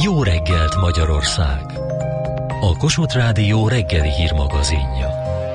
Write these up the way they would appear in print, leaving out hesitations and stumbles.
Jó reggelt Magyarország! A Kossuth Rádió reggeli hírmagazinja.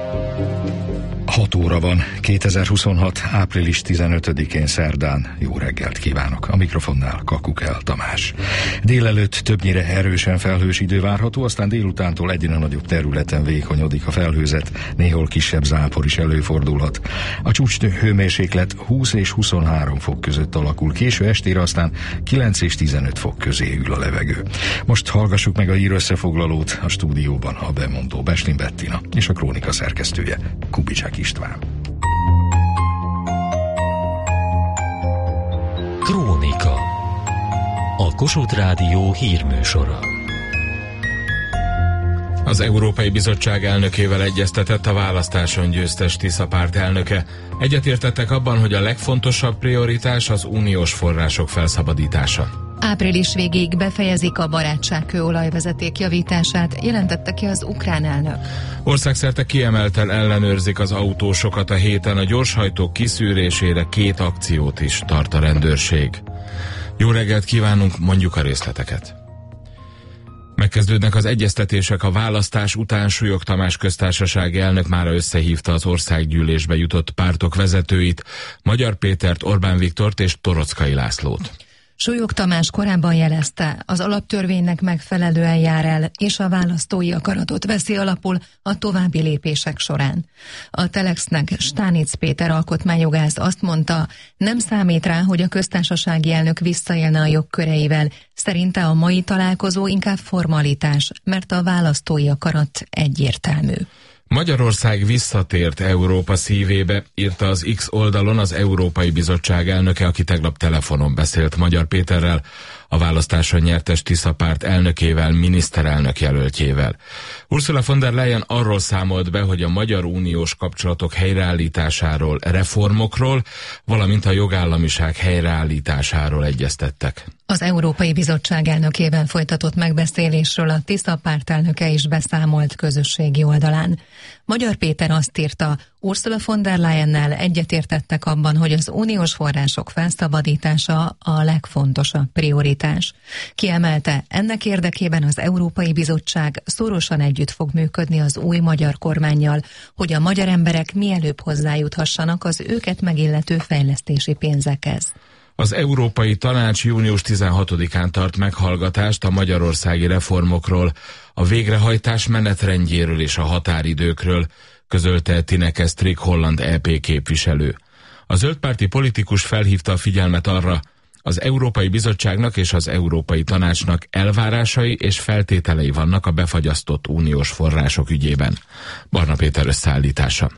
6 óra van, 2026. április 15-én szerdán. Jó reggelt kívánok! A mikrofonnál Kakukel Tamás. Délelőtt többnyire erősen felhős idő várható, aztán délutántól egyre nagyobb területen vékonyodik a felhőzet, néhol kisebb zápor is előfordulhat. A csúcs hőmérséklet 20 és 23 fok között alakul, késő estére aztán 9 és 15 fok közé ül a levegő. Most hallgassuk meg a hírösszefoglalót, a stúdióban a bemondó Beslin Bettina és a krónika szerkesztője Kubicsák István. Krónika. A Kossuth Rádió hírműsora. Az Európai Bizottság elnökével egyeztetett a választáson győztes Tisza párt elnöke. Egyetértettek abban, hogy a legfontosabb prioritás az uniós források felszabadítása. Április végéig befejezik a barátságkő olajvezeték javítását, jelentette ki az ukrán elnök. Országszerte kiemelten ellenőrzik az autósokat a héten, a gyorshajtók kiszűrésére 2 akciót is tart a rendőrség. Jó reggelt kívánunk, mondjuk a részleteket. Megkezdődnek az egyeztetések a választás után. Súlyog Tamás köztársasági elnök mára összehívta az országgyűlésbe jutott pártok vezetőit, Magyar Pétert, Orbán Viktort és Toroczkai Lászlót. Súlyog Tamás korábban jelezte, az alaptörvénynek megfelelően jár el, és a választói akaratot veszi alapul a további lépések során. A Telexnek Stánic Péter alkotmányjogász azt mondta, nem számít rá, hogy a köztársasági elnök visszaélne a jogköreivel. Szerinte a mai találkozó inkább formalitás, mert a választói akarat egyértelmű. Magyarország visszatért Európa szívébe, írta az X oldalon az Európai Bizottság elnöke, aki tegnap telefonon beszélt Magyar Péterrel, a választáson nyertes Tisza párt elnökével, miniszterelnök jelöltjével. Ursula von der Leyen arról számolt be, hogy a magyar uniós kapcsolatok helyreállításáról, reformokról, valamint a jogállamiság helyreállításáról egyeztettek. Az Európai Bizottság elnökével folytatott megbeszélésről a Tisza párt elnöke is beszámolt közösségi oldalán. Magyar Péter azt írta, Ursula von der Leyennel egyetértettek abban, hogy az uniós források felszabadítása a legfontosabb prioritás. Kiemelte, ennek érdekében az Európai Bizottság szorosan együtt fog működni az új magyar kormánnyal, hogy a magyar emberek mielőbb hozzájuthassanak az őket megillető fejlesztési pénzekhez. Az Európai Tanács június 16-án tart meghallgatást a magyarországi reformokról, a végrehajtás menetrendjéről és a határidőkről, közölte Tineke Strik holland EP képviselő. A zöldpárti politikus felhívta a figyelmet arra, az Európai Bizottságnak és az Európai Tanácsnak elvárásai és feltételei vannak a befagyasztott uniós források ügyében. Barna Péter összeállítása.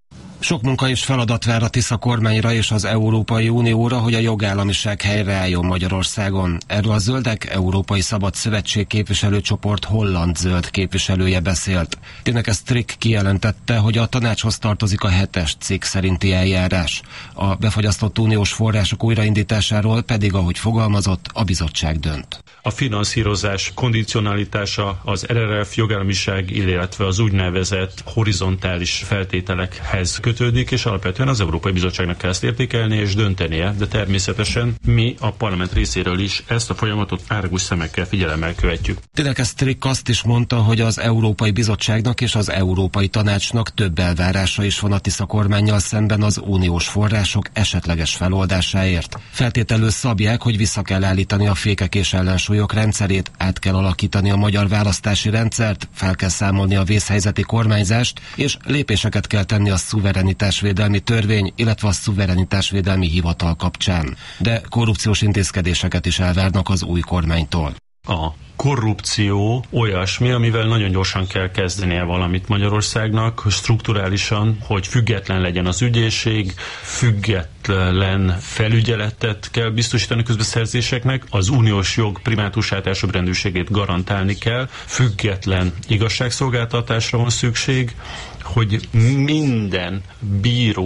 Sok munka és feladat vár a Tisza kormányra és az Európai Unióra, hogy a jogállamiság helyreálljon Magyarországon. Erről a Zöldek Európai Szabad Szövetség képviselőcsoport holland zöld képviselője beszélt. Tineke Strik kijelentette, hogy a tanácshoz tartozik a 7-es cikk szerinti eljárás. A befagyasztott uniós források újraindításáról pedig, ahogy fogalmazott, a bizottság dönt. A finanszírozás kondicionalitása az RRF jogállamiság, illetve az úgynevezett horizontális feltételekhez kötődik, és alapvetően az Európai Bizottságnak kell ezt értékelni és döntenie, de természetesen mi a parlament részéről is ezt a folyamatot árgus szemekkel figyelemmel követjük. Tineke Strik azt is mondta, hogy az Európai Bizottságnak és az Európai Tanácsnak több elvárása is van a Tisza kormánnyal szemben az uniós források esetleges feloldásáért. Feltételül szabják, hogy vissza kell állítani a fékek és ellensúlyok rendszerét, át kell alakítani a magyar választási rendszert, fel kell számolni a vészhelyzeti kormányzást, és lépéseket kell tenni a szuverenitásvédelmi törvény, illetve a szuverenitásvédelmi hivatal kapcsán. De korrupciós intézkedéseket is elvárnak az új kormánytól. A korrupció olyasmi, amivel nagyon gyorsan kell kezdenie valamit Magyarországnak, strukturálisan, hogy független legyen az ügyészség, független felügyeletet kell biztosítani a közbeszerzéseknek, az uniós jog primátusát, elsőbbrendűségét garantálni kell, független igazságszolgáltatásra van szükség, hogy minden bíró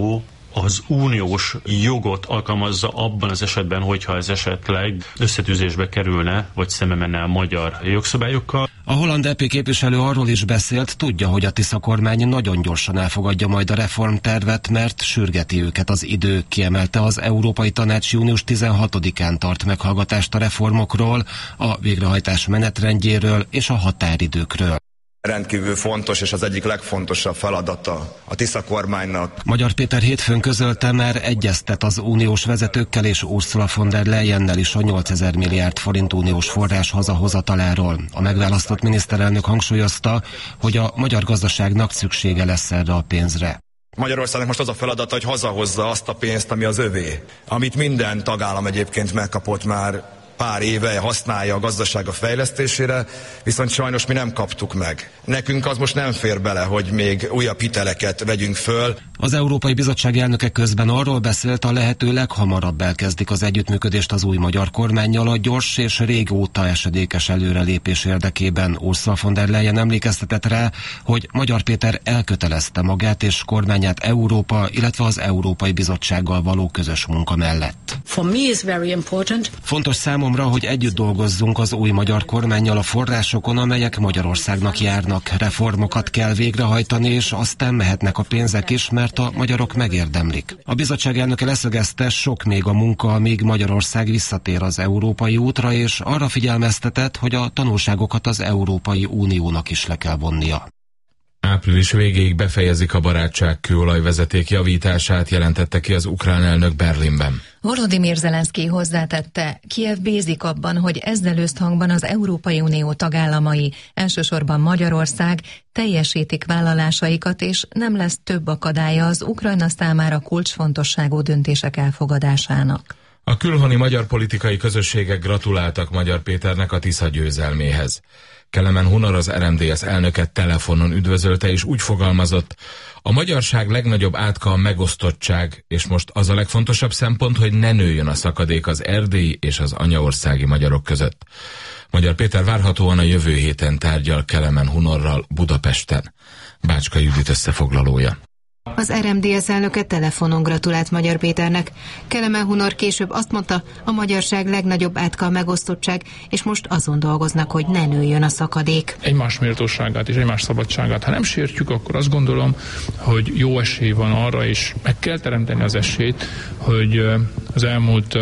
az uniós jogot alkalmazza abban az esetben, hogyha ez esetleg összetűzésbe kerülne, vagy szembe menne a magyar jogszabályokkal. A holland EP képviselő arról is beszélt, tudja, hogy a Tisza kormány nagyon gyorsan elfogadja majd a reformtervet, mert sürgeti őket az idő, kiemelte az Európai Tanács június 16-án tart meghallgatást a reformokról, a végrehajtás menetrendjéről és a határidőkről. Rendkívül fontos és az egyik legfontosabb feladata a Tisza kormánynak. Magyar Péter hétfőn közölte, már egyeztet az uniós vezetőkkel és Ursula von der Leyennel is a 8000 milliárd forint uniós forrás hazahozataláról. A megválasztott miniszterelnök hangsúlyozta, hogy a magyar gazdaságnak szüksége lesz erre a pénzre. Magyarországnak most az a feladata, hogy hazahozza azt a pénzt, ami az övé, amit minden tagállam egyébként megkapott már pár éve, használja a gazdaság a fejlesztésére, viszont sajnos mi nem kaptuk meg. Nekünk az most nem fér bele, hogy még újabb hiteleket vegyünk föl. Az Európai Bizottság elnöke közben arról beszélt, a lehető leghamarabb elkezdik az együttműködést az új magyar kormánnyal a gyors és régóta esedékes előrelépés érdekében. Ursula von der Leyen emlékeztetett rá, hogy Magyar Péter elkötelezte magát és kormányát Európa, illetve az Európai Bizottsággal való közös munka mellett. For me is very important. Fontos számomra, hogy együtt dolgozzunk az új magyar kormánnyal a forrásokon, amelyek Magyarországnak járnak. Reformokat kell végrehajtani, és aztán mehetnek a pénzek is, mert a magyarok megérdemlik. A bizottság elnöke leszögezte, sok még a munka, amíg Magyarország visszatér az európai útra, és arra figyelmeztetett, hogy a tanulságokat az Európai Uniónak is le kell vonnia. Április végéig befejezik a barátság kőolajvezeték javítását, jelentette ki az ukrán elnök Berlinben. Volodymyr Zelenszky hozzátette, Kijev bízik abban, hogy ezzel összhangban az Európai Unió tagállamai, elsősorban Magyarország teljesítik vállalásaikat, és nem lesz több akadálya az Ukrajna számára kulcsfontosságú döntések elfogadásának. A külhoni magyar politikai közösségek gratuláltak Magyar Péternek a Tisza győzelméhez. Kelemen Hunor, az RMDSZ elnöket telefonon üdvözölte, és úgy fogalmazott, a magyarság legnagyobb átka a megosztottság, és most az a legfontosabb szempont, hogy ne nőjön a szakadék az erdélyi és az anyaországi magyarok között. Magyar Péter várhatóan a jövő héten tárgyal Kelemen Hunorral Budapesten. Bácska Judit összefoglalója. Az RMDSZ elnöke telefonon gratulált Magyar Péternek. Kelemen Hunor később azt mondta, a magyarság legnagyobb átka a megosztottság, és most azon dolgoznak, hogy ne nőjön a szakadék. Egymás méltóságát és egymás szabadságát, ha nem sértjük, akkor azt gondolom, hogy jó esély van arra, és meg kell teremteni az esélyt, hogy az elmúlt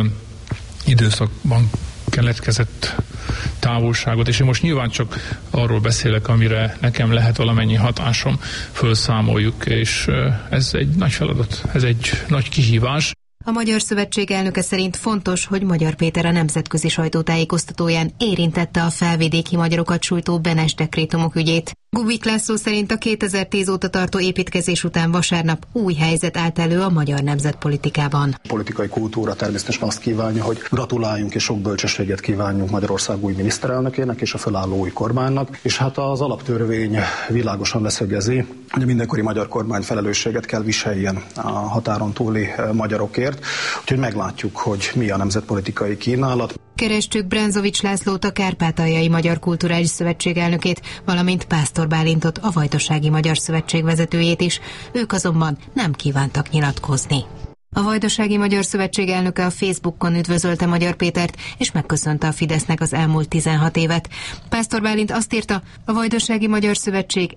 időszakban keletkezett távolságot, és én most nyilván csak arról beszélek, amire nekem lehet valamennyi hatásom, felszámoljuk, és ez egy nagy feladat, ez egy nagy kihívás. A Magyar Szövetség elnöke szerint fontos, hogy Magyar Péter a nemzetközi sajtótájékoztatóján érintette a felvidéki magyarokat sújtó Benes dekrétumok ügyét. Gubik László szerint a 2010 óta tartó építkezés után vasárnap új helyzet állt elő a magyar nemzetpolitikában. A politikai kultúra természetesen azt kívánja, hogy gratuláljunk és sok bölcsességet kívánjunk Magyarország új miniszterelnökének és a felálló új kormánynak, és hát az alaptörvény világosan leszögezi, hogy a mindenkori magyar kormány felelősséget kell viseljen a határon túli magyarokért, úgyhogy meglátjuk, hogy mi a nemzetpolitikai kínálat. Kerestük Bránzovics Lászlót, a Kárpátaljai Magyar Kulturális Szövetség elnökét, valamint Pásztor Bálintot, a Vajdasági Magyar Szövetség vezetőjét is. Ők azonban nem kívántak nyilatkozni. A Vajdasági Magyar Szövetség elnöke a Facebookon üdvözölte Magyar Pétert, és megköszönte a Fidesznek az elmúlt 16 évet. Pásztor Bálint azt írta, a Vajdasági Magyar Szövetség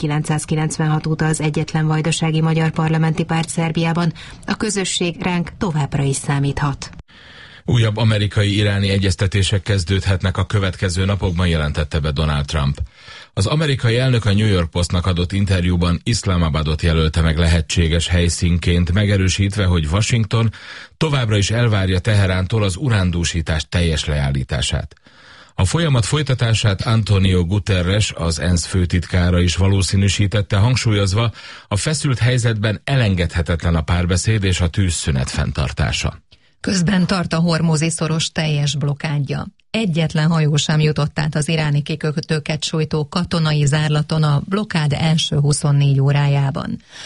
1996 óta az egyetlen vajdasági magyar parlamenti párt Szerbiában. A közösség ránk továbbra is számíthat. Újabb amerikai-iráni egyeztetések kezdődhetnek a következő napokban, jelentette be Donald Trump. Az amerikai elnök a New York Postnak adott interjúban Iszlámabadot jelölte meg lehetséges helyszínként, megerősítve, hogy Washington továbbra is elvárja Teherántól az urándúsítás teljes leállítását. A folyamat folytatását Antonio Guterres, az ENSZ főtitkára is valószínűsítette, hangsúlyozva, a feszült helyzetben elengedhetetlen a párbeszéd és a tűzszünet fenntartása. Közben tart a hormuzi szoros teljes blokádja. Egyetlen hajó sem jutott át az iráni kikötőket sújtó katonai zárlaton a blokád első 24 órájában.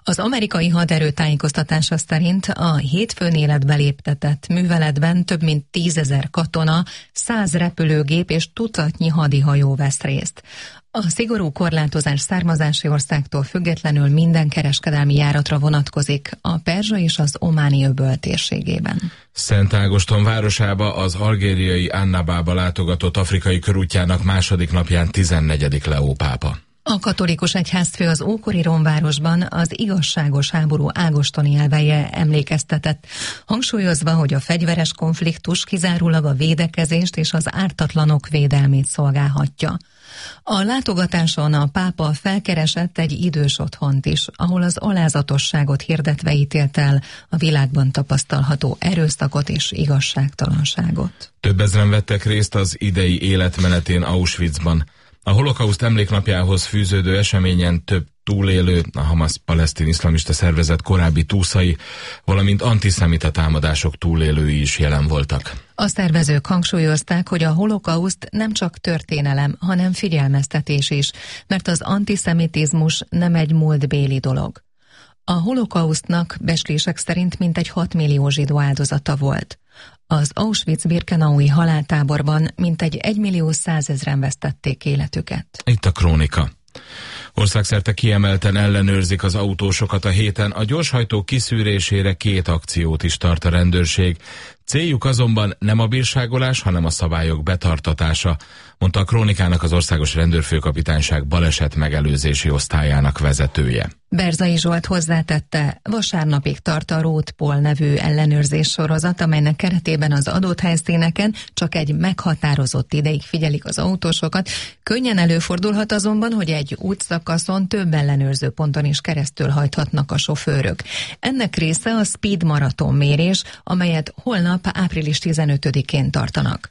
Az amerikai haderő tájékoztatása szerint a hétfőn életbe léptetett műveletben több mint 10 000 katona, 100 repülőgép és tucatnyi hadihajó vesz részt. A szigorú korlátozás származási országtól függetlenül minden kereskedelmi járatra vonatkozik a Perzsa és az Ománi öböl térségében. Szent Ágoston városába az algériai Annabába látogatott afrikai körútjának második napján 14. Leó pápa. A katolikus egyházfő az ókori romvárosban az igazságos háború ágostoni elveje emlékeztetett, hangsúlyozva, hogy a fegyveres konfliktus kizárólag a védekezést és az ártatlanok védelmét szolgálhatja. A látogatáson a pápa felkeresett egy idős otthont is, ahol az alázatosságot hirdetve ítélt el a világban tapasztalható erőszakot és igazságtalanságot. Több ezren vettek részt az idei életmenetén Auschwitzban. A holokauszt emléknapjához fűződő eseményen több túlélő, a Hamas palesztin iszlamista szervezet korábbi túszai, valamint antiszemita támadások túlélői is jelen voltak. A szervezők hangsúlyozták, hogy a holokauszt nem csak történelem, hanem figyelmeztetés is, mert az antiszemitizmus nem egy múltbéli dolog. A holokausztnak becslések szerint mintegy 6 millió zsidó áldozata volt. Az Auschwitz-Birkenaui haláltáborban mintegy 1.100.000 vesztették életüket. Itt a krónika. Országszerte kiemelten ellenőrzik az autósokat a héten, a gyorshajtó kiszűrésére 2 akciót is tart a rendőrség. Céljuk azonban nem a bírságolás, hanem a szabályok betartatása, mondta a krónikának az Országos Rendőrfőkapitányság baleset megelőzési osztályának vezetője. Berzai Zsolt hozzátette, vasárnapig tart a Roadpol nevű ellenőrzés sorozat, amelynek keretében az adott helyszíneken csak egy meghatározott ideig figyelik az autósokat. Könnyen előfordulhat azonban, hogy egy útszakaszon több ellenőrző ponton is keresztül hajthatnak a sofőrök. Ennek része a Speed Marathon mérés, amelyet holnap április 15-én tartanak.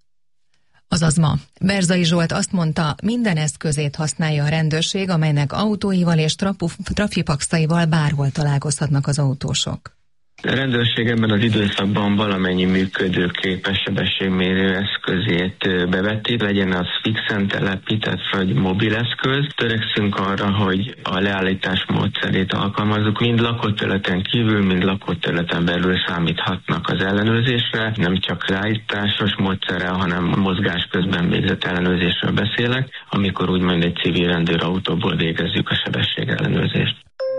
Azaz ma. Berzai Zsolt azt mondta, minden eszközét használja a rendőrség, amelynek autóival és trafipaxaival bárhol találkozhatnak az autósok. A rendőrség ebben az időszakban valamennyi működőképes sebességmérő eszközét beveti, legyen az fixen telepített vagy mobil eszköz. Törekszünk arra, hogy a leállítás módszerét alkalmazzuk. Mind lakott területen kívül, mind lakott területen belül számíthatnak az ellenőrzésre. Nem csak leállításos módszerrel, hanem mozgás közben végzett ellenőrzésről beszélek, amikor úgymond egy civil rendőrautóból végezzük a sebességellenőrzést.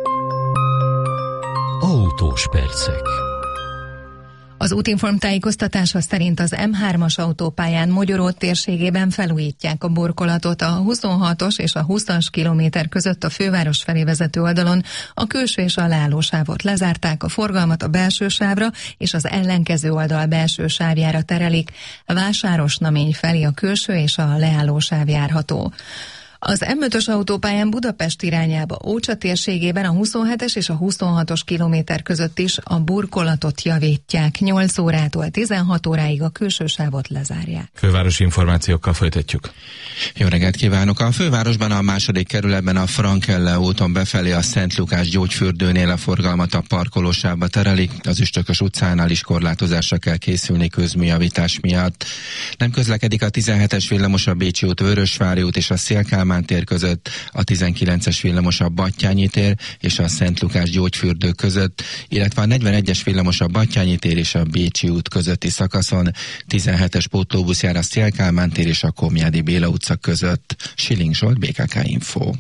Autós percek. Az Útinform tájékoztatása szerint az M3-as autópályán Mogyoró térségében felújítják a burkolatot a 26-os és a 20-as kilométer között a főváros felé vezető oldalon. A külső és a leálló sávot lezárták, a forgalmat a belső sávra és az ellenkező oldal belső sávjára terelik. Vásárosnamény felé a külső és a leálló sáv járható. Az M5-ös autópályán Budapest irányába Ócsa térségében a 27-es és a 26-os kilométer között is a burkolatot javítják. 8 órától 16 óráig a külső sávot lezárják. Fővárosi információkkal folytatjuk. Jó reggelt kívánok! A fővárosban a második kerületben a Frankelle úton befelé a Szent Lukás gyógyfürdőnél a forgalmat a parkolósávba terelik. Az Üstökös utcánál is korlátozásra kell készülni közműjavítás miatt. Nem közlekedik a 17-es villamos a Bécsi út, Vörösvári út és a Széll-Kálmán tér között, a 19-es villamos a Battyányi tér és a Szent Lukás gyógyfürdő között, illetve a 41-es villamos a Battyányi tér és a Bécsi út közötti szakaszon, 17-es pótlóbusz jár a Széll-Kálmán tér és a Komjádi Béla utca között. Schilling Zsolt, BKK Info.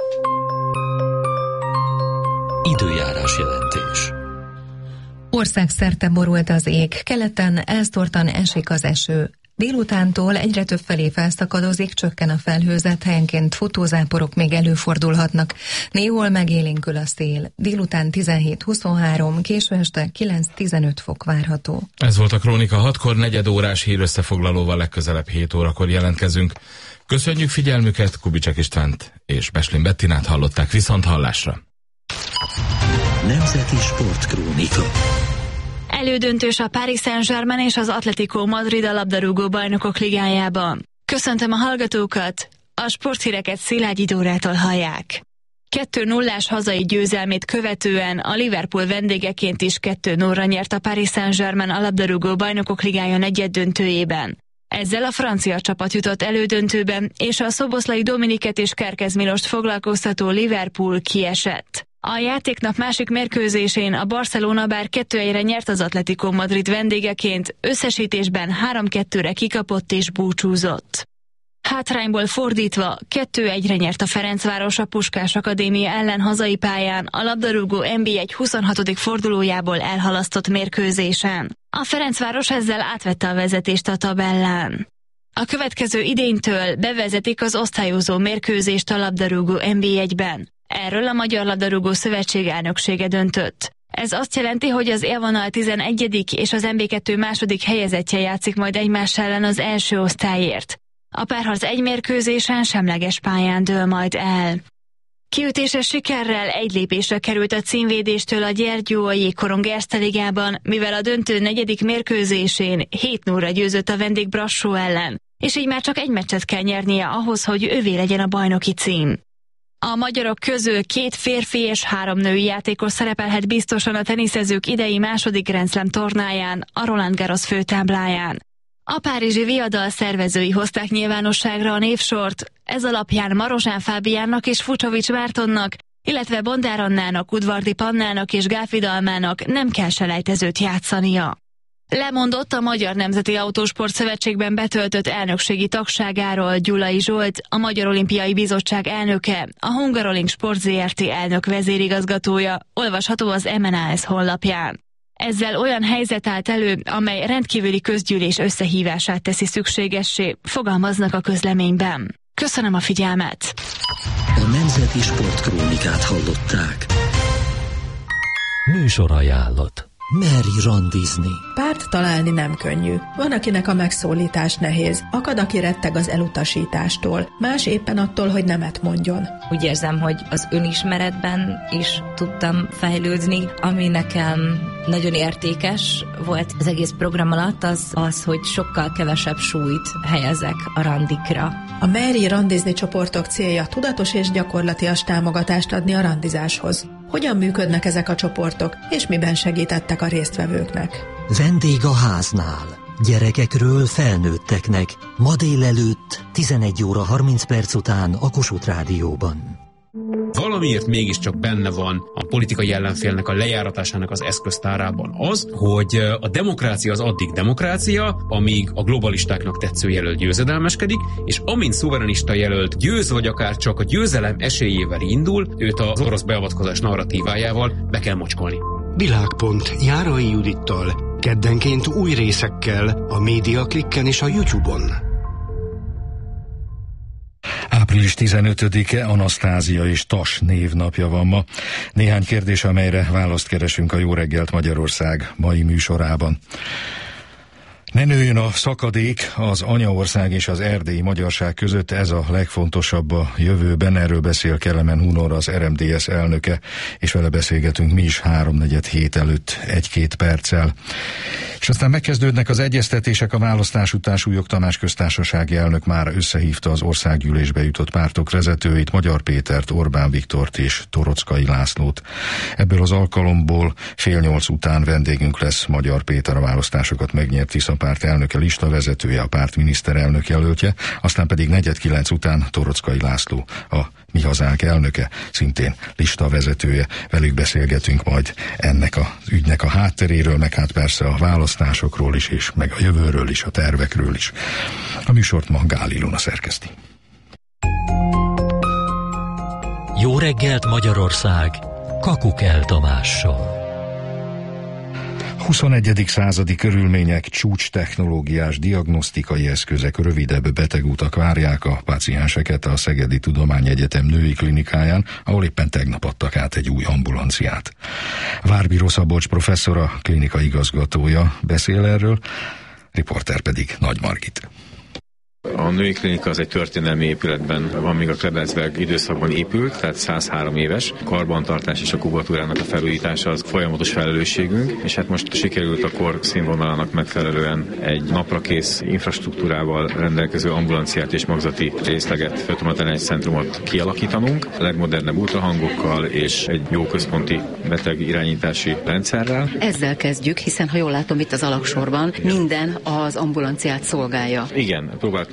Időjárás jelentés. Országszerte borult az ég, keleten elszórtan esik az eső. Délutántól egyre több felé felszakadozik, csökken a felhőzet, helyenként futózáporok még előfordulhatnak. Néhol megélénkül a szél. Délután 17-23, késő este 9-15 fok várható. Ez volt a Krónika 6-kor, negyed órás hírösszefoglalóval legközelebb 7 órakor jelentkezünk. Köszönjük figyelmüket, Kubicek Istvánt és Beslin Bettinát hallották, viszont hallásra. Nemzeti Sportkrónika. Elődöntős a Paris Saint-Germain és az Atletico Madrid a labdarúgó bajnokok ligájában. Köszöntöm a hallgatókat, a sporthíreket Szilágyi Dórától hallják. 2-0-ás hazai győzelmét követően a Liverpool vendégeként is 2-0-ra nyert a Paris Saint-Germain a labdarúgó bajnokok ligája negyeddöntőjében. Ezzel a francia csapat jutott elődöntőben, és a szoboszlai Dominiket és Kerkez Milost foglalkoztató Liverpool kiesett. A játéknap másik mérkőzésén a Barcelona bár 2-1-re nyert az Atlético Madrid vendégeként, összesítésben 3-2-re kikapott és búcsúzott. Hátrányból fordítva 2-1-re nyert a Ferencváros a Puskás Akadémia ellen hazai pályán a labdarúgó NB1 26. fordulójából elhalasztott mérkőzésen. A Ferencváros ezzel átvette a vezetést a tabellán. A következő idénytől bevezetik az osztályozó mérkőzést a labdarúgó NB1-ben. Erről a Magyar Labdarúgó Szövetség elnöksége döntött. Ez azt jelenti, hogy az élvonal 11. és az NB2 második helyezettje játszik majd egymás ellen az első osztályért. A párharc egy mérkőzésen semleges pályán dől majd el. Kiütéses sikerrel egy lépésre került a címvédéstől a Gyergyó a Jégkorong Erste Ligában, mivel a döntő 4. mérkőzésén 7-0-ra győzött a vendég Brassó ellen, és így már csak egy meccset kell nyernie ahhoz, hogy ővé legyen a bajnoki cím. A magyarok közül 2 férfi és 3 női játékos szerepelhet biztosan a teniszezők idei második Grand Slam tornáján, a Roland Garros főtábláján. A párizsi viadal szervezői hozták nyilvánosságra a névsort, ez alapján Marozsán Fábiánnak és Fucsovics Mártonnak, illetve Bondár Annának, Udvardi Pannának és Gáfi Dalmának nem kell selejtezőt játszania. Lemondott a Magyar Nemzeti Autósport Szövetségben betöltött elnökségi tagságáról Gyulai Zsolt, a Magyar Olimpiai Bizottság elnöke, a Hungaroring Sport Zrt. Elnök vezérigazgatója, olvasható az MNAS honlapján. Ezzel olyan helyzet állt elő, amely rendkívüli közgyűlés összehívását teszi szükségessé, fogalmaznak a közleményben. Köszönöm a figyelmet! A Nemzeti Sportkrónikát hallották. Műsorajánlat. Merj randizni. Párt találni nem könnyű. Van, akinek a megszólítás nehéz, akad, aki retteg az elutasítástól, más éppen attól, hogy nemet mondjon. Úgy érzem, hogy az önismeretben is tudtam fejlődni, ami nekem nagyon értékes volt az egész program alatt, az, hogy sokkal kevesebb súlyt helyezek a randikra. A Merj randizni csoportok célja tudatos és gyakorlatias támogatást adni a randizáshoz. Hogyan működnek ezek a csoportok, és miben segítettek a résztvevőknek? Vendég a háznál. Gyerekekről felnőtteknek. Ma délelőtt 11 óra 30 perc után a Kossuth Rádióban. Valamiért mégiscsak benne van a politikai ellenfélnek a lejáratásának az eszköztárában az, hogy a demokrácia az addig demokrácia, amíg a globalistáknak tetsző jelölt győzedelmeskedik, és amint szuverenista jelölt győz, vagy akár csak a győzelem esélyével indul, őt az orosz beavatkozás narratívájával be kell mocskolni. Világpont Járai Judittal, keddenként új részekkel a Média Klikken és a YouTube-on. Április 15-e Anasztázia és Tas névnapja van ma. Néhány kérdés, amelyre választ keresünk a Jó reggelt Magyarország mai műsorában. Ne nőjön a szakadék az anyaország és az erdélyi magyarság között, ez a legfontosabb a jövőben, erről beszél Kelemen Hunor, az RMDSZ elnöke, és vele beszélgetünk mi is 3-4 előtt 1-2 perccel. És aztán megkezdődnek az egyeztetések a választás után. Súlyog Tamás köztársasági elnök már összehívta az országgyűlésbe jutott pártok vezetőit, Magyar Pétert, Orbán Viktort és Toroczkai Lászlót. Ebből az alkalomból 7:30 után vendégünk lesz Magyar Péter, a választásokat megnyert Tiszapárt elnöke, listavezetője, a párt miniszterelnök jelöltje, aztán pedig 8:45 után Toroczkai László, a Mi Hazánk elnöke, szintén listavezetője. Velük beszélgetünk majd ennek az ügynek a hátteréről, meg hát persze a választásokról is, és meg a jövőről is, a tervekről is. A műsort ma Gál Ilona szerkeszti. Jó reggelt Magyarország, Kakukel Tamással. 21. századi körülmények, csúcstechnológiás diagnosztikai eszközek, rövidebb betegutak várják a pácienseket a Szegedi Tudományegyetem női klinikáján, ahol éppen tegnap adtak át egy új ambulanciát. Várbiró Szabolcs professzor, a klinika igazgatója beszél erről, riporter pedig Nagy Margit. A női klinika az egy történelmi épületben van, még a Klebersberg időszakban épült, tehát 103 éves. A karbantartás és a kubatúrának a felújítása az folyamatos felelősségünk, és hát most sikerült a kor színvonalának megfelelően egy naprakész infrastruktúrával rendelkező ambulanciát és magzati részleget, főtraumatelenes centrumot kialakítanunk, a legmodernebb ultrahangokkal és egy jó központi beteg irányítási rendszerrel. Ezzel kezdjük, hiszen ha jól látom itt az alagsorban, minden az ambulanciát szolgálja. Igen, próbáltunk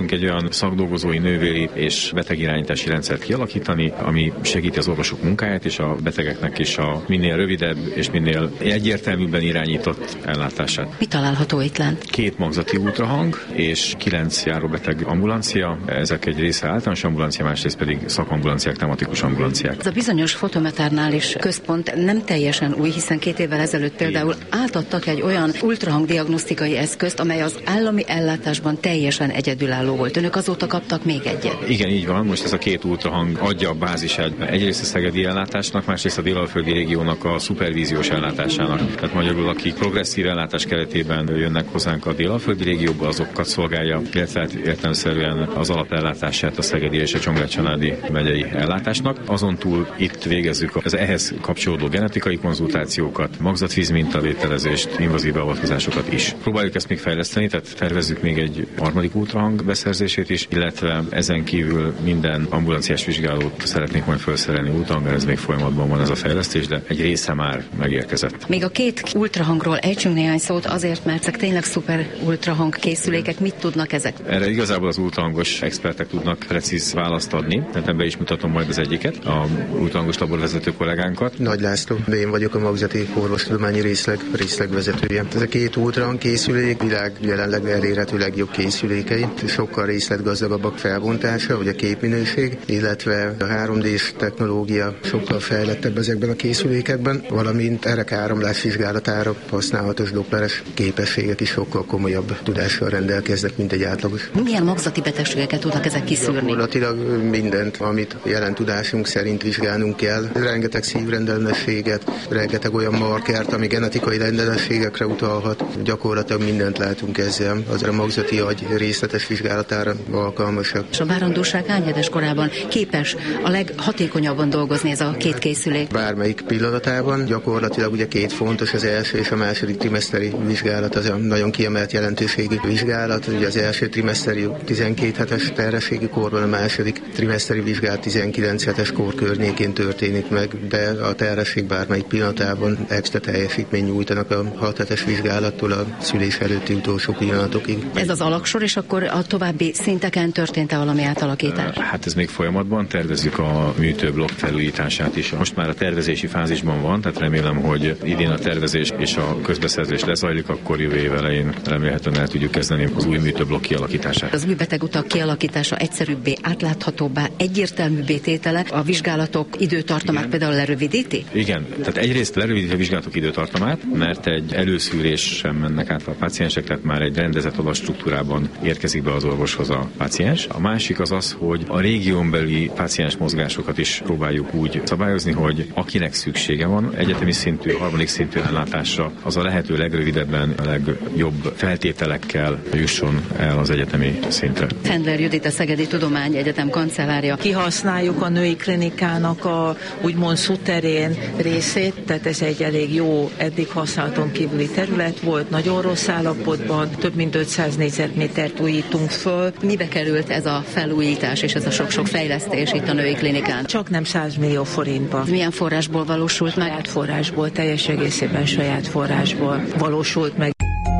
próbáltunk egy olyan szakdolgozói, nővéri és betegirányítási rendszert kialakítani, ami segíti az orvosok munkáját és a betegeknek is a minél rövidebb és minél egyértelműbben irányított ellátását. Mi található itt lent? 2 magzati ultrahang és 9 járóbeteg ambulancia. Ezek egy része általános ambulancia, másrészt pedig szakambulanciák, tematikus ambulanciák. Ez a bizonyos fotometernális központ nem teljesen új, hiszen 2 évvel ezelőtt például átadtak egy olyan ultrahangdiagnosztikai eszközt, amely az állami ellátásban teljesen egyedülálló volt. Önök azóta kaptak még egyet. Igen, így van. Most ez a 2 ultrahang adja a bázisát egyrészt a szegedi ellátásnak, másrészt a dél-alföldi régiónak a szupervíziós ellátásának. Tehát magyarul, akik progresszív ellátás keretében jönnek hozzánk a dél-alföldi régióba, azokat szolgálja, illetve értelemszerűen az alapellátását a szegedi és a Csongrád-Csanádi megyei ellátásnak. Azon túl itt végezzük az ehhez kapcsolódó genetikai konzultációkat, magzatvíz mintavételezést, invazív beavatkozásokat is. Próbáljuk ezt még fejleszteni, tehát tervezzük még egy harmadik ultrahang beszerzését is, illetve ezen kívül minden ambulanciás vizsgálót szeretnék majd felszerelni ultrahanggal, ez még folyamatban van ez a fejlesztés, de egy része már megérkezett. Még a 2 ultrahangról ejtsünk néhány szót azért, mert ezek tényleg szuper ultrahang készülékek. Mit tudnak ezek? Erre igazából az ultrahangos expertek tudnak precíz választ adni, tehát be is mutatom majd az egyiket, a ultrahangos laborvezető kollégánkat. Nagy László, de én vagyok a magzati orvostudományi részlegvezetője. Ez a 2 ultrahang készülék világ jelenleg elérhető legjobb készülékei, sokkal részletgazdagabbak felbontása, vagy a képminőség, illetve a 3D-s technológia sokkal fejlettebb ezekben a készülékekben, valamint erek áramlás vizsgálatára használhatós doppleres képességek is sokkal komolyabb tudással rendelkeznek, mint egy átlagos. Milyen magzati betegségeket tudnak ezek kiszűrni? Gyakorlatilag mindent, amit jelen tudásunk szerint vizsgálnunk kell. Rengeteg szívrendellenességet, rengeteg olyan markert, ami genetikai rendellenességekre utalhat. Gyakorlatilag mindent látunk ezzel. Az a magzati agy részletes vizsgálatára alkalmasak. És a várandóság hányhetes korában képes a leghatékonyabban dolgozni ez a 2 készülék? Bármelyik pillanatában gyakorlatilag ugye 2 fontos, az első és a második trimeszteri vizsgálat, az a nagyon kiemelt jelentőségű vizsgálat. Ugye az első trimeszteri 12 hetes terhességi korban, a második trimeszteri vizsgálat 19 hetes kor környékén történik meg, de a terhesség bármelyik pillanatában extra teljesítmény nyújtanak a 6 hetes vizsgálattól a szülés előtti utolsó pillanatokig. Ez az alaksor, és akkor a további szinteken történt-e valami átalakítás? Hát ez még folyamatban, tervezzük a műtőblokk felújítását is. Most már a tervezési fázisban van, tehát remélem, hogy idén a tervezés és a közbeszerzés lezajlik, akkor jövő év elején remélhetően el tudjuk kezdeni az új műtőblokk kialakítását. Az új betegutak kialakítása egyszerűbbé, átláthatóbbá, egyértelműbbé tétele, a vizsgálatok időtartamát például lerövidíti? Igen, tehát egyrészt lerövidíti a vizsgálatok időtartamát, mert egy előszűrés sem mennek át a páciensek, tehát már egy rendezett adatstruktúrában érkezik be az orvoshoz a páciens. A másik az az, hogy a régión belüli páciens mozgásokat is próbáljuk úgy szabályozni, hogy akinek szüksége van egyetemi szintű, harmadik szintű ellátásra, az a lehető legrövidebben, a legjobb feltételekkel jusson el az egyetemi szintre. Fendler Judit, a Szegedi Tudományegyetem kancellárja. Kihasználjuk a női klinikának a úgymond szuterén részét, tehát ez egy elég jó, eddig használaton kívüli terület volt, nagyon rossz állapotban, több mint 500 négyzetmétert újítunk föl. Mibe került ez a felújítás és ez a sok-sok fejlesztés itt a női klinikán? Csak nem 100 millió forintba. Milyen forrásból valósult meg? Saját forrásból, teljes egészében saját forrásból valósult meg.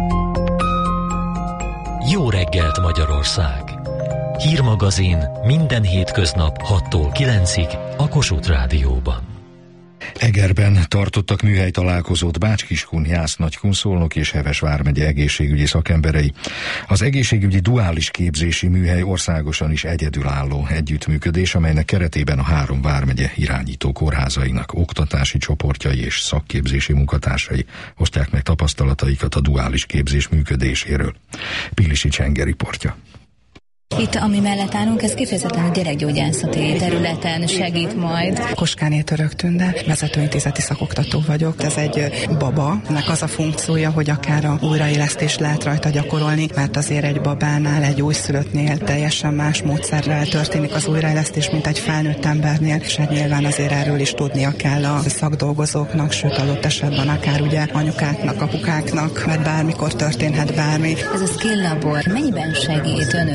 Jó reggelt Magyarország! Hírmagazin minden hétköznap 6-tól 9-ig a Kossuth Rádióban. Egerben tartottak műhelytalálkozót Bács-Kiskun, Jász-Nagykun, Szolnok és Heves vármegye egészségügyi szakemberei. Az egészségügyi duális képzési műhely országosan is egyedülálló együttműködés, amelynek keretében a 3 vármegye irányító kórházainak oktatási csoportjai és szakképzési munkatársai osztják meg tapasztalataikat a duális képzés működéséről. Pilisi Csenge riportja. Itt, ami mellett állunk, ez kifejezetten a gyerekgyógyászati területen segít majd. Koskáné Török Tünde, vezetőintézeti szakoktató vagyok. Ez egy baba, ennek az a funkciója, hogy akár a újraélesztést lehet rajta gyakorolni, mert azért egy babánál, egy újszülöttnél teljesen más módszerrel történik az újraélesztés, mint egy felnőtt embernél, és nyilván azért erről is tudnia kell a szakdolgozóknak, sőt adott esetben akár ugye anyukáknak, apukáknak, mert bármikor történhet bármi. Ez a Skill Labor mennyiben segít önöknek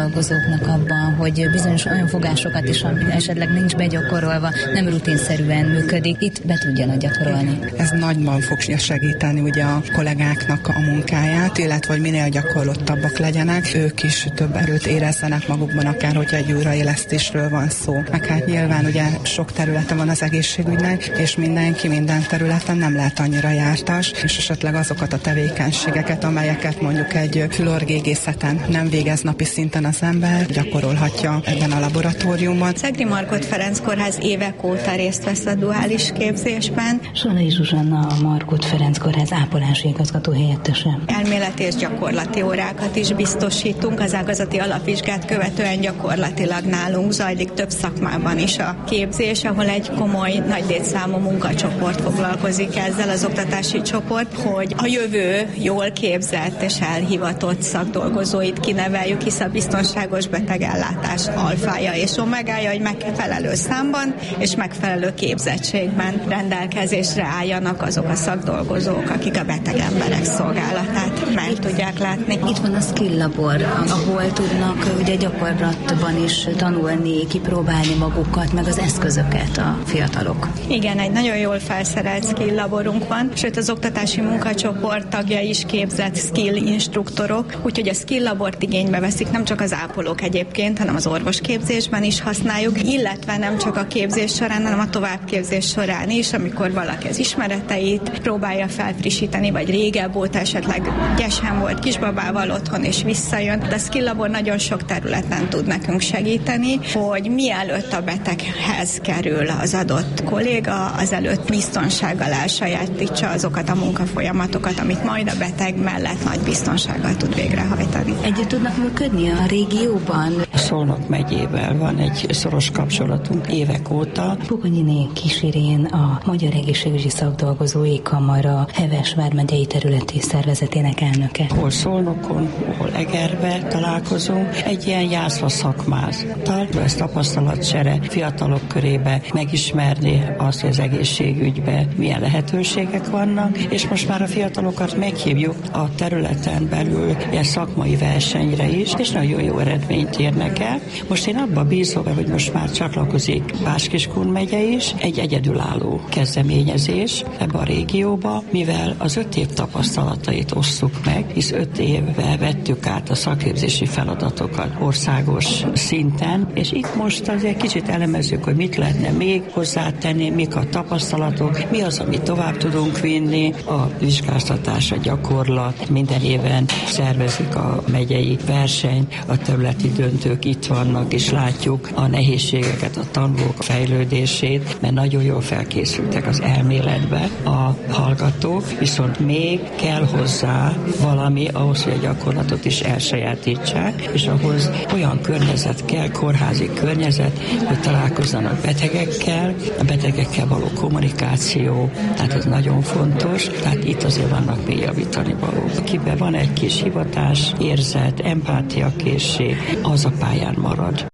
dolgozóknak abban, hogy bizonyos olyan fogásokat is, ami esetleg nincs begyakorolva, nem rutinszerűen működik, itt be tudjanak gyakorolni? Ez nagyban fog segíteni ugye a kollégáknak a munkáját, illetve hogy minél gyakorlottabbak legyenek, ők is több erőt érezzenek magukban, akár hogyha egy újraélesztésről van szó. Meg hát nyilván ugye sok területe van az egészségügynek, és mindenki minden területen nem lehet annyira jártas, és esetleg azokat a tevékenységeket, amelyeket mondjuk egy fülorgégészeten nem végez napi szinten az ember, gyakorolhatja ebben a laboratóriumban. Szegri Margott Ferenc Kórház évek óta részt vesz a duális képzésben. Solai Zsuzsanna, a Margott Ferenc Kórház ápolási igazgató helyettese. Elméleti és gyakorlati órákat is biztosítunk, az ágazati alapvizsgát követően gyakorlatilag nálunk zajlik több szakmában is a képzés, ahol egy komoly, nagy létszámú munkacsoport foglalkozik ezzel, az oktatási csoport, hogy a jövő jól képzett és elhivatott szakdolgozóit kineveljük, hisz a biztonságos betegellátás alfája és omegája, hogy megfelelő számban és megfelelő képzettségben rendelkezésre álljanak azok a szakdolgozók, akik a beteg emberek szolgálatát meg tudják látni. Itt van a Skill Labor, ahol tudnak ugye gyakorlatban is tanulni, kipróbálni magukat, meg az eszközöket a fiatalok. Igen, egy nagyon jól felszerelt Skill Laborunk van, sőt az oktatási munkacsoport tagja is képzett skill instruktorok, úgyhogy a Skill Labort igénybe veszik nem csak az ápolók egyébként, hanem az orvosképzésben is használjuk, illetve nem csak a képzés során, hanem a továbbképzés során is, amikor valaki az ismereteit próbálja felfrissíteni, vagy régebb óta esetleg gyesen volt kisbabával otthon és visszajön. De a Skill Labor nagyon sok területen tud nekünk segíteni, hogy mielőtt a beteghez kerül az adott kolléga, azelőtt biztonsággal elsajátítsa azokat a munkafolyamatokat, amit majd a beteg mellett nagy biztonsággal tud végrehajtani. Együtt tudnak működni a régióban? Szolnok megyével van egy szoros kapcsolatunk évek óta. Pugonyiné Kis Irén, a Magyar Egészségügyi Szakdolgozói Kamara Heves vármegyei területi szervezetének elnöke. Hol Szolnokon, hol Egerbe találkozunk, egy ilyen jászva szakmázattal, ez tapasztalatcsere fiatalok körébe megismerni azt, hogy az egészségügyben milyen lehetőségek vannak, és most már a fiatalokat meghívjuk a területen belül ilyen szakmai versenyre is, és nagyon jó eredményt érnek el. Most én abba bízom, hogy most már csatlakozik Bács-Kiskun megye is, egy egyedülálló kezdeményezés ebbe a régióba, mivel az 5 év tapasztalatait osszuk meg, hisz 5 évvel vettük át a szakképzési feladatokat országos szinten, és itt most azért kicsit elemezzük, hogy mit lehetne még hozzátenni, mik a tapasztalatok, mi az, amit tovább tudunk vinni, a vizsgáztatás, a gyakorlat, minden éven szervezik a megyei versenyt, a területi döntők itt vannak, és látjuk a nehézségeket, a tanulók fejlődését, mert nagyon jól felkészültek az elméletbe a hallgatók, viszont még kell hozzá valami ahhoz, hogy a gyakorlatot is elsajátítsák, és ahhoz olyan környezet kell, kórházi környezet, hogy találkozzanak betegekkel, a betegekkel való kommunikáció, tehát ez nagyon fontos, tehát itt azért vannak még javítani való. Akiben van egy kis hivatás, érzet, empátiakészség, az a pályán marad.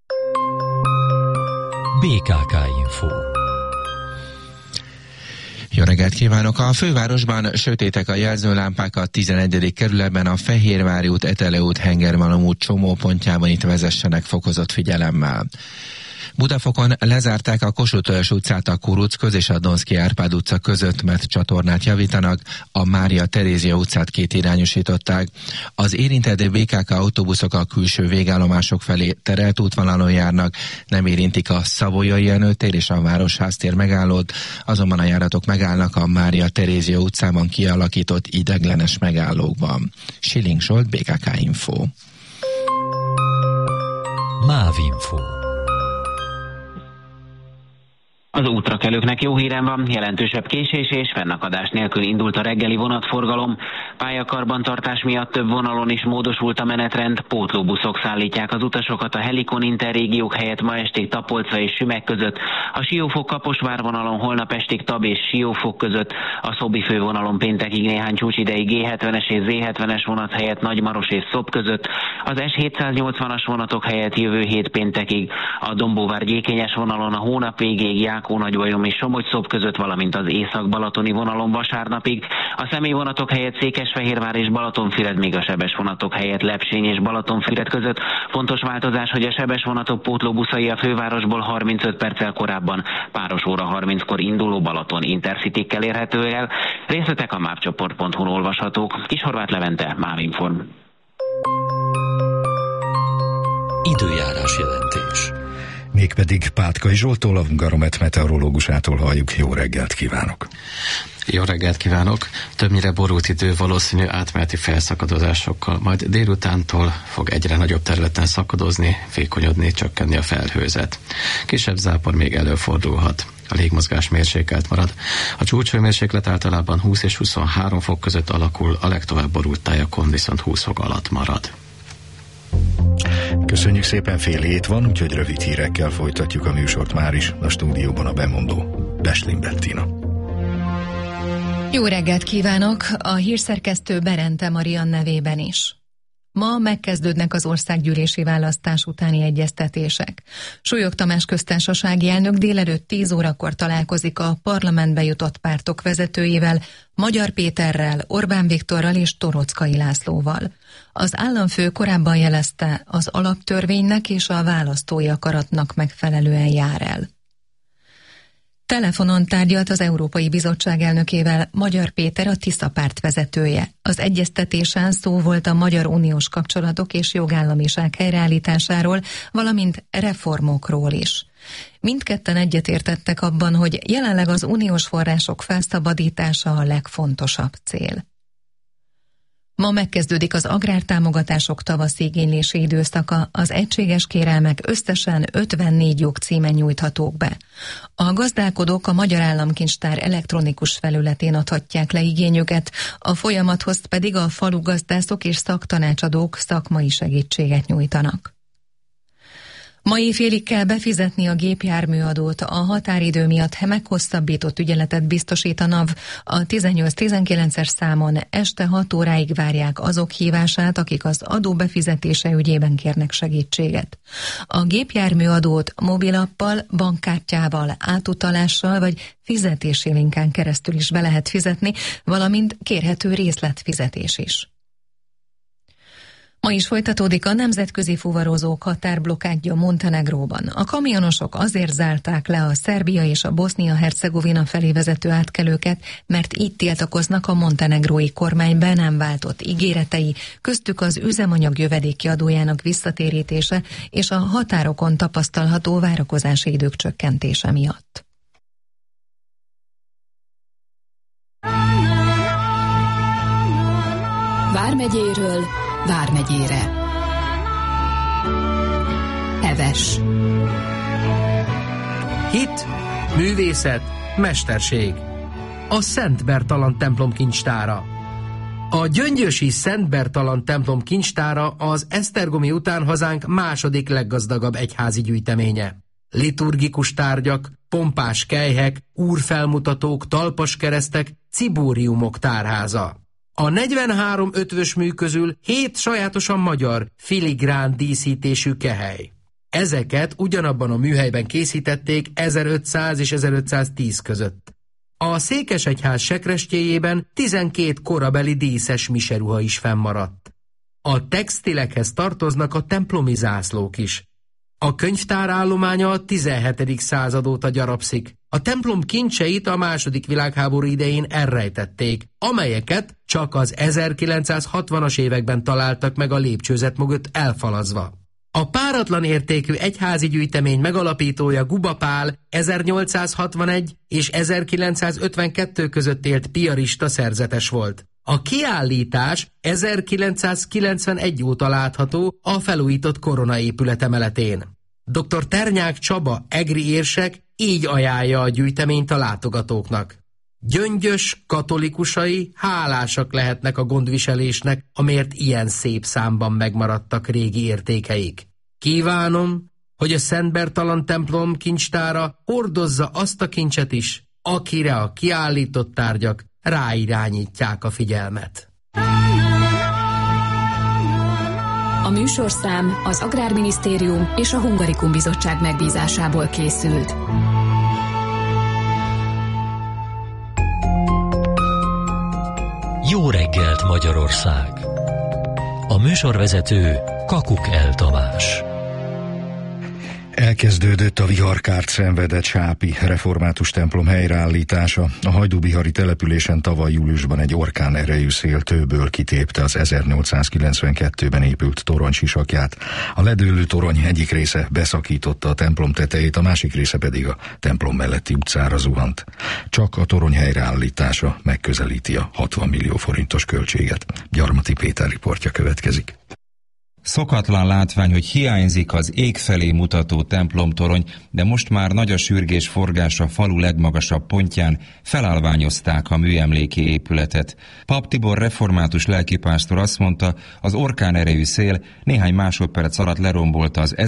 BKK Info. Jó reggelt kívánok! A fővárosban sötétek a jelzőlámpák a 11. kerületben, a Fehérvári út, Etele út, Hengermalom út csomópontjában, itt vezessenek fokozott figyelemmel. Budafokon lezárták a Kossuth-Lajos utcát a Kurucköz és a Donszky Árpád utca között, mert csatornát javítanak, a Mária Terézia utcát kétirányosították. Az érintett BKK autóbuszok a külső végállomások felé terelt útvonalon járnak, nem érintik a Savoyai Jenő tér és a Városház tér megállót, azonban a járatok megállnak a Mária Terézia utcában kialakított ideiglenes megállókban. Schilling Zsolt, BKK Info. MÁV Info. Az útrakelőknek jó hírem van, jelentősebb késés és fennakadás nélkül indult a reggeli vonatforgalom. Pályakarbantartás miatt több vonalon is módosult a menetrend, pótlóbuszok szállítják az utasokat a Helikon Interrégiók helyett ma estig Tapolca és Sümek között, a Siófok-Kaposvár vonalon holnap estig Tab és Siófok között, a Szobi fővonalon péntekig néhány csúcsidei G70-es és Z70-es vonat helyett Nagymaros és Szob között, az S780-as vonatok helyett jövő hét péntekig, a Dombóvár-Gyékényes vonalon a hónap végéig Jákó-Nagybajom és Somogy-Szob között, valamint az Észak-Balatoni vonalon vasárnapig, a személyvonatok helyett Székesfehérvár Székesfehérvár és Balatonfüred, még a sebes vonatok helyett Lepsény és Balatonfüred között. Fontos változás, hogy a sebes vonatok pótlóbuszai a fővárosból 35 perccel korábban páros óra 30-kor induló Balaton Intercity-kkel érhető el. Részletek a mapcsoport.hu-n olvashatók. Kishorváth Levente, Mávinform. Időjárás jelentés. Mégpedig Pátkai Zsolttól, a Garomet meteorológusától halljuk. Jó reggelt kívánok! Jó reggelt kívánok! Többnyire borult idő, valószínű átmeneti felszakadozásokkal, majd délutántól fog egyre nagyobb területen szakadozni, vékonyodni, csökkenni a felhőzet. Kisebb zápor még előfordulhat. A légmozgás mérsékelt marad. A csúcshőmérséklet általában 20 és 23 fok között alakul, a legtovább borult tájakon viszont 20 fok alatt marad. Köszönjük szépen, 6:30 van, úgyhogy rövid hírekkel folytatjuk a műsort már is. A stúdióban a bemondó Beslin Bettina. Jó reggelt kívánok! A hírszerkesztő Berente Marian nevében is. Ma megkezdődnek az országgyűlési választás utáni egyeztetések. Súlyog Tamás köztársasági elnök délelőtt 10 órakor találkozik a parlamentbe jutott pártok vezetőivel, Magyar Péterrel, Orbán Viktorral és Torockai Lászlóval. Az államfő korábban jelezte, az alaptörvénynek és a választói akaratnak megfelelően jár el. Telefonon tárgyalt az Európai Bizottság elnökével Magyar Péter, a Tisza párt vezetője. Az egyeztetésen szó volt a magyar uniós kapcsolatok és jogállamiság helyreállításáról, valamint reformokról is. Mindketten egyetértettek abban, hogy jelenleg az uniós források felszabadítása a legfontosabb cél. Ma megkezdődik az agrártámogatások tavaszi igénylési időszaka, az egységes kérelmek összesen 54 jogcímen nyújthatók be. A gazdálkodók a Magyar Államkincstár elektronikus felületén adhatják le igényüket, a folyamathoz pedig a falugazdászok és szaktanácsadók szakmai segítséget nyújtanak. Ma éjfélig kell befizetni a gépjárműadót, a határidő miatt meghosszabbított ügyeletet biztosít a NAV. A 18-19-es számon este 6 óráig várják azok hívását, akik az adó befizetése ügyében kérnek segítséget. A gépjárműadót mobilappal, bankkártyával, átutalással vagy fizetési linken keresztül is be lehet fizetni, valamint kérhető részletfizetés is. Ma is folytatódik a nemzetközi fuvarozók határblokádja Montenegróban. A kamionosok azért zárták le a Szerbia és a Bosznia-Hercegovina felé vezető átkelőket, mert így tiltakoznak a montenegrói kormány be nem váltott ígéretei, köztük az üzemanyag jövedéki adójának visszatérítése és a határokon tapasztalható várakozási idők csökkentése miatt. Vármegyéről Vármegyére. Heves. Hit, művészet, mesterség. A Szent Bertalan templom kincstára. A gyöngyösi Szent Bertalan templom kincstára az esztergomi után hazánk második leggazdagabb egyházi gyűjteménye. Liturgikus tárgyak, pompás kelyhek, úrfelmutatók, talpaskeresztek, cibóriumok tárháza. A 43 ötvös mű közül 7 sajátosan magyar, filigrán díszítésű kehely. Ezeket ugyanabban a műhelyben készítették 1500 és 1510 között. A székesegyház sekrestjéjében 12 korabeli díszes miseruha is fennmaradt. A textilekhez tartoznak a templomi zászlók is. A könyvtár állománya a 17. század óta gyarapszik. A templom kincseit a II. Világháború idején elrejtették, amelyeket csak az 1960-as években találtak meg a lépcsőzet mögött elfalazva. A páratlan értékű egyházi gyűjtemény megalapítója Guba Pál 1861 és 1952 között élt piarista szerzetes volt. A kiállítás 1991 óta látható a felújított koronaépület emeletén. Dr. Ternyák Csaba, egri érsek így ajánlja a gyűjteményt a látogatóknak. Gyöngyös katolikusai hálásak lehetnek a gondviselésnek, amért ilyen szép számban megmaradtak régi értékeik. Kívánom, hogy a Szent Bertalan templom kincstára hordozza azt a kincset is, akire a kiállított tárgyak ráirányítják a figyelmet. A műsorszám az Agrárminisztérium és a Hungarikum Bizottság megbízásából készült. Jó reggelt Magyarország. A műsorvezető Kakukell Tamás. Elkezdődött a viharkárt szenvedett sápi református templom helyreállítása. A hajdúbihari településen tavaly júliusban egy orkán erejű szél tőből kitépte az 1892-ben épült torony sisakját. A ledőlő torony egyik része beszakította a templom tetejét, a másik része pedig a templom melletti utcára zuhant. Csak a torony helyreállítása megközelíti a 60 millió forintos költséget. Gyarmati Péter riportja következik. Szokatlan látvány, hogy hiányzik az ég felé mutató templomtorony, de most már nagy a sürgés forgás a falu legmagasabb pontján, felállványozták a műemléki épületet. Pap Tibor református lelkipásztor azt mondta, az orkán erejű szél néhány másodperc alatt lerombolta az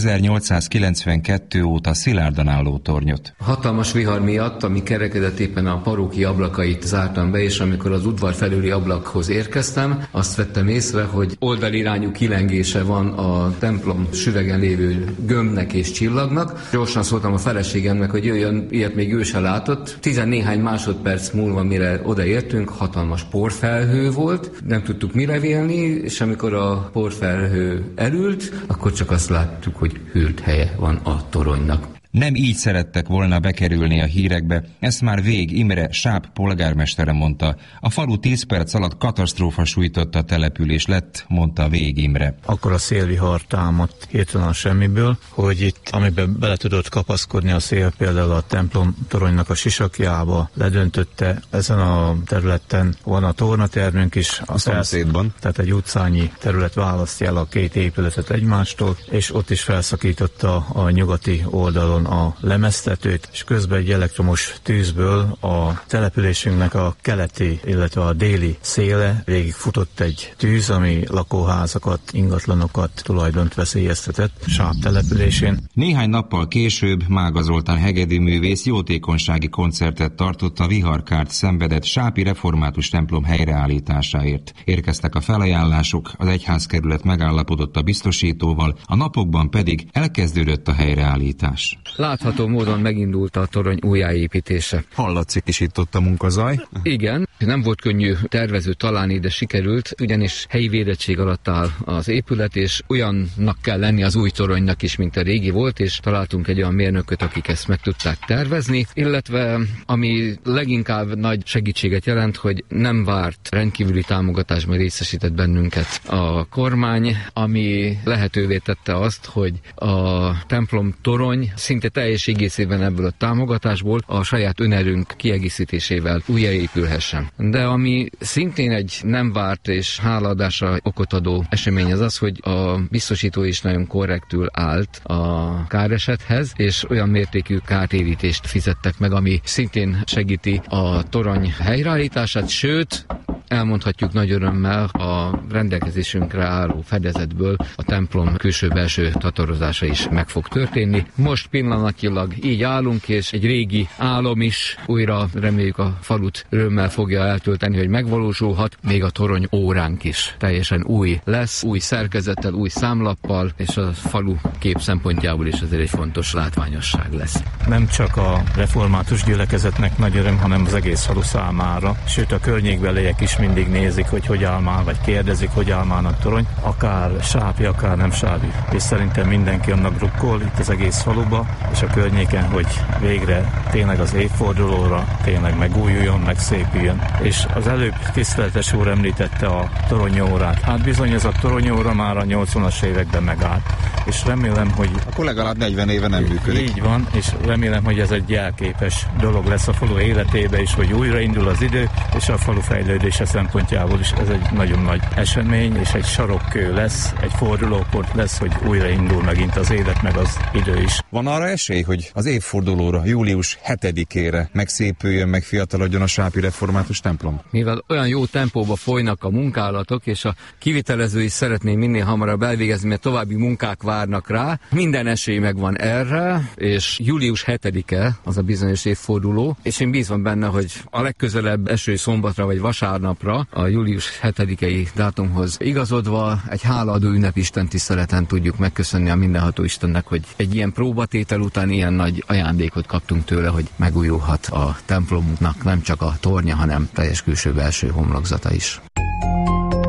1892 óta szilárdan álló tornyot. Hatalmas vihar miatt, ami kerekedett, éppen a paróki ablakait zártam be, és amikor az udvar felüli ablakhoz érkeztem, azt vettem észre, hogy oldalirányú kilengése van a templom süvegen lévő gömbnek és csillagnak. Gyorsan szóltam a feleségemnek, hogy jöjjön, ilyet még ő se látott. 14 másodperc múlva, mire odaértünk, hatalmas porfelhő volt, nem tudtuk mire vélni, és amikor a porfelhő elült, akkor csak azt láttuk, hogy hűlt helye van a toronynak. Nem így szerettek volna bekerülni a hírekbe, ezt már Vég Imre Sáp polgármestere mondta. A falu 10 perc alatt katasztrófa sújtotta a település lett, mondta Vég Imre. Akkor a szélvihar támadt hirtelen semmiből, hogy itt, amiben bele tudott kapaszkodni a szél, például a templom toronynak a sisakjába, ledöntötte. Ezen a területen van a tornatermünk is. A szomszédban. Tehát egy utcányi terület választja el a két épületet egymástól, és ott is felszakította a nyugati oldalon a lemeztetőt, és közben egy elektromos tűzből a településünknek a keleti, illetve a déli széle végig futott egy tűz, ami lakóházakat, ingatlanokat, tulajdont veszélyeztetett Sáp településén. Néhány nappal később Mága Zoltán hegedűművész jótékonysági koncertet tartott a viharkárt szenvedett sápi református templom helyreállításáért. Érkeztek a felajánlások, az egyházkerület megállapodott a biztosítóval, a napokban pedig elkezdődött a helyreállítás. Látható módon megindult a torony újjáépítése. Hallatszik is itt ott a munkazaj. Igen, nem volt könnyű tervező találni, de sikerült, ugyanis helyi védettség alatt áll az épület, és olyannak kell lenni az új toronynak is, mint a régi volt, és találtunk egy olyan mérnököt, akik ezt meg tudták tervezni, illetve ami leginkább nagy segítséget jelent, hogy nem várt rendkívüli támogatásban részesített bennünket a kormány, ami lehetővé tette azt, hogy a templom torony szinte teljes egészében ebből a támogatásból a saját önerőnk kiegészítésével újjáépülhessen. De ami szintén egy nem várt és hálaadásra okot adó esemény az, hogy a biztosító is nagyon korrektül állt a káresethez, és olyan mértékű kártérítést fizettek meg, ami szintén segíti a torony helyreállítását, sőt, elmondhatjuk nagy örömmel, a rendelkezésünkre álló fedezetből a templom külső-belső tatorozása is meg fog történni. Most pillanatnyilag így állunk, és egy régi álom is újra reméljük a falut örömmel fogja eltölteni, hogy megvalósulhat, még a torony óránk is teljesen új lesz, új szerkezettel, új számlappal, és a falu kép szempontjából is azért egy fontos látványosság lesz. Nem csak a református gyülekezetnek nagy öröm, hanem az egész falu számára, sőt a környékbeliek is mindig nézik, hogy áll már, vagy kérdezik, hogy áll már a torony, akár sápi, akár nem sápi. És szerintem mindenki annak drukkol itt az egész faluba, és a környéken, hogy végre tényleg az évfordulóra tényleg megújuljon, megszépüljön. És az előbb tiszteletes úr említette a toronyórát. Hát bizony ez a toronyóra már a 80-as években megállt. És remélem, hogy... Akkor legalább 40 éve nem működik. Így van, és remélem, hogy ez egy jelképes dolog lesz a falu életébe is, hogy újraindul az idő, és a falu fejlődése szempontjából is ez egy nagyon nagy esemény, és egy sarokkő lesz, egy fordulópont lesz, hogy újraindul megint az élet, meg az idő is. Van arra esély, hogy az évfordulóra, július 7-ére megszépüljön, megfiatalodjon a sápi református templom? Mivel olyan jó tempóba folynak a munkálatok, és a kivitelező is szeretné minél hamarabb elvégezni, mert további munkák várnak rá, minden esély megvan erre, és július 7-e az a bizonyos évforduló, és én bízom benne, hogy a legközelebb eső szombatra vagy vasárnapra a július 7-i dátumhoz igazodva egy hálaadó ünnep Isten tiszteleten tudjuk megköszönni a mindenható Istennek, hogy egy ilyen próbatétel után ilyen nagy ajándékot kaptunk tőle, hogy megújulhat a templomunknak nem csak a tornya, hanem teljes külső-belső homlokzata is.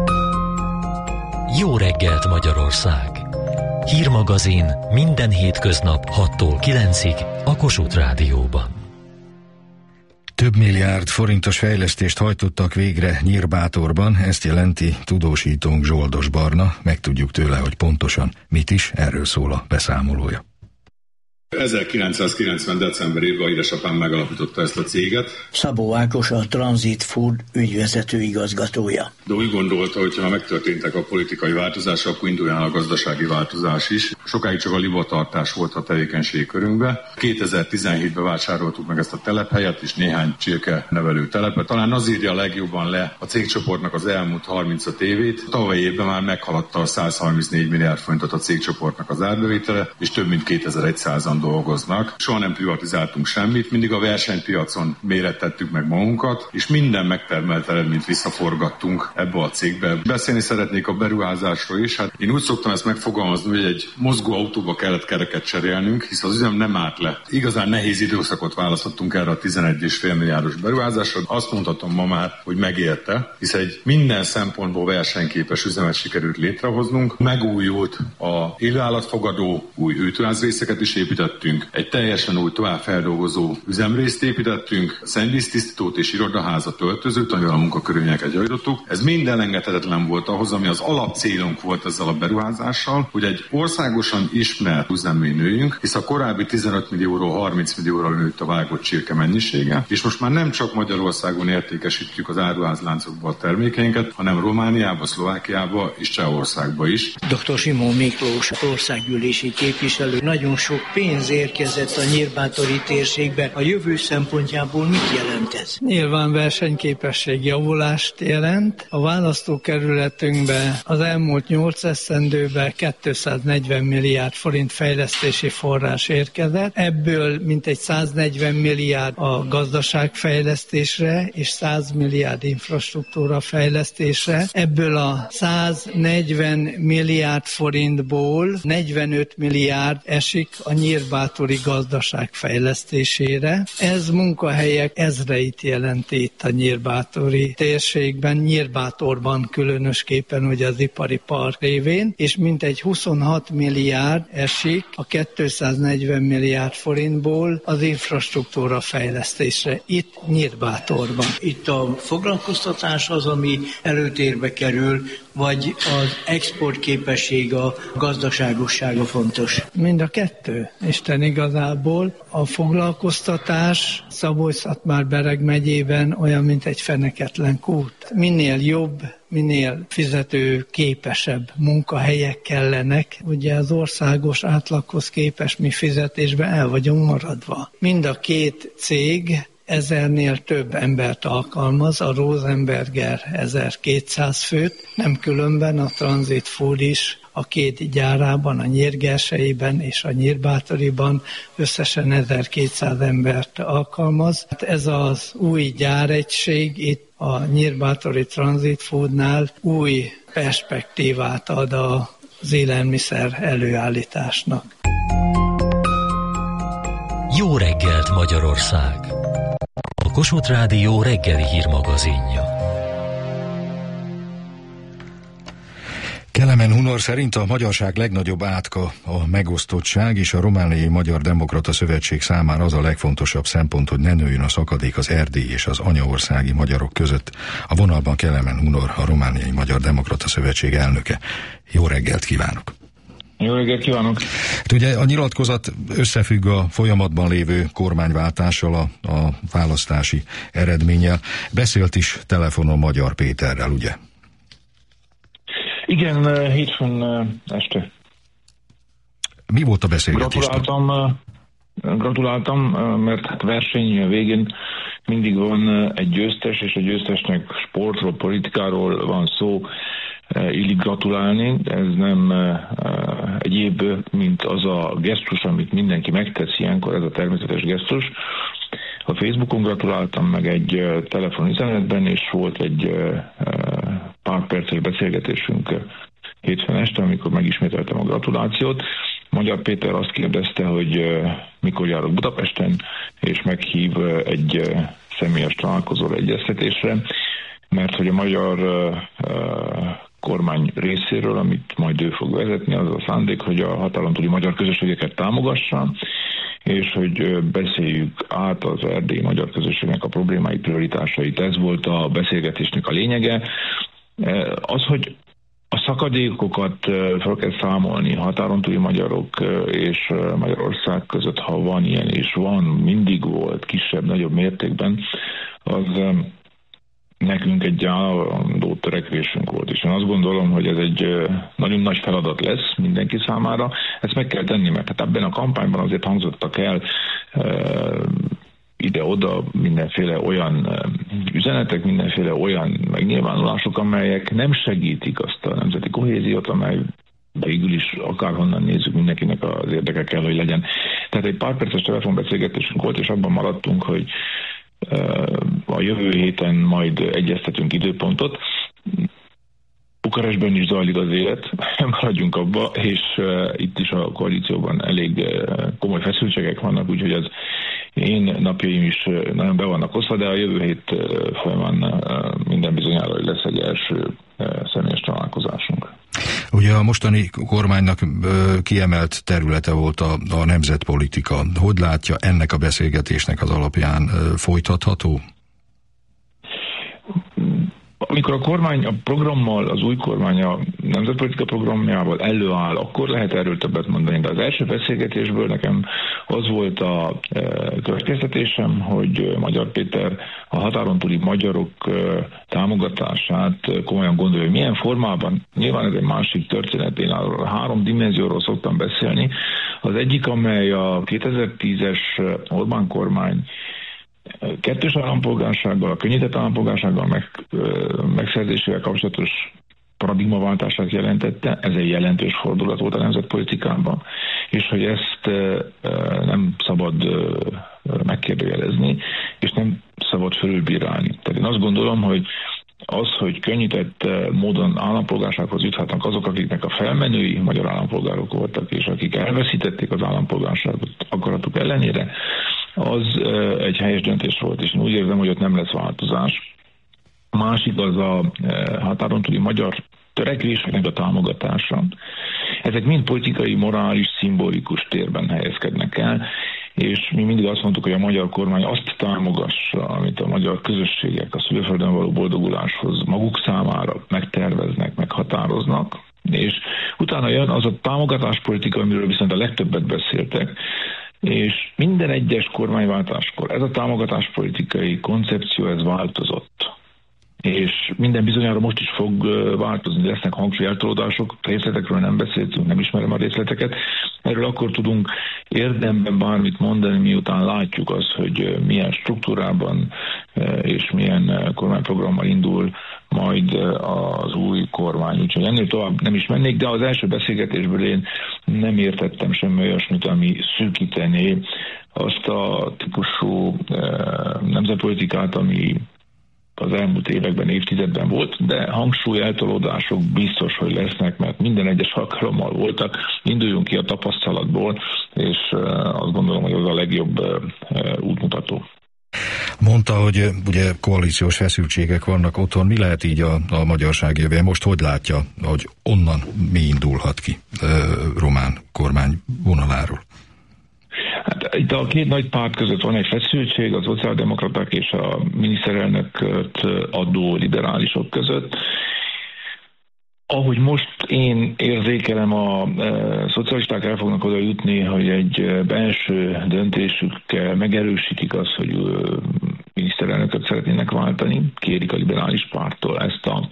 Jó reggelt Magyarország! Hírmagazin minden hétköznap 6-tól 9-ig a Kossuth Rádióban. Több milliárd forintos fejlesztést hajtottak végre Nyírbátorban, ezt jelenti tudósítónk Zsoldos Barna, megtudjuk tőle, hogy pontosan mit is, erről szól a beszámolója. 1990. decemberében édesapám megalapította ezt a céget. Szabó Ákos a Transit Food ügyvezető igazgatója. De úgy gondolta, hogy ha megtörténtek a politikai változások, akkor induljon a gazdasági változás is. Sokáig csak a libatartás volt a tevékenység körünkbe. 2017-ben vásároltuk meg ezt a telephelyet és néhány csirke nevelő telepet. Talán az írja legjobban le a cégcsoportnak az elmúlt 35 évét. Tavalyi évben már meghaladta a 134 milliárd forintot a cégcsoportnak az árbevétele, és több mint 2100-an dolgoznak. Soha nem privatizáltunk semmit, mindig a versenypiacon mérettettük meg magunkat, és minden megtermelt eredményt visszaforgattunk ebbe a cégbe. Beszélni szeretnék a beruházásról is. Hát én úgy szoktam ezt megfogalmazni, hogy egy mozgó autóba kellett kereket cserélnünk, hisz az üzem nem állt le. Igazán nehéz időszakot választottunk erre a 11,5 milliárdos beruházásra. Azt mondhatom ma már, hogy megérte, hisz egy minden szempontból versenyképes üzemet sikerült létrehoznunk. Megújult a élőállatfogadó, új hűtőházrészeket is építettünk, egy teljesen új továbbfeldolgozó üzemrészt építettünk, szennyvíztisztítót és irodaházat, öltözőt, amivel a munkakörülményeket javítottuk. Ez mind elengedhetetlen volt ahhoz, ami az alapcélunk volt ezzel a beruházással, hogy egy országosan ismert üzemmé nőjünk, hisz a korábbi 15 millióról 30 millióra nőtt a vágott csirke mennyisége, és most már nem csak Magyarországon értékesítjük az áruházláncokba a termékeinket, hanem Romániába, Szlovákiába és Csehországba is. Dr. Simon Miklós, országgyűlési képviselő, nagyon sok pénz érkezett a nyírbátori térségbe. A jövő szempontjából mit jelent ez? Nyilván versenyképesség javulást jelent. A választókerületünkben az elmúlt 8 esztendőben 240 milliárd forint fejlesztési forrás érkezett. Ebből mintegy 140 milliárd a gazdaságfejlesztésre és 100 milliárd infrastruktúra fejlesztésre. Ebből a 140 milliárd forintból 45 milliárd esik a nyírbátori gazdaság fejlesztésére. Ez munkahelyek ezreit jelenti itt a nyírbátori térségben, Nyírbátorban különösképpen, ugye az ipari park révén, és mintegy 26 milliárd esik a 240 milliárd forintból az infrastruktúra fejlesztésre itt Nyírbátorban. Itt a foglalkoztatás az, ami előtérbe kerül, vagy az exportképesség, a gazdaságossága fontos? Mind a kettő. Isten igazából a foglalkoztatás Szabolcs-Szatmár-Bereg megyében olyan, mint egy feneketlen kút. Minél jobb, minél fizető képesebb munkahelyek kellenek. Ugye az országos átlaghoz képest mi fizetésben el vagyunk maradva. Mind a két cég 1000-nél több embert alkalmaz, a Rosenberger 1200 főt, nem különben a Transit Food is a két gyárában, a Nyírgerseiben és a Nyírbátoriban összesen 1200 embert alkalmaz. Ez az új gyáregység itt a Nyírbátori Transit Foodnál új perspektívát ad az élelmiszer előállításnak. Jó reggelt Magyarország! A Kossuth Rádió reggeli hírmagazinja. Kelemen Hunor szerint a magyarság legnagyobb átka a megosztottság, és a Romániai Magyar Demokrata Szövetség számára az a legfontosabb szempont, hogy ne nőjön a szakadék az erdélyi és az anyaországi magyarok között. A vonalban Kelemen Hunor, a Romániai Magyar Demokrata Szövetség elnöke. Jó reggelt kívánok! Jó reggelt kívánok! Hát ugye a nyilatkozat összefügg a folyamatban lévő kormányváltással, a választási eredménnyel. Beszélt is telefonon Magyar Péterrel, ugye? Igen, hétfőn este. Mi volt a beszélgetés? Gratuláltam, mert hát verseny végén mindig van egy győztes, és a győztesnek sportról, politikáról van szó, illik gratulálni. Ez nem egyéb, mint az a gesztus, amit mindenki megtesz ilyenkor, ez a természetes gesztus. A Facebookon gratuláltam, meg egy telefonüzenetben, és volt egy pár perces beszélgetésünk hétfőn este, amikor megismételtem a gratulációt. Magyar Péter azt kérdezte, hogy mikor járok Budapesten, és meghív egy személyes találkozóra, egyeztetésre, mert hogy a magyar kormány részéről, amit majd ő fog vezetni, az a szándék, hogy a határon túli magyar közösségeket támogassa, és hogy beszéljük át az erdélyi magyar közösségnek a problémái, prioritásait. Ez volt a beszélgetésnek a lényege. Az, hogy a szakadékokat fel kell számolni határon túli magyarok és Magyarország között, ha van ilyen, és van, mindig volt, kisebb, nagyobb mértékben, az nekünk egy állandó törekvésünk volt. És én azt gondolom, hogy ez egy nagyon nagy feladat lesz mindenki számára. Ezt meg kell tenni, mert hát ebben a kampányban azért hangzottak el ide-oda mindenféle olyan üzenetek, mindenféle olyan megnyilvánulások, amelyek nem segítik azt a nemzeti kohéziót, amely végül is akárhonnan nézzük, mindenkinek az érdeke kell, hogy legyen. Tehát egy pár perces telefonbeszélgetésünk volt, és abban maradtunk, hogy a jövő héten majd egyeztetünk időpontot. Bukarestben is zajlik az élet, maradjunk abba, és itt is a koalícióban elég komoly feszültségek vannak, úgyhogy az én napjaim is nagyon be vannak osztva, de a jövő hét folyamán minden bizonyára lesz egy első személyes találkozásunk. Ugye a mostani kormánynak kiemelt területe volt a nemzetpolitika. Hogy látja, ennek a beszélgetésnek az alapján folytatható? Amikor a kormány a programmal, az új kormány a nemzetpolitika programjával előáll, akkor lehet erről többet mondani. De az első beszélgetésből nekem az volt a következtetésem, hogy Magyar Péter a határon túli magyarok támogatását komolyan gondolja, hogy milyen formában. Nyilván ez egy másik történet, én a 3 dimenzióról szoktam beszélni. Az egyik, amely a 2010-es Orbán kormány kettős állampolgársággal, a könnyített állampolgársággal megszerzésével kapcsolatos paradigmaváltását jelentette, ez egy jelentős fordulat volt a nemzetpolitikában, és hogy ezt nem szabad megkérdőjelezni, és nem szabad fölülbírálni. Tehát én azt gondolom, hogy az, hogy könnyített módon állampolgársághoz juthatnak azok, akiknek a felmenői magyar állampolgárok voltak, és akik elveszítették az állampolgárságot akaratuk ellenére, az egy helyes döntés volt, és én úgy érzem, hogy ott nem lesz változás. A másik az a határon túli magyar törekvéseknek a támogatása. Ezek mind politikai, morális, szimbolikus térben helyezkednek el, és mi mindig azt mondtuk, hogy a magyar kormány azt támogassa, amit a magyar közösségek a szülőföldön való boldoguláshoz maguk számára megterveznek, meghatároznak, és utána jön az a támogatáspolitika, amiről viszont a legtöbbet beszéltek, és minden egyes kormányváltáskor ez a támogatáspolitikai koncepció, ez változott. És minden bizonyára most is fog változni, lesznek hangsúlyeltolódások, részletekről nem beszéltünk, nem ismerem a részleteket. Erről akkor tudunk érdemben bármit mondani, miután látjuk azt, hogy milyen struktúrában és milyen kormányprogrammal indul majd az új kormány. Úgyhogy ennél tovább nem is mennék, de az első beszélgetésből én nem értettem semmi olyasmit, ami szűkítené azt a típusú nemzetpolitikát, ami az elmúlt években, évtizedben volt, de hangsúlyeltolódások biztos, hogy lesznek, mert minden egyes alkalommal voltak. Induljunk ki a tapasztalatból, és azt gondolom, hogy az a legjobb útmutató. Mondta, hogy ugye koalíciós feszültségek vannak otthon. Mi lehet így a magyarság jövője? Most hogy látja, hogy onnan mi indulhat ki román kormány vonaláról? Hát itt a két nagy párt között van egy feszültség, a szociáldemokraták és a miniszterelnököt adó liberálisok között. Ahogy most én érzékelem, a szocialisták el fognak oda jutni, hogy egy belső döntésükkel megerősítik azt, hogy miniszterelnököt szeretnének váltani, kérik a liberális párttól ezt a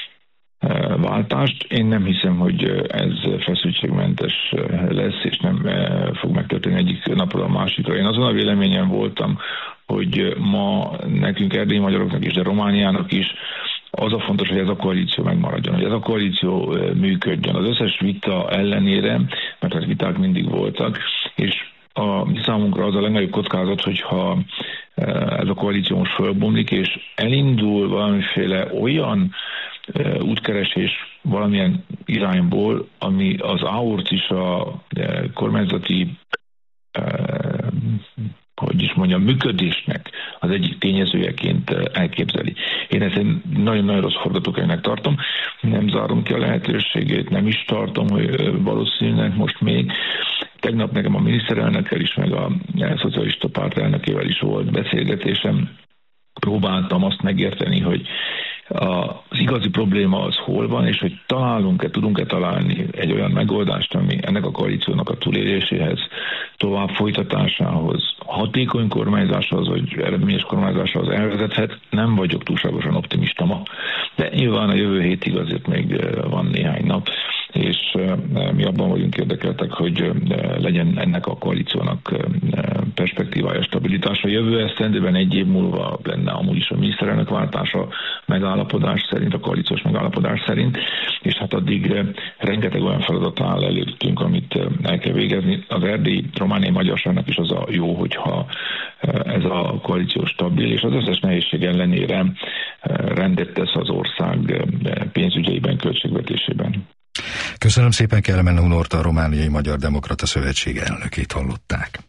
váltást. Én nem hiszem, hogy ez feszültségmentes lesz, és nem fog megtörténni egyik napról a másikra. Én azon a véleményen voltam, hogy ma nekünk erdélyi magyaroknak is, de Romániának is az a fontos, hogy ez a koalíció megmaradjon, hogy ez a koalíció működjön. Az összes vita ellenére, mert hát viták mindig voltak, és mi számunkra az a legnagyobb kockázat, hogyha ez a koalíció most fölbomlik, és elindul valamiféle olyan útkeresés valamilyen irányból, ami az AURC is a kormányzati, hogy is mondjam, működésnek az egyik tényezőjeként elképzeli. Én ezt egy nagyon-nagyon rossz forgatókönyvnek tartom, nem zárom ki a lehetőségét, nem is tartom, hogy valószínűleg most még. Tegnap nekem a miniszterelnökkel is, meg a szocialista párt elnökével is volt beszélgetésem. Próbáltam azt megérteni, hogy az igazi probléma az hol van, és hogy tudunk-e találni egy olyan megoldást, ami ennek a koalíciónak a túléléséhez, tovább folytatásához, hatékony kormányzáshoz, vagy eredményes kormányzáshoz elvezethet. Nem vagyok túlságosan optimista ma, de nyilván a jövő hétig azért még van néhány nap, és mi abban vagyunk érdekeltek, hogy legyen ennek a koalíciónak perspektívája, stabilitása. Jövő esztendőben egy év múlva lenne amúgy is a miniszterelnök váltása megállapodás szerint, a koalíciós megállapodás szerint, és hát addig rengeteg olyan feladat áll előttünk, amit el kell végezni. Az erdélyi romániai magyarságnak is az a jó, hogyha ez a koalíció stabil, és az összes nehézség ellenére rendet tesz az ország pénzügyeiben, költségvetésében. Köszönöm szépen, Kelemen Hunort, a Romániai Magyar Demokrata Szövetség elnökét hallották.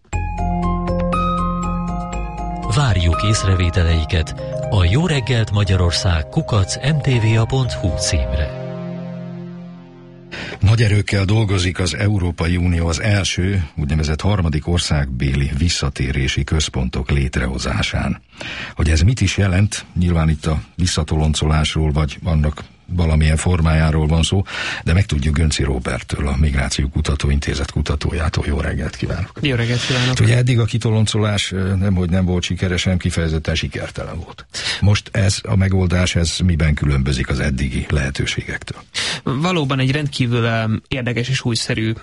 Várjuk észrevételeiket a Jó reggelt Magyarország @mtva.hu címre. Nagy erőkkel dolgozik az Európai Unió az első, úgynevezett harmadik országbéli visszatérési központok létrehozásán. Hogy ez mit is jelent, nyilván itt a visszatoloncolásról vagy annak valamilyen formájáról van szó, de megtudjuk Gönci Róberttől, a Migráció Kutatóintézet kutatójától. Jó reggelt kívánok! Jó reggelt kívánok! Ugye eddig a kitoloncolás nemhogy nem volt sikeres, hanem kifejezetten sikertelen volt. Most ez a megoldás, ez miben különbözik az eddigi lehetőségektől? Valóban egy rendkívül érdekes és újszerű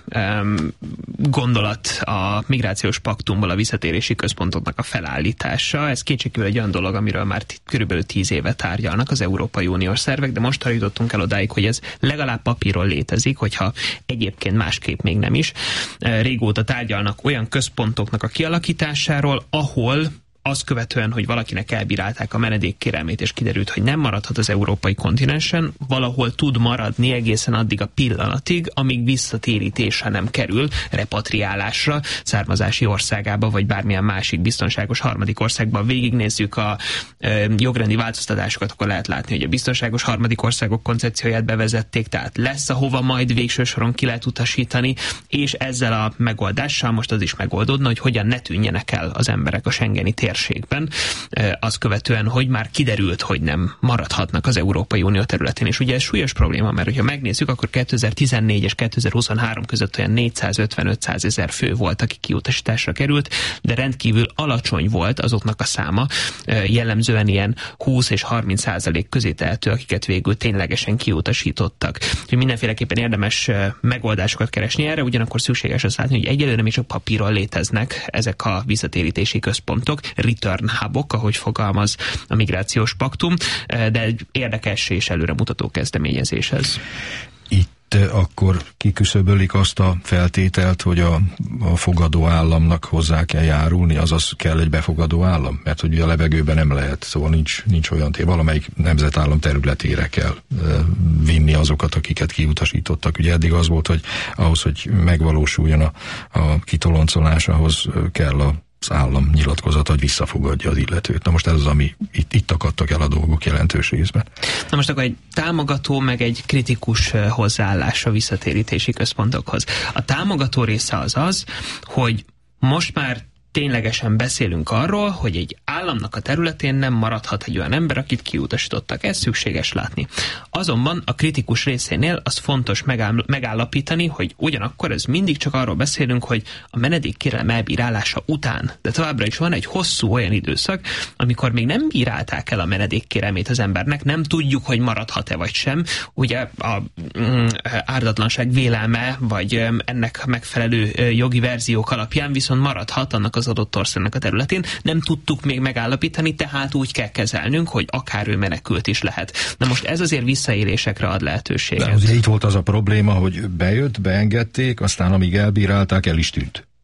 gondolat a migrációs paktumból a visszatérési központoknak a felállítása. Ez kétségkívül egy olyan dolog, amiről már körülbelül 10 éve tárgyalnak az Európai Uniós szervek, de most jutottunk el odáig, hogy ez legalább papíron létezik, hogyha egyébként másképp még nem is. Régóta tárgyalnak olyan központoknak a kialakításáról, ahol azt követően, hogy valakinek elbírálták a menedékkérelmét, és kiderült, hogy nem maradhat az európai kontinensen, valahol tud maradni egészen addig a pillanatig, amíg visszatérítése nem kerül repatriálásra származási országába, vagy bármilyen másik biztonságos harmadik országban. Végignézzük a jogrendi változtatásokat, akkor lehet látni, hogy a biztonságos harmadik országok koncepcióját bevezették, tehát lesz, ahova majd végső soron ki lehet utasítani, és ezzel a megoldással most az is megoldódna, hogy hogyan ne tűnjenek el az emberek a schengeni térségben, azt követően, hogy már kiderült, hogy nem maradhatnak az Európai Unió területén. És ugye ez súlyos probléma, mert hogyha megnézzük, akkor 2014 és 2023 között olyan 450-500 ezer fő volt, aki kiutasításra került, de rendkívül alacsony volt azoknak a száma, jellemzően ilyen 20 és 30% közé tehető, akiket végül ténylegesen kiutasítottak. Úgyhogy mindenféleképpen érdemes megoldásokat keresni erre, ugyanakkor szükséges azt látni, hogy egyelőre még csak papíron léteznek ezek a visszatérítési központok, return hubok, ahogy fogalmaz a migrációs paktum, de egy érdekes és előremutató kezdeményezés ez. Itt akkor kiküszöbölik azt a feltételt, hogy a fogadó államnak hozzá kell járulni, azaz kell egy befogadó állam, mert hogy a levegőben nem lehet, szóval nincs olyan valamelyik nemzetállam területére kell vinni azokat, akiket kiutasítottak. Ugye eddig az volt, hogy ahhoz, hogy megvalósuljon a kitoloncolás, ahhoz kell az állam nyilatkozat, hogy visszafogadja az illetőt. Na most ez az, ami itt akadtak el a dolgok jelentős részben. Na most akkor egy támogató, meg egy kritikus hozzáállás a visszatérítési központokhoz. A támogató része az, hogy most már ténylegesen beszélünk arról, hogy egy államnak a területén nem maradhat egy olyan ember, akit kiutasítottak. Ez szükséges látni. Azonban a kritikus részénél az fontos megállapítani, hogy ugyanakkor ez mindig csak arról beszélünk, hogy a menedékkérelem elbírálása után, de továbbra is van egy hosszú olyan időszak, amikor még nem bírálták el a menedékkérelmét az embernek, nem tudjuk, hogy maradhat-e vagy sem. Ugye a ártatlanság vélelme, vagy ennek megfelelő jogi verziók alapján viszont maradhat annak az adott országnak a területén. Nem tudtuk még megállapítani, tehát úgy kell kezelnünk, hogy akár ő menekült is lehet. Na most ez azért visszaélésekre ad lehetőséget. De ugye itt volt az a probléma, hogy beengedték, aztán amíg elbírálták, el is tűnt.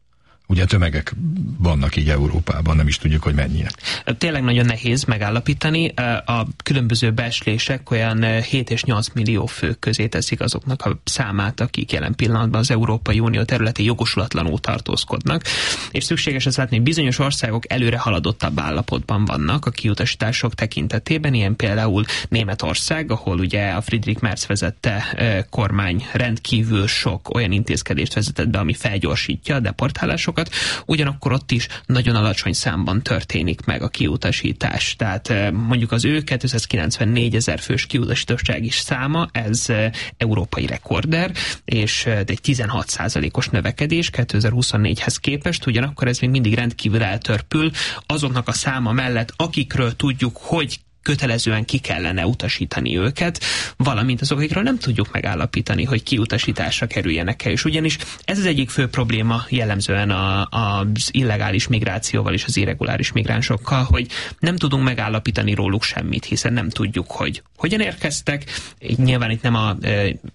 Ugye tömegek vannak így Európában, nem is tudjuk, hogy mennyien. Tényleg nagyon nehéz megállapítani. A különböző becslések olyan 7 és 8 millió fő közé teszik azoknak a számát, akik jelen pillanatban az Európai Unió területén jogosulatlanul tartózkodnak. És szükséges az látni, hogy bizonyos országok előre haladottabb állapotban vannak a kiutasítások tekintetében, ilyen például Németország, ahol ugye a Friedrich Merz vezette kormány rendkívül sok olyan intézkedést vezetett be, ami felgyorsítja a deportálásokat, ugyanakkor ott is nagyon alacsony számban történik meg a kiutasítás. Tehát mondjuk az ő 294 000 fős kiutasítottsági száma, ez európai rekorder, és egy 16%-os növekedés 2024-hez képest, ugyanakkor ez még mindig rendkívül eltörpül azoknak a száma mellett, akikről tudjuk, hogy kötelezően ki kellene utasítani őket, valamint azok, akikről nem tudjuk megállapítani, hogy kiutasításra kerüljenek el. És ugyanis ez az egyik fő probléma jellemzően az illegális migrációval és az irreguláris migránsokkal, hogy nem tudunk megállapítani róluk semmit, hiszen nem tudjuk, hogy hogyan érkeztek. Nyilván itt nem a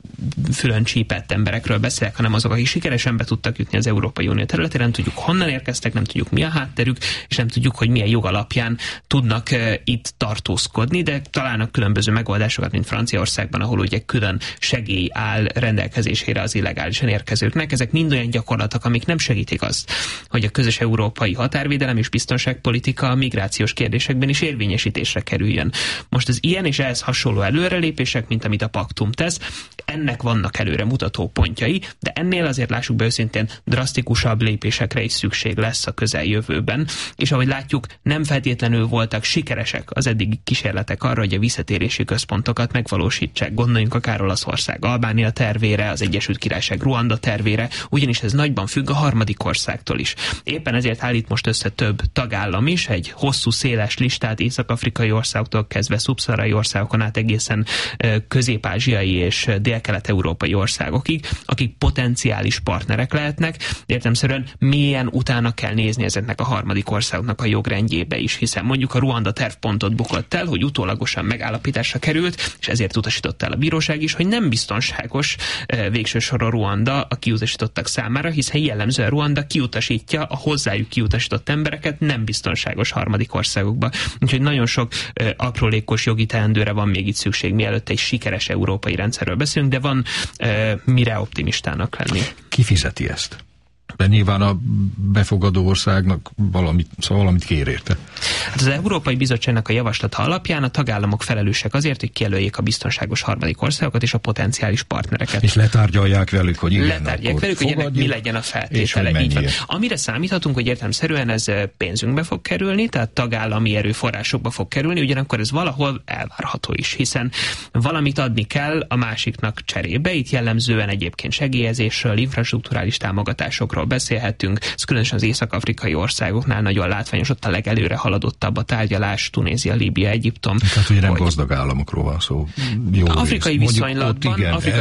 fülön csípett emberekről beszélek, hanem azok, akik sikeresen be tudtak jutni az Európai Unió területére, nem tudjuk, honnan érkeztek, nem tudjuk, mi a hátterük, és nem tudjuk, hogy milyen jogalapján tudnak itt tartózkodni, de találnak különböző megoldásokat, mint Franciaországban, ahol ugye külön segély áll rendelkezésére az illegálisan érkezőknek. Ezek mind olyan gyakorlatok, amik nem segítik azt, hogy a közös európai határvédelem és biztonságpolitika a migrációs kérdésekben is érvényesítésre kerüljön. Most az ilyen és ehhez hasonló előrelépések, mint amit a paktum tesz, ennek vannak előremutató pontjai, de ennél azért lássuk be őszintén, drasztikusabb lépésekre is szükség lesz a közeljövőben, és ahogy látjuk, nem feltétlenül voltak sikeresek az eddigi kísérletek arra, hogy a visszatérési központokat megvalósítsák. Gondoljunk akár Olaszország Albánia tervére, az Egyesült Királyság Ruanda tervére, ugyanis ez nagyban függ a harmadik országtól is. Éppen ezért állít most össze több tagállam is egy hosszú, széles listát észak-afrikai országoktól kezdve szubszaharai országokon át egészen közép-ázsiai és dél-kelet-európai országokig, akik potenciális partnerek lehetnek, de értelemszerűen mélyen utána kell nézni ezeknek a harmadik országoknak a jogrendjébe is, hiszen mondjuk a Ruanda terv pontot bukott el, hogy utólagosan megállapításra került, és ezért utasított el a bíróság is, hogy nem biztonságos végső soron Ruanda a kiutasítottak számára, hiszen jellemzően Ruanda kiutasítja a hozzájuk kiutasított embereket nem biztonságos harmadik országokba. Úgyhogy nagyon sok aprólékos jogi teendőre van még itt szükség, mielőtt egy sikeres európai rendszerről beszélünk, de van mire optimistának lenni. Ki fizeti ezt? De nyilván a befogadó országnak valamit kér érte. Hát az Európai Bizottságnak a javaslata alapján a tagállamok felelősek azért, hogy kijelöljék a biztonságos harmadik országokat és a potenciális partnereket. És letárgyalják velük, hogy igen, letárgyalják velük, hogy ennek mi legyen a feltétele. Így van. Amire számíthatunk, hogy értelemszerűen ez pénzünkbe fog kerülni, tehát tagállami erőforrásokba fog kerülni, ugyanakkor ez valahol elvárható is, hiszen valamit adni kell a másiknak cserébe. Itt jellemzően egyébként segélyezésről, infrastrukturális támogatásokról beszélhetünk, ez különösen az észak-afrikai országoknál nagyon látványos, ott a legelőre haladottabb a tárgyalás, Tunézia, Líbia, Egyiptom. Tehát ugye nem gazdag államokról van szó. Afrikai viszonylatban,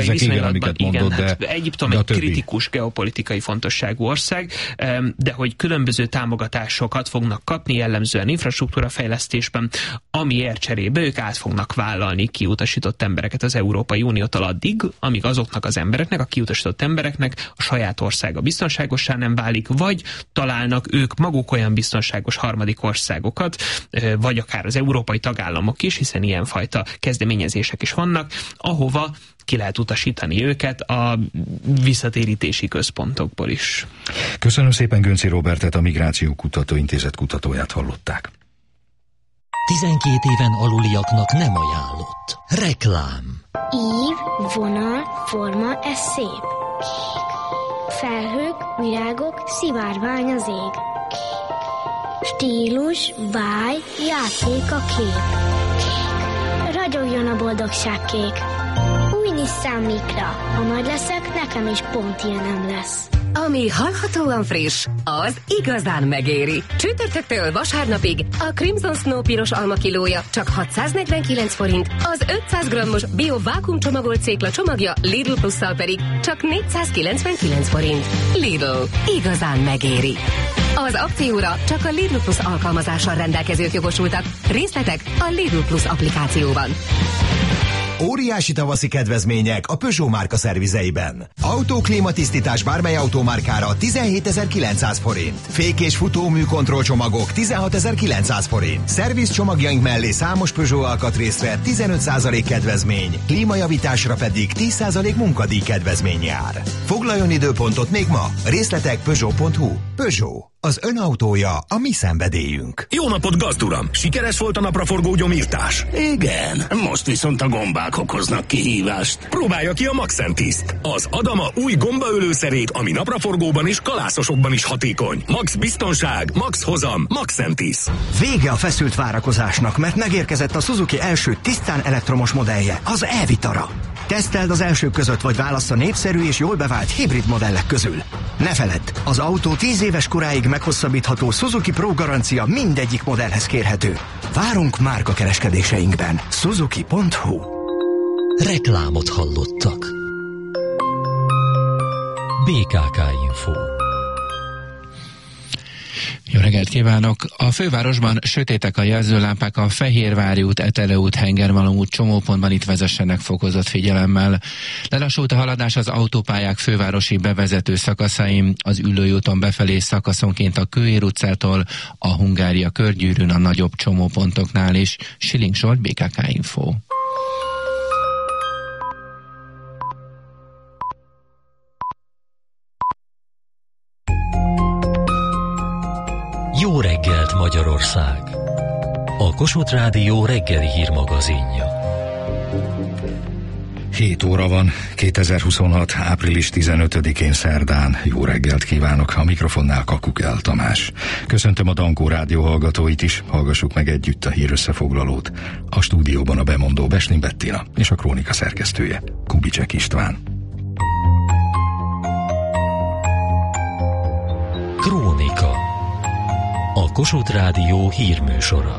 igen, hát Egyiptom egy kritikus geopolitikai fontosságú ország, de hogy különböző támogatásokat fognak kapni, jellemzően infrastruktúrafejlesztésben, amiért cserébe ők át fognak vállalni kiutasított embereket az Európai Uniótól addig, amíg azoknak az embereknek, a kiutasított embereknek a saját országa biztonságossá nem válik, vagy találnak ők maguk olyan biztonságos harmadik országokat, vagy akár az európai tagállamok is, hiszen ilyenfajta kezdeményezések is vannak, ahova ki lehet utasítani őket a visszatérítési központokból is. Köszönöm szépen, Gönci Róbertet, a Migráció Kutatóintézet kutatóját hallották. 12 éven aluliaknak nem ajánlott. Reklám. Ív, vonal, forma, ez szép. Kék. Felhők, virágok, szivárvány az ég. Kék. Stílus, báj, játék a kép. Kék. Ragyogjon a boldogság kék. Új Nissan Micra. Ha nagy leszek, nekem is pont ilyenem lesz. Ami hallhatóan friss, az igazán megéri. Csütörtöktől vasárnapig a Crimson Snow piros alma kilója csak 649 forint, az 500 g-os bio vákuum csomagolt cékla csomagja Lidl Plusszal pedig csak 499 forint. Lidl. Igazán megéri. Az akcióra csak a Lidl Plus alkalmazással rendelkezők jogosultak. Részletek a Lidl Plus applikációban. Óriási tavaszi kedvezmények a Peugeot márka szervizeiben. Autóklímatisztítás bármely autómárkára 17.900 forint. Fék- és futómű kontrollcsomagok 16.900 forint. Szerviz csomagjaink mellé számos Peugeot alkatrészre 15% kedvezmény, klímajavításra pedig 10% munkadíj kedvezmény jár. Foglaljon időpontot még ma. Részletek Peugeot.hu. Peugeot. Az ön autója a mi szenvedélyünk. Jó napot, gazduram! Sikeres volt a napraforgó gyomírtás? Igen, most viszont a gombák okoznak kihívást. Próbálja ki a Maxentiszt, az Adama új gombaölőszerét, ami napraforgóban és kalászosokban is hatékony. Max biztonság, max hozam, Maxentiszt. Vége a feszült várakozásnak, mert megérkezett a Suzuki első tisztán elektromos modellje, az e-Vitara. Teszteld az elsők között, vagy válasz a népszerű és jól bevált hibrid modellek közül. Ne feledd, az autó 10 éves koráig meghosszabbítható Suzuki Pro garancia mindegyik modellhez kérhető. Várunk márkakereskedéseinkben. Suzuki.hu. Reklámot hallottak. BKK Info. Jó reggelt kívánok! A fővárosban sötétek a jelzőlámpák, a Fehérvári út, Etelő út, Hengermalom út csomópontban, itt vezessenek fokozott figyelemmel. Lelassult a haladás az autópályák fővárosi bevezető szakaszain, az Üllői úton befelé szakaszonként a Kőér utcától, a Hungária körgyűrűn a nagyobb csomópontoknál is. Schilling Zsolt, BKK Info. Jó reggelt, Magyarország! A Kossuth Rádió reggeli hírmagazinja. 7 óra van, 2026. április 15-én szerdán. Jó reggelt kívánok, a mikrofonnál Kakukel Tamás. Köszöntöm a Dankó Rádió hallgatóit is, hallgassuk meg együtt a hírösszefoglalót. A stúdióban a bemondó Besni Bettina és a Krónika szerkesztője, Kubicek István. Krónika. A Kossuth Rádió hírműsora.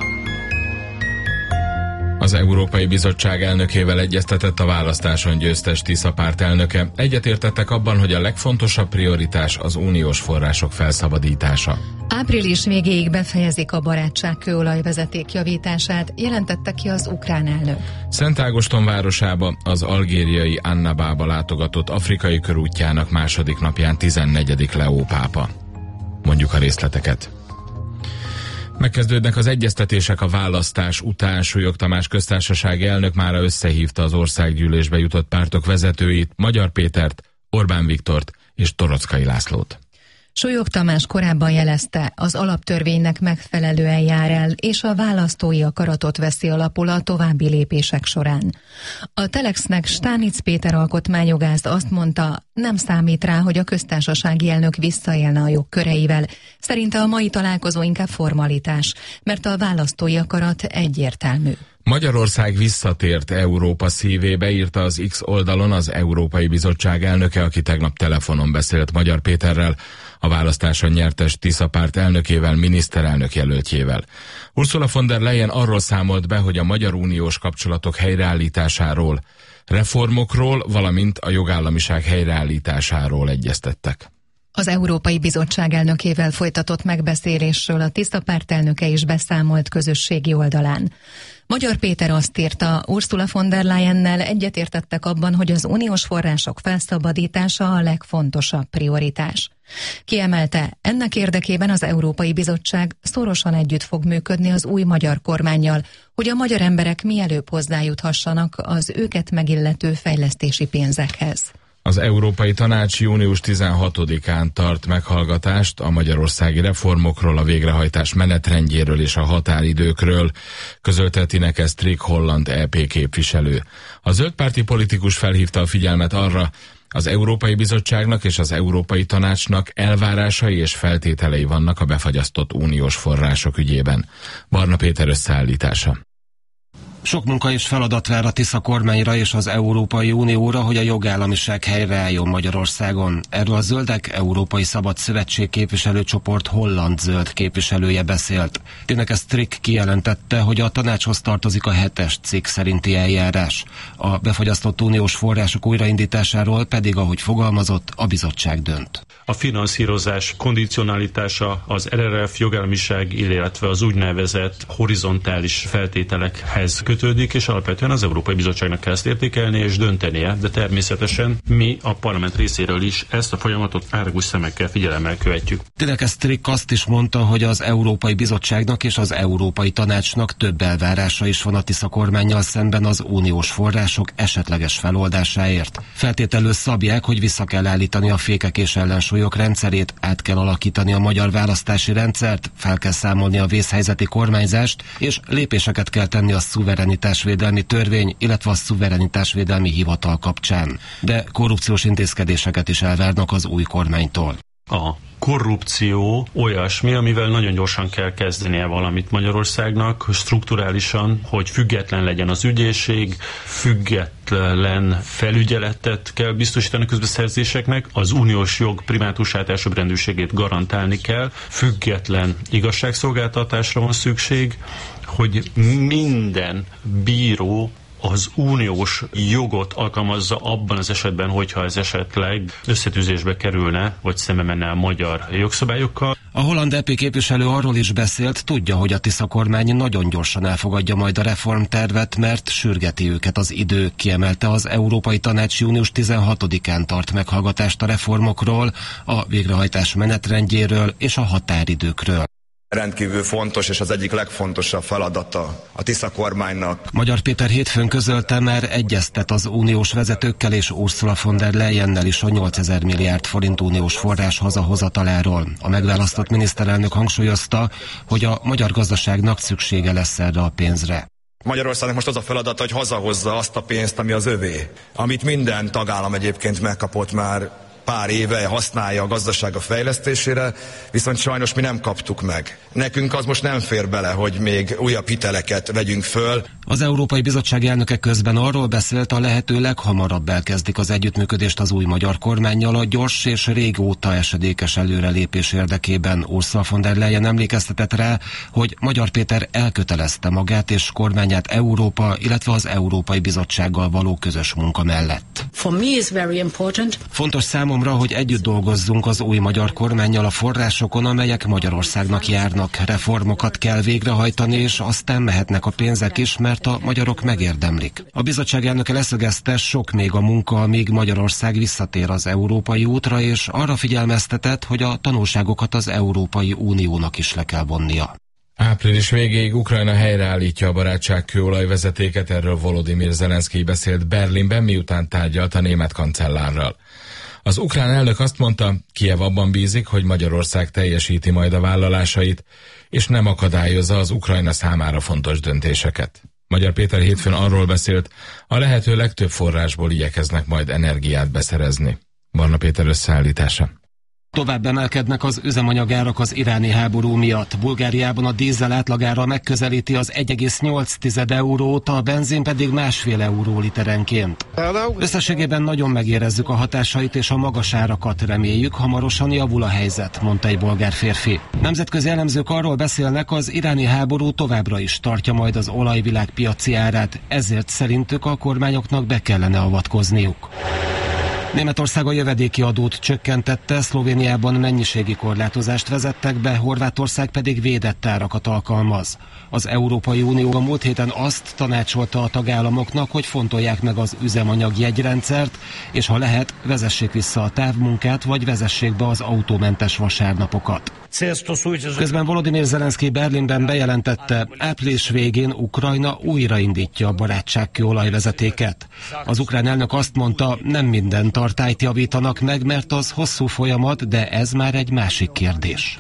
Az Európai Bizottság elnökével egyeztetett a választáson győztes Tisza párt elnöke. Egyetértettek abban, hogy a legfontosabb prioritás az uniós források felszabadítása. Április végéig befejezik a barátság kőolajvezeték javítását, jelentette ki az ukrán elnök. Szent Ágoston városába, az algériai Annabába látogatott afrikai körútjának második napján 14. Leó pápa. Mondjuk a részleteket. Megkezdődnek az egyeztetések a választás után. Súlyog Tamás köztársasági elnök mára összehívta az országgyűlésbe jutott pártok vezetőit, Magyar Pétert, Orbán Viktort és Torockai Lászlót. Súlyog Tamás korábban jelezte, az alaptörvénynek megfelelően jár el, és a választói akaratot veszi alapul a további lépések során. A Telexnek Stánic Péter alkotmányjogász azt mondta, nem számít rá, hogy a köztársasági elnök visszaélne a jogköreivel. Szerinte a mai találkozó inkább formalitás, mert a választói akarat egyértelmű. Magyarország visszatért Európa szívébe, írta az X oldalon az Európai Bizottság elnöke, aki tegnap telefonon beszélt Magyar Péterrel, a választáson nyertes Tisza párt elnökével, miniszterelnök jelöltjével. Ursula von der Leyen arról számolt be, hogy a magyar uniós kapcsolatok helyreállításáról, reformokról, valamint a jogállamiság helyreállításáról egyeztettek. Az Európai Bizottság elnökével folytatott megbeszélésről a Tisza párt elnöke is beszámolt közösségi oldalán. Magyar Péter azt írta, Ursula von der Leyennel egyetértettek abban, hogy az uniós források felszabadítása a legfontosabb prioritás. Kiemelte, ennek érdekében az Európai Bizottság szorosan együtt fog működni az új magyar kormánnyal, hogy a magyar emberek mielőbb hozzájuthassanak az őket megillető fejlesztési pénzekhez. Az Európai Tanács június 16-án tart meghallgatást a magyarországi reformokról, a végrehajtás menetrendjéről és a határidőkről, közölte Tineke Strik holland EP képviselő. A zöldpárti politikus felhívta a figyelmet arra, az Európai Bizottságnak és az Európai Tanácsnak elvárásai és feltételei vannak a befagyasztott uniós források ügyében. Barna Péter összeállítása. Sok munka és feladat vár a Tisza kormányra és az Európai Unióra, hogy a jogállamiság helyreálljon Magyarországon. Erről a Zöldek Európai Szabad Szövetség képviselőcsoport holland zöld képviselője beszélt. Tineke Strik kijelentette, hogy a tanácshoz tartozik a 7-es cikk szerinti eljárás. A befagyasztott uniós források újraindításáról pedig, ahogy fogalmazott, a bizottság dönt. A finanszírozás kondicionalitása az RRF jogállamiság, illetve az úgynevezett horizontális feltételekhez kötődik, és alapvetően az Európai Bizottságnak kell ezt értékelni és döntenie, de természetesen mi a parlament részéről is ezt a folyamatot árgus szemekkel figyelemmel követjük. Tileke Strik azt is mondta, hogy az Európai Bizottságnak és az Európai Tanácsnak több elvárása is van a Tisza kormánnyal szemben az uniós források esetleges feloldásáért. Feltételül szabják, hogy vissza kell állítani a fékek és ellensúlyok rendszerét, át kell alakítani a magyar választási rendszert, fel kell számolni a vészhelyzeti kormányzást, és lépéseket kell tenni a szuverenitásvédelmi törvény, illetve a szuverenitásvédelmi hivatal kapcsán. De korrupciós intézkedéseket is elvárnak az új kormánytól. A korrupció olyasmi, amivel nagyon gyorsan kell kezdenie valamit Magyarországnak, strukturálisan, hogy független legyen az ügyészség, független felügyeletet kell biztosítani a közbeszerzéseknek, az uniós jog primátusát, elsőbbrendűségét garantálni kell, független igazságszolgáltatásra van szükség, hogy minden bíró az uniós jogot alkalmazza abban az esetben, hogyha ez esetleg összetűzésbe kerülne, vagy szembe menne a magyar jogszabályokkal. A holland EP képviselő arról is beszélt, tudja, hogy a Tisza kormány nagyon gyorsan elfogadja majd a reformtervet, mert sürgeti őket az idő, kiemelte az Európai Tanács június 16-án tart meghallgatást a reformokról, a végrehajtás menetrendjéről és a határidőkről. Rendkívül fontos és az egyik legfontosabb feladata a Tisza kormánynak. Magyar Péter hétfőn közölte, már egyeztet az uniós vezetőkkel és Ursula von der Leyennel is a 8000 milliárd forint uniós forrás hazahozataláról. A megválasztott miniszterelnök hangsúlyozta, hogy a magyar gazdaságnak szüksége lesz erre a pénzre. Magyarországnak most az a feladata, hogy hazahozza azt a pénzt, ami az övé, amit minden tagállam egyébként megkapott már pár éve, használja a gazdaság a fejlesztésére, viszont sajnos mi nem kaptuk meg. Nekünk az most nem fér bele, hogy még újabb hiteleket vegyünk föl. Az Európai Bizottság elnöke közben arról beszélt, a lehető leghamarabb elkezdik az együttműködést az új magyar kormánnyal a gyors és régóta esedékes előrelépés érdekében. Ursula von der Leyen emlékeztetett rá, hogy Magyar Péter elkötelezte magát és kormányát Európa, illetve az Európai Bizottsággal való közös munka mellett. Fontos számomra, hogy együtt dolgozzunk az új magyar kormánnyal a forrásokon, amelyek Magyarországnak járnak. Reformokat kell végrehajtani, és aztán mehetnek a pénzek is, mert a magyarok megérdemlik. A bizottság elnöke leszögezte, sok még a munka, amíg Magyarország visszatér az európai útra, és arra figyelmeztetett, hogy a tanulságokat az Európai Uniónak is le kell vonnia. Április végéig Ukrajna helyreállítja a barátságkőolajvezetéket, erről Volodymyr Zelenszkij beszélt Berlinben, miután tárgyalt a német kancellárral. Az ukrán elnök azt mondta, Kijev abban bízik, hogy Magyarország teljesíti majd a vállalásait, és nem akadályozza az Ukrajna számára fontos döntéseket. Magyar Péter hétfőn arról beszélt, a lehető legtöbb forrásból igyekeznek majd energiát beszerezni. Barna Péter összeállítása. Tovább emelkednek az üzemanyagárak az iráni háború miatt. Bulgáriában a dízel átlagára megközelíti az 1,8 eurót, a benzin pedig 1,5 euró literenként. Összességében nagyon megérezzük a hatásait és a magas árakat, reméljük, hamarosan javul a helyzet, mondta egy bolgár férfi. Nemzetközi elemzők arról beszélnek, az iráni háború továbbra is tartja majd az olajvilág piaci árát, ezért szerintük a kormányoknak be kellene avatkozniuk. Németország a jövedéki adót csökkentette, Szlovéniában mennyiségi korlátozást vezettek be, Horvátország pedig védett árakat alkalmaz. Az Európai Unió a múlt héten azt tanácsolta a tagállamoknak, hogy fontolják meg az üzemanyag jegyrendszert, és ha lehet, vezessék vissza a távmunkát, vagy vezessék be az autómentes vasárnapokat. Közben Volodymyr Zelenszkij Berlinben bejelentette, április végén Ukrajna újraindítja a barátságkőolajvezetéket. Az ukrán elnök azt mondta, nem minden tartályt javítanak meg, mert az hosszú folyamat, de ez már egy másik kérdés.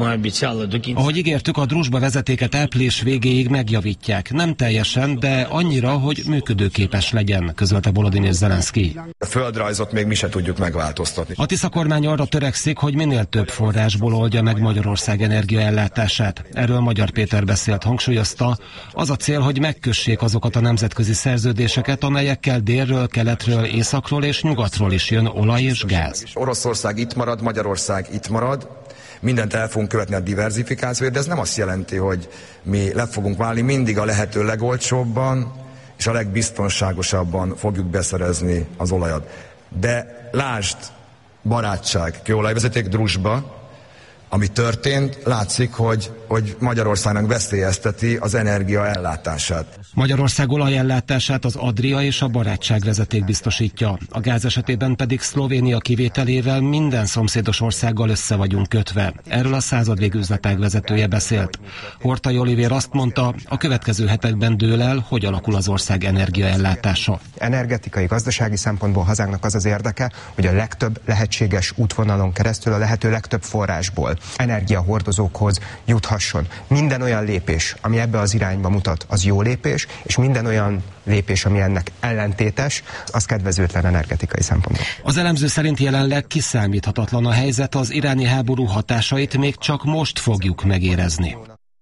Ahogy ígértük, a Druzsba vezetéket április végéig megjavítják. Nem teljesen, de annyira, hogy működőképes legyen, közölte Volodymyr Zelenszkij. A földrajzot még mi se tudjuk megváltoztatni. A Tisza kormány arra törekszik, hogy minél több forrásból oldja meg Magyarország energiaellátását. Erről Magyar Péter beszélt, hangsúlyozta, az a cél, hogy megkössék azokat a nemzetközi szerződéseket, amelyekkel délről, keletről, északról és nyugatról is jön olaj és gáz. Oroszország itt marad, Magyarország itt marad, mindent el fogunk követni a diverzifikációért, de ez nem azt jelenti, hogy mi le fogunk válni, mindig a lehető legolcsóbban és a legbiztonságosabban fogjuk beszerezni az olajat. De lásd, barátság, kőolajvezeték Druzsba, Ami történt, látszik, hogy Magyarországnak veszélyezteti az energia ellátását. Magyarország olajellátását az Adria és a Barátság vezeték biztosítja. A gáz esetében pedig Szlovénia kivételével minden szomszédos országgal össze vagyunk kötve. Erről a Századvég üzletág vezetője beszélt. Horthy Olivér azt mondta, a következő hetekben dől el, hogy alakul az ország energiaellátása. Energetikai, gazdasági szempontból hazánknak az érdeke, hogy a legtöbb lehetséges útvonalon keresztül a lehető legtöbb forrásból energiahordozókhoz juthasson. Minden olyan lépés, ami ebbe az irányba mutat, az jó lépés, és minden olyan lépés, ami ennek ellentétes, az kedvezőtlen energetikai szempontból. Az elemző szerint jelenleg kiszámíthatatlan a helyzet, az iráni háború hatásait még csak most fogjuk megérezni.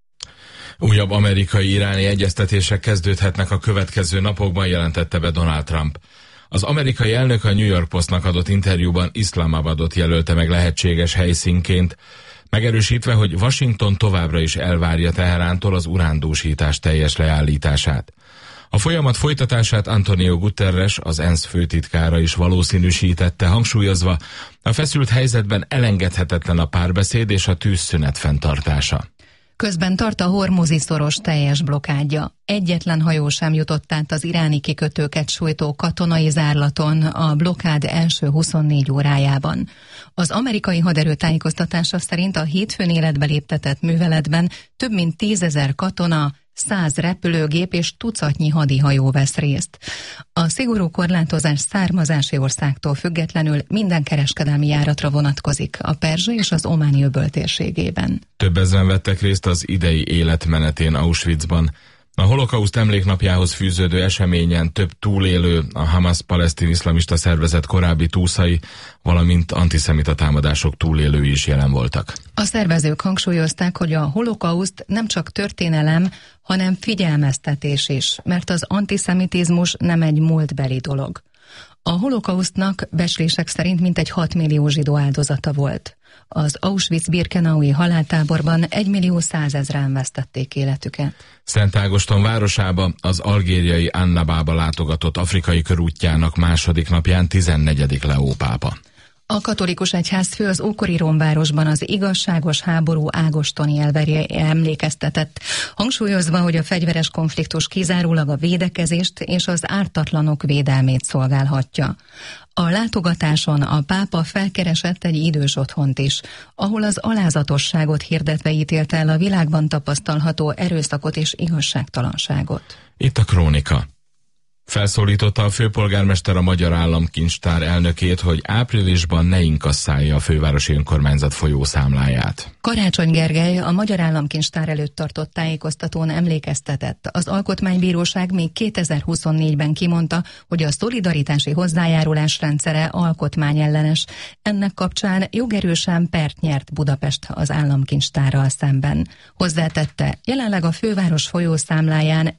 Újabb amerikai-iráni egyeztetések kezdődhetnek a következő napokban, jelentette be Donald Trump. Az amerikai elnök a New York Postnak adott interjúban Iszlamabadot jelölte meg lehetséges helyszínként, megerősítve, hogy Washington továbbra is elvárja Teherántól az urándúsítás teljes leállítását. A folyamat folytatását Antonio Guterres, az ENSZ főtitkára is valószínűsítette, hangsúlyozva, a feszült helyzetben elengedhetetlen a párbeszéd és a tűzszünet fenntartása. Közben tart a hormuzi szoros teljes blokádja. Egyetlen hajó sem jutott át az iráni kikötőket sújtó katonai zárlaton a blokád első 24 órájában. Az amerikai haderő tájékoztatása szerint a hétfőn életbe léptetett műveletben több mint 10 000 katona, 100 repülőgép és tucatnyi hadihajó vesz részt. A szigorú korlátozás származási országtól függetlenül minden kereskedelmi járatra vonatkozik a Perzsa és az Ománi-öböl térségében. Több ezren vettek részt az idei életmenetén Auschwitzban. A holokauszt emléknapjához fűződő eseményen több túlélő, a Hamas palesztin iszlamista szervezet korábbi túszai, valamint antiszemita támadások túlélői is jelen voltak. A szervezők hangsúlyozták, hogy a holokauszt nem csak történelem, hanem figyelmeztetés is, mert az antiszemitizmus nem egy múltbeli dolog. A holokausztnak becslések szerint mintegy 6 millió zsidó áldozata volt. Az Auschwitz-Birkenaui haláltáborban 1 100 000-en vesztették életüket. Szent Ágoston városába, az algériai Annabába látogatott afrikai körútjának második napján 14. Leó pápa. A katolikus egyházfő az ókori Rómvárosban az igazságos háború ágostoni elvére emlékeztetett, hangsúlyozva, hogy a fegyveres konfliktus kizárólag a védekezést és az ártatlanok védelmét szolgálhatja. A látogatáson a pápa felkeresett egy idős otthont is, ahol az alázatosságot hirdetve ítélte el a világban tapasztalható erőszakot és igazságtalanságot. Itt a Krónika. Felszólította a főpolgármester a Magyar Államkincstár elnökét, hogy áprilisban ne inkasszálja a fővárosi önkormányzat folyószámláját. Karácsony Gergely a Magyar Államkincstár előtt tartott tájékoztatón emlékeztetett. Az Alkotmánybíróság még 2024-ben kimondta, hogy a szolidaritási hozzájárulás rendszere alkotmányellenes. Ennek kapcsán jogerősen pert nyert Budapest az Államkincstárral szemben. Hozzátette, jelenleg a főváros folyószámláján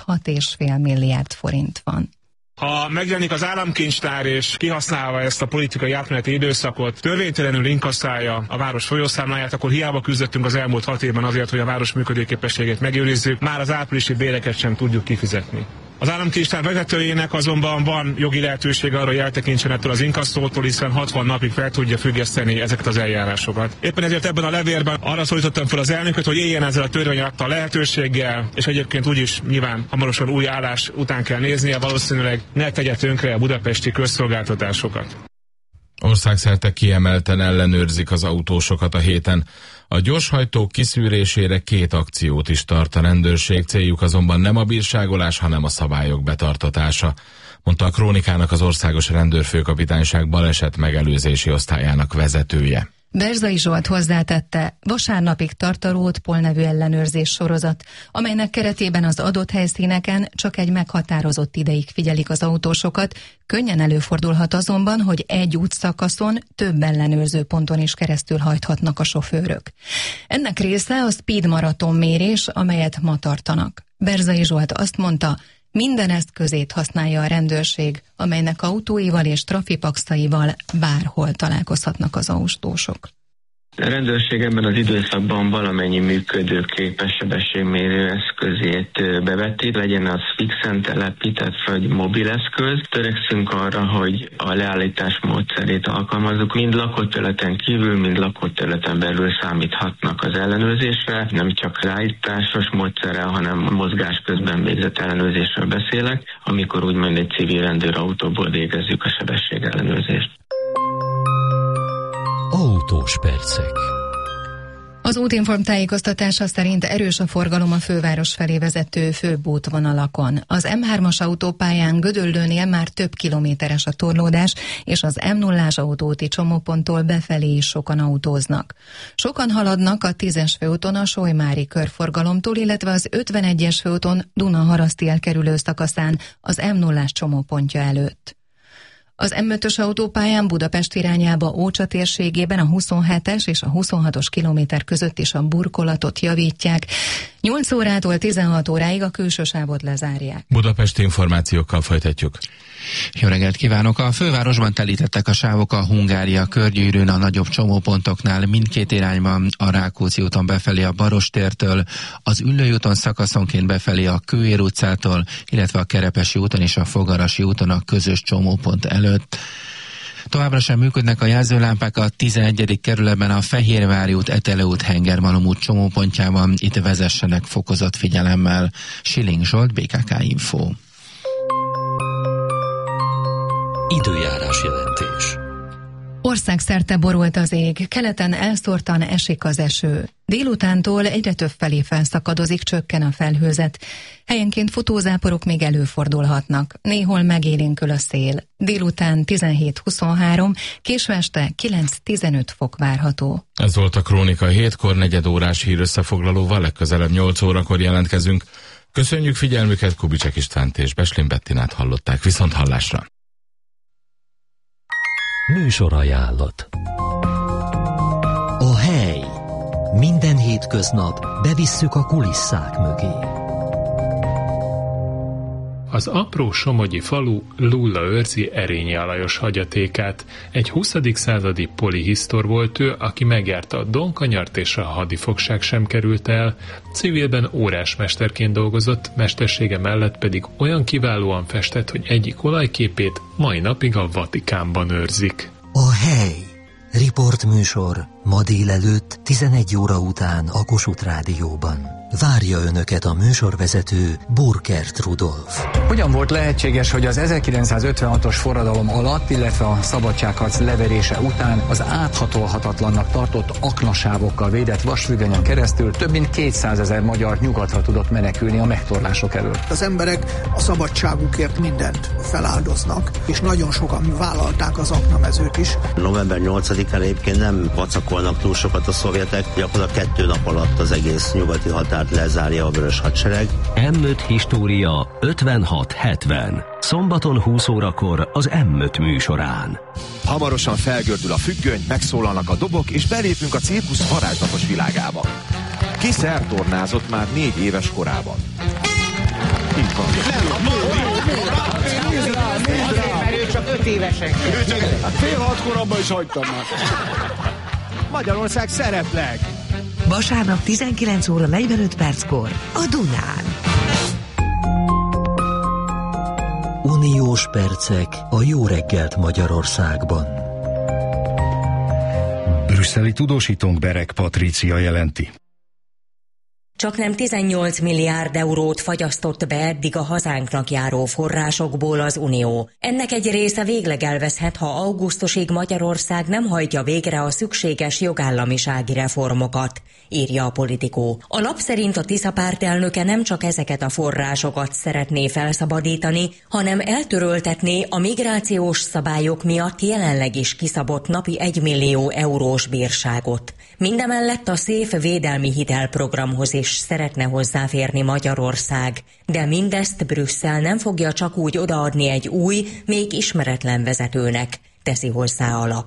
-6,5 milliárd forint van. Ha megjelenik az államkincstár és kihasználva ezt a politikai átmeneti időszakot törvénytelenül inkasszálja a város folyószámláját, akkor hiába küzdöttünk az elmúlt 6 évben azért, hogy a város működőképességét megőrizzük, már az áprilisi béreket sem tudjuk kifizetni. Az államkincstár vezetőjének azonban van jogi lehetőség arra, hogy eltekintsen ettől az inkasszótól, hiszen 60 napig fel tudja függeszteni ezeket az eljárásokat. Éppen ezért ebben a levélben arra szólítottam fel az elnököt, hogy éljen ezzel a törvény adta lehetőséggel, és egyébként úgyis nyilván hamarosan új állás után kell néznie, valószínűleg ne tegye tönkre a budapesti közszolgáltatásokat. Országszerte kiemelten ellenőrzik az autósokat a héten. A gyorshajtók kiszűrésére 2 akciót is tart a rendőrség, céljuk azonban nem a bírságolás, hanem a szabályok betartatása, mondta a Krónikának az Országos Rendőrfőkapitányság baleset megelőzési osztályának vezetője. Berzai Zsolt hozzátette, vasárnapig tart a Roadpol nevű ellenőrzés sorozat, amelynek keretében az adott helyszíneken csak egy meghatározott ideig figyelik az autósokat, könnyen előfordulhat azonban, hogy egy útszakaszon több ellenőrző ponton is keresztül hajthatnak a sofőrök. Ennek része a speed maraton mérés, amelyet ma tartanak. Berzai Zsolt azt mondta, minden eszközét használja a rendőrség, amelynek autóival és trafipaxaival bárhol találkozhatnak az autósok. A rendőrség ebben az időszakban valamennyi működőképes sebességmérő eszközét beveti, legyen az fixen telepített vagy mobil eszköz. Törekszünk arra, hogy a leállítás módszerét alkalmazzuk. Mind lakott területen kívül, mind lakott területen belül számíthatnak az ellenőrzésre. Nem csak leállításos módszerrel, hanem mozgás közben végzett ellenőrzésről beszélek, amikor úgymond egy civil rendőrautóból végezzük a sebességellenőrzést. Autós percek. Az Útinform tájékoztatása szerint erős a forgalom a főváros felé vezető főbb útvonalakon. Az M3-as autópályán Gödöllőnél már több kilométeres a torlódás, és az M0-ás autóúti csomóponttól befelé is sokan autóznak. Sokan haladnak a 10-es főúton a Solymári körforgalomtól, illetve az 51-es főúton Duna-Haraszti elkerülő szakaszán az M0-ás csomópontja előtt. Az M5-ös autópályán Budapest irányába Ócsa térségében a 27-es és a 26-os kilométer között is a burkolatot javítják. 8 órától 16 óráig a külső sávot lezárják. Budapesti információkkal folytatjuk. Jó reggelt kívánok! A fővárosban telítettek a sávok a Hungária körgyűrűn, a nagyobb csomópontoknál mindkét irányban, a Rákóczi úton befelé a Barostértől, az Üllői úton szakaszonként befelé a Kőér utcától, illetve a Kerepesi úton és a Fogarasi úton a közös csomópont előtt. Továbbra sem működnek a jelzőlámpák a 11. kerületben a Fehérvári út, Etelő út, Hengermalom út csomópontjában, itt vezessenek fokozott figyelemmel. Schilling Zsolt, BKK Info. Időjárás jelentés. Országszerte borult az ég, keleten elszórtan esik az eső. Délutántól egyre több felé felszakadozik, csökken a felhőzet. Helyenként futózáporok még előfordulhatnak, néhol megélénkül a szél. Délután 17-23, késő este 9-15 fok várható. Ez volt a Krónika 7-kor, negyedórás hírösszefoglalóval, legközelebb 8 órakor jelentkezünk. Köszönjük figyelmüket, Kubicsek Istvánt és Beslin Bettinát hallották, viszont hallásra. Műsorajánlat. A hely. Minden hétköznap bevisszük a kulisszák mögé. Az apró somogyi falu Lulla őrzi Erényi Alajos hagyatékát. Egy 20. századi polihisztor volt ő, aki megjárta a Donkanyart, és a hadifogság sem került el. Civilben órásmesterként dolgozott, mestersége mellett pedig olyan kiválóan festett, hogy egyik olajképét mai napig a Vatikánban őrzik. A hely. Riportműsor ma délelőtt 11 óra után a Kossuth Rádióban. Várja Önöket a műsorvezető Burkert Rudolf. Hogyan volt lehetséges, hogy az 1956-os forradalom alatt, illetve a szabadságharc leverése után az áthatolhatatlannak tartott aknasávokkal védett vasfüggönyen keresztül több mint 200 000 magyar nyugatra tudott menekülni a megtorlások elől? Az emberek a szabadságukért mindent feláldoznak, és nagyon sokan vállalták az aknamezőt is. November 8-án egyébként nem vacakolnak túl sokat a szovjetek, gyakorlatilag 2 nap alatt az egész nyugati határt lezárja a Vörös Hadsereg. M5 História 56-70. Szombaton 20 órakor az M5 műsorán. Hamarosan felgördül a függöny, megszólalnak a dobok, és belépünk a cirkusz varázslatos világába. Ki szertornázott már 4 éves korában? Így van. Mert ő csak 5 évesen. Fél 6-kor abban is hagytam már. Magyarország szerepleg. Vasárnap 19 óra 45 perckor a Dunán. Uniós percek a Jó reggelt Magyarországban. Brüsszeli tudósítónk Berek Patrícia jelenti. Csaknem 18 milliárd eurót fagyasztott be eddig a hazánknak járó forrásokból az Unió. Ennek egy része végleg elveszhet, ha augusztusig Magyarország nem hajtja végre a szükséges jogállamisági reformokat, írja a Politikó. A lap szerint a Tisza párt elnöke nem csak ezeket a forrásokat szeretné felszabadítani, hanem eltöröltetné a migrációs szabályok miatt jelenleg is kiszabott napi 1 millió eurós bírságot. Mindemellett a SZÉF védelmi hitelprogramhoz is szeretne hozzáférni Magyarország, de mindezt Brüsszel nem fogja csak úgy odaadni egy új, még ismeretlen vezetőnek, teszi hozzá a lap.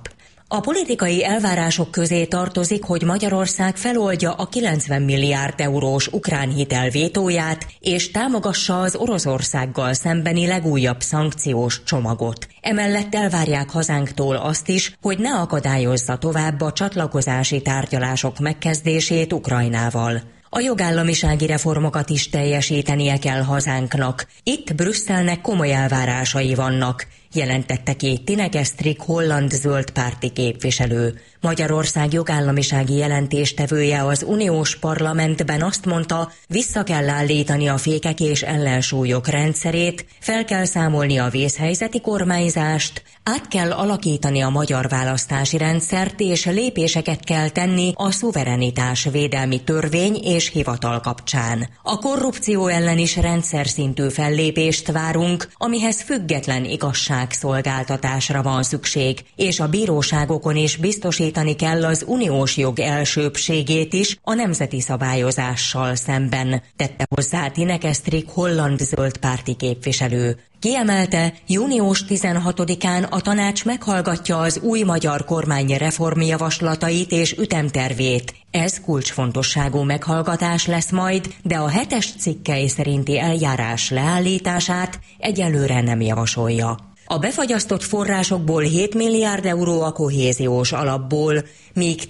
A politikai elvárások közé tartozik, hogy Magyarország feloldja a 90 milliárd eurós ukrán hitel vétóját, és támogassa az Oroszországgal szembeni legújabb szankciós csomagot. Emellett elvárják hazánktól azt is, hogy ne akadályozza tovább a csatlakozási tárgyalások megkezdését Ukrajnával. A jogállamisági reformokat is teljesítenie kell hazánknak. Itt Brüsszelnek komoly elvárásai vannak, jelentette ki Tineke Strik holland zöld párti képviselő. Magyarország jogállamisági jelentéstevője az uniós parlamentben azt mondta, vissza kell állítani a fékek és ellensúlyok rendszerét, fel kell számolni a vészhelyzeti kormányzást, át kell alakítani a magyar választási rendszert, és lépéseket kell tenni a szuverenitás védelmi törvény és hivatal kapcsán. A korrupció ellen is rendszer szintű fellépést várunk, amihez független igazságszolgáltatásra van szükség, és a bíróságokon is biztosítani kell az uniós jog elsőbbségét is a nemzeti szabályozással szemben, tette hozzá Tineke Strik holland zöld párti képviselő. Kiemelte, június 16-án a tanács meghallgatja az új magyar kormány reformjavaslatait és ütemtervét. Ez kulcsfontosságú meghallgatás lesz majd, de a 7-es cikkely szerinti eljárás leállítását egyelőre nem javasolja. A befagyasztott forrásokból 7 milliárd euró a kohéziós alapból, míg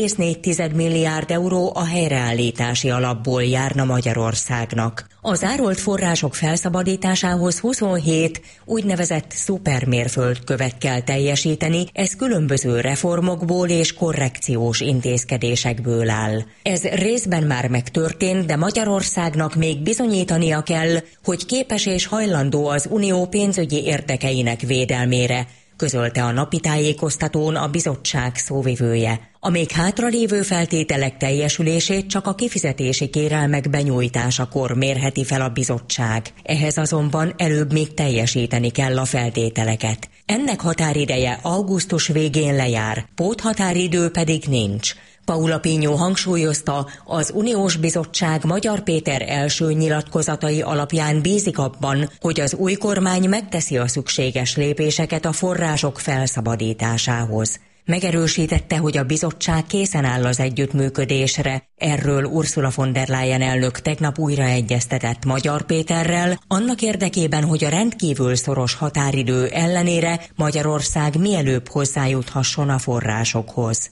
10,4 milliárd euró a helyreállítási alapból járna Magyarországnak. A zárolt források felszabadításához 27 úgynevezett szupermérföldkövet kell teljesíteni, ez különböző reformokból és korrekciós intézkedésekből áll. Ez részben már megtörtént, de Magyarországnak még bizonyítania kell, hogy képes és hajlandó az unió pénzügyi érdekeinek védelmére, közölte a napi tájékoztatón a bizottság szóvivője. A még hátralévő feltételek teljesülését csak a kifizetési kérelmek benyújtásakor mérheti fel a bizottság. Ehhez azonban előbb még teljesíteni kell a feltételeket. Ennek határideje augusztus végén lejár, póthatáridő pedig nincs. Paula Pinyó hangsúlyozta, az Uniós Bizottság Magyar Péter első nyilatkozatai alapján bízik abban, hogy az új kormány megteszi a szükséges lépéseket a források felszabadításához. Megerősítette, hogy a bizottság készen áll az együttműködésre. Erről Ursula von der Leyen elnök tegnap újra egyeztetett Magyar Péterrel, annak érdekében, hogy a rendkívül szoros határidő ellenére Magyarország mielőbb hozzájuthasson a forrásokhoz.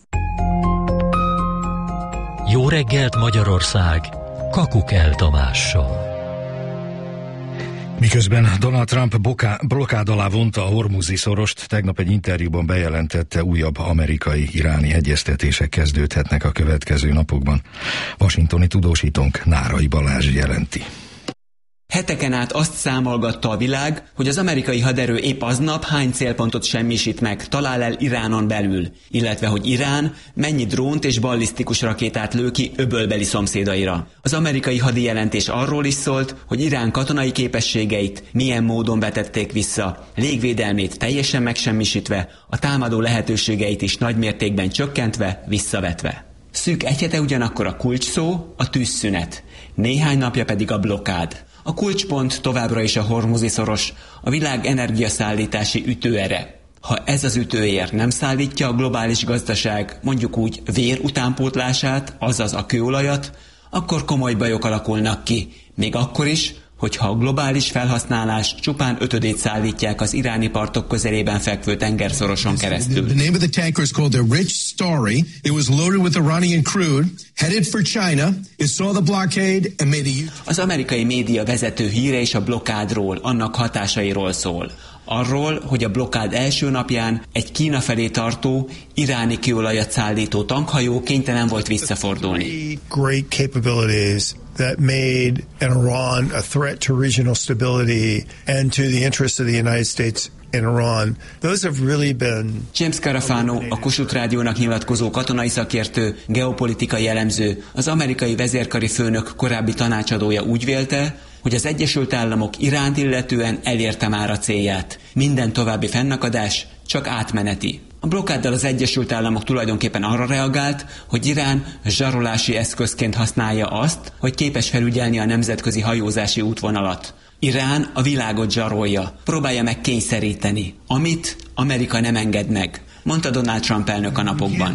Jó reggelt Magyarország, Kakukell Tamással. Miközben Donald Trump blokkád alá vonta a Hormuzi szorost, tegnap egy interjúban bejelentette, újabb amerikai-iráni egyeztetések kezdődhetnek a következő napokban. Washingtoni tudósítónk Nárai Balázs jelenti. Heteken át azt számolgatta a világ, hogy az amerikai haderő épp aznap hány célpontot semmisít meg, talál el Iránon belül, illetve hogy Irán mennyi drónt és ballisztikus rakétát lő ki öbölbeli szomszédaira. Az amerikai hadijelentés arról is szólt, hogy Irán katonai képességeit milyen módon vetették vissza, légvédelmét teljesen megsemmisítve, a támadó lehetőségeit is nagymértékben csökkentve, visszavetve. Szűk egy hete ugyanakkor a kulcsszó, a tűzszünet, néhány napja pedig a blokkád. A kulcspont továbbra is a Hormuzi szoros, a világ energiaszállítási ütőere. Ha ez az ütőér nem szállítja a globális gazdaság mondjuk úgy vér utánpótlását, azaz a kőolajat, akkor komoly bajok alakulnak ki, még akkor is, hogyha a globális felhasználás csupán 5/5 szállítják az iráni partok közelében fekvő tengerszoroson keresztül. The name of the tanker is called the Rich Story. It was loaded with Iranian crude, headed for China. It saw the blockade and made a... Az amerikai média vezető híre is a blokkádról, annak hatásairól szól. Arról, hogy a blokkád első napján egy Kína felé tartó, iráni kőolajat szállító tankhajó kénytelen volt visszafordulni. Great capabilities that made Iran a threat to regional stability and to the interests of the United States in Iran. Those have really been... James Carafano, a Kossuth Rádiónak nyilatkozó katonai szakértő, geopolitikai elemző, az amerikai vezérkari főnök korábbi tanácsadója úgy vélte, hogy az Egyesült Államok Iránt illetően elérte már a célját. Minden további fennakadás csak átmeneti. A blokkáddal az Egyesült Államok tulajdonképpen arra reagált, hogy Irán zsarolási eszközként használja azt, hogy képes felügyelni a nemzetközi hajózási útvonalat. Irán a világot zsarolja, próbálja meg kényszeríteni, amit Amerika nem enged meg. mondta Donald Trump elnök a napokban.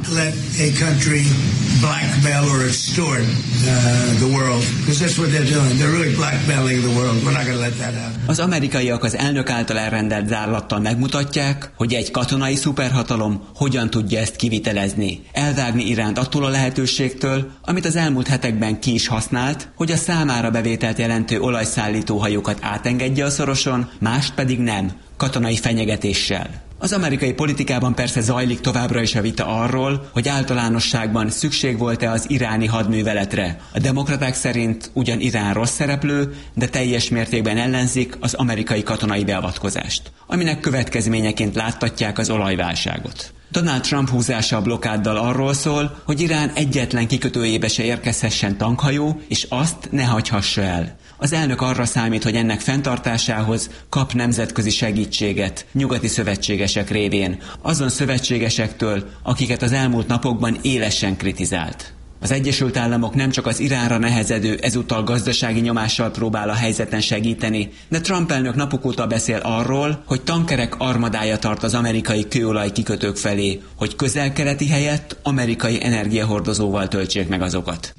Az amerikaiak az elnök által elrendelt zárlattal megmutatják, hogy egy katonai szuperhatalom hogyan tudja ezt kivitelezni, elvágni Iránt attól a lehetőségtől, amit az elmúlt hetekben ki is használt, hogy a számára bevételt jelentő olajszállító hajókat átengedje a szoroson, mást pedig nem, katonai fenyegetéssel. Az amerikai politikában persze zajlik továbbra is a vita arról, hogy általánosságban szükség volt-e az iráni hadműveletre. A demokraták szerint ugyan Irán rossz szereplő, de teljes mértékben ellenzik az amerikai katonai beavatkozást, aminek következményeként láttatják az olajválságot. Donald Trump húzása a blokkáddal arról szól, hogy Irán egyetlen kikötőjébe se érkezhessen tankhajó, és azt ne hagyhassa el. Az elnök arra számít, hogy ennek fenntartásához kap nemzetközi segítséget nyugati szövetségesek révén, azon szövetségesektől, akiket az elmúlt napokban élesen kritizált. Az Egyesült Államok nem csak az Iránra nehezedő, ezúttal gazdasági nyomással próbál a helyzeten segíteni, de Trump elnök napok óta beszél arról, hogy tankerek armadája tart az amerikai kőolaj kikötők felé, hogy közel-keleti helyett amerikai energiahordozóval töltsék meg azokat.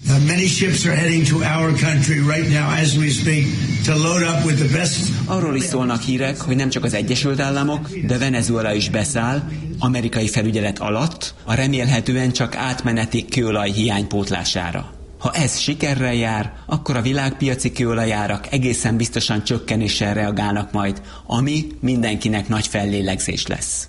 Arról is szólnak hírek, hogy nem csak az Egyesült Államok, de Venezuela is beszáll, amerikai felügyelet alatt, a remélhetően csak átmeneti kőolaj hiánypótlására. Ha ez sikerrel jár, akkor a világpiaci kőolajárak egészen biztosan csökkenéssel reagálnak majd, ami mindenkinek nagy fellélegzés lesz.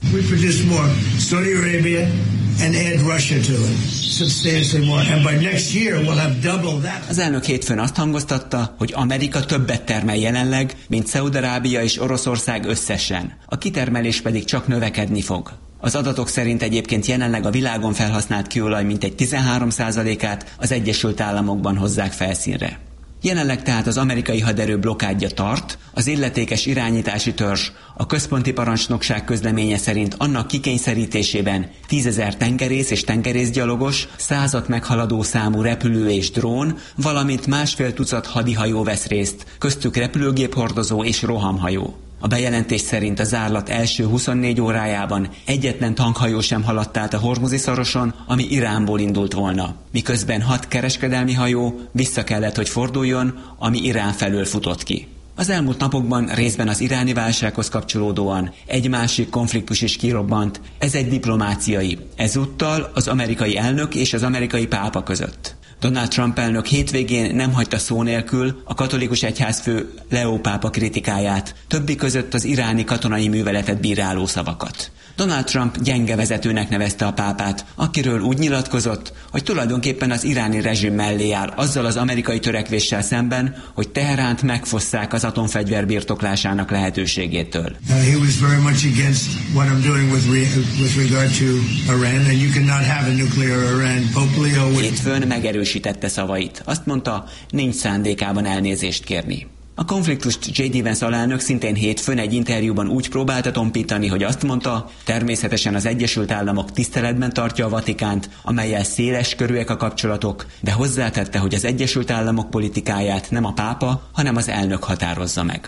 Az elnök hétfőn azt hangoztatta, hogy Amerika többet termel jelenleg, mint Szaúd-Arábia és Oroszország összesen. A kitermelés pedig csak növekedni fog. Az adatok szerint egyébként jelenleg a világon felhasznált kőolaj mintegy 13%-át az Egyesült Államokban hozzák felszínre. Jelenleg tehát az amerikai haderő blokkádja tart, az illetékes irányítási törzs a központi parancsnokság közleménye szerint annak kikényszerítésében 10 000 tengerész és tengerészgyalogos, 100 meghaladó számú repülő és drón, valamint 1,5 tucat hadihajó vesz részt, köztük repülőgéphordozó és rohamhajó. A bejelentés szerint a zárlat első 24 órájában egyetlen tankhajó sem haladt át a Hormuzi szoroson, ami Iránból indult volna, miközben 6 kereskedelmi hajó vissza kellett, hogy forduljon, ami Irán felől futott ki. Az elmúlt napokban részben az iráni válsághoz kapcsolódóan egy másik konfliktus is kirobbant, ez egy diplomáciai, ezúttal az amerikai elnök és az amerikai pápa között. Donald Trump elnök hétvégén nem hagyta szó nélkül a katolikus egyházfő Leo pápa kritikáját, többi között az iráni katonai műveletet bíráló szavakat. Donald Trump gyenge vezetőnek nevezte a pápát, akiről úgy nyilatkozott, hogy tulajdonképpen az iráni rezsim mellé áll azzal az amerikai törekvéssel szemben, hogy Teheránt megfosszák az atomfegyver birtoklásának lehetőségétől. He was very much against what I'm doing with regard to Iran, and you cannot have a nuclear Iran. Pope Leo hétfőn megerősítette szavait. Azt mondta, nincs szándékában elnézést kérni. A konfliktust J.D. Vance alelnök szintén hétfőn egy interjúban úgy próbálta tompítani, hogy azt mondta, természetesen az Egyesült Államok tiszteletben tartja a Vatikánt, amellyel széles körűek a kapcsolatok, de hozzátette, hogy az Egyesült Államok politikáját nem a pápa, hanem az elnök határozza meg.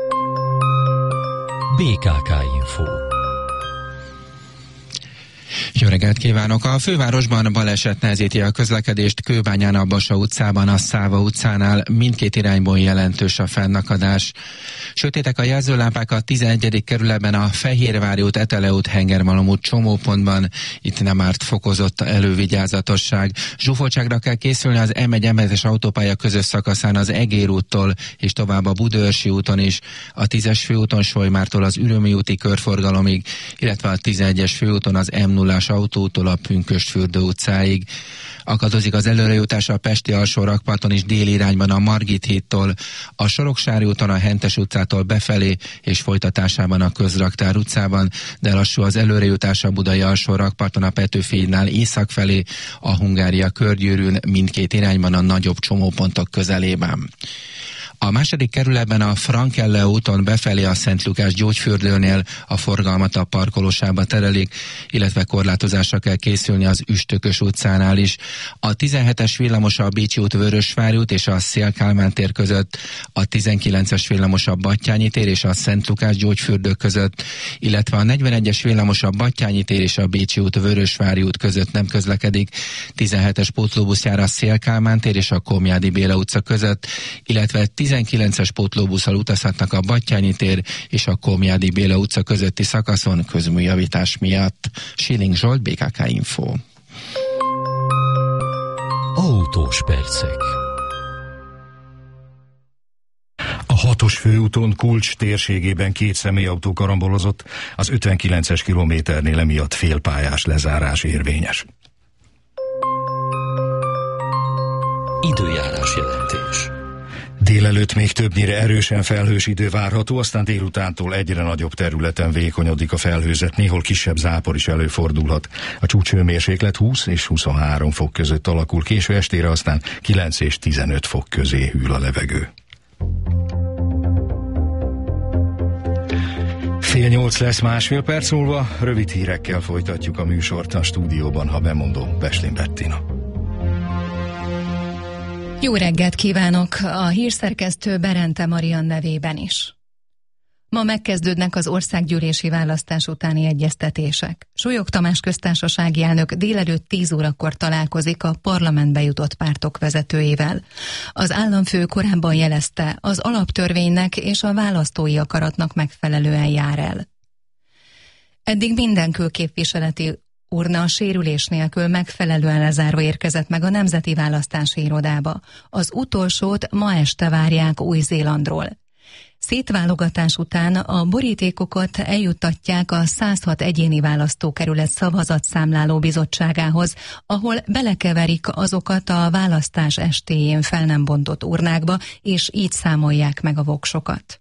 BKK Info. Jó reggelt kívánok! A fővárosban baleset nehezíti a közlekedést. Kőbányán a Basa utcában, a Száva utcánál mindkét irányból jelentős a fennakadás. Sötétek a jelzőlámpák a 11. kerületben, a Fehérvári út, Etele út, Hengermalom út csomópontban. Itt nem árt fokozott elővigyázatosság. Zsúfoltságra kell készülni az M1-es autópálya közös szakaszán az Egér úttól és tovább a Budaörsi úton is, a 10-es főúton Solymártól az Ürömi úti körforgalomig, illetve a 11-es főúton az M0-as autótól a Pünkösdfürdő utcáig. Akadozik az előrejutás a Pesti alsó rakparton is déli irányban a Margit hídtól, a Soroksári úton a Hentes utcától befelé és folytatásában a Közraktár utcában, de lassú az előrejutás a Budai alsó rakparton a Petőfi hídnál észak felé, a Hungária körgyűrűn mindkét irányban a nagyobb csomópontok közelében. A második kerületben a Frankelle úton befelé a Szent Lukás gyógyfürdőnél a forgalmat a parkolósába terelik, illetve korlátozásra kell készülni az Üstökös utcánál is. A 17-es villamos a Bécsi út, Vörösvári út és a Széll-Kálmán tér között, a 19-es villamos a Battyányi tér és a Szent Lukás gyógyfürdő között, illetve a 41-es villamos a Battyányi tér és a Bécsi út, Vörösvári út között nem közlekedik. 17-es pótlóbusz jár a Széll-Kálmán tér és a Komjádi Béla utca között, illetve 19-es pótlóbusszal utazhatnak a Battyányi tér és a Komjádi Béla utca közötti szakaszon közműjavítás miatt. Schilling Zsolt, BKK Info. Autós percek. A 6-os főúton Kulcs térségében 2 személyautó karambolozott, az 59-es kilométernél emiatt félpályás lezárás érvényes. Időjárás jelentés. Délelőtt még többnyire erősen felhős idő várható, aztán délutántól egyre nagyobb területen vékonyodik a felhőzet, néhol kisebb zápor is előfordulhat. A csúcshőmérséklet 20 és 23 fok között alakul, késő estére aztán 9 és 15 fok közé hűl a levegő. 7:30 lesz másfél perc múlva, rövid hírekkel folytatjuk a műsort, a stúdióban, ha bemondom, Beslin Bettina. Jó reggelt kívánok a hírszerkesztő Berente Marian nevében is. Ma megkezdődnek az országgyűlési választás utáni egyeztetések. Súlyog Tamás köztársasági elnök délelőtt 10 órakor találkozik a parlamentbe jutott pártok vezetőivel. Az államfő korábban jelezte, az alaptörvénynek és a választói akaratnak megfelelően jár el. Eddig minden külképviseleti urna sérülés nélkül megfelelően lezárva érkezett meg a Nemzeti Választási Irodába. Az utolsót ma este várják Új-Zélandról. Szétválogatás után a borítékokat eljuttatják a 106 egyéni választókerület szavazatszámláló bizottságához, ahol belekeverik azokat a választás estéjén fel nem bontott urnákba, és így számolják meg a voksokat.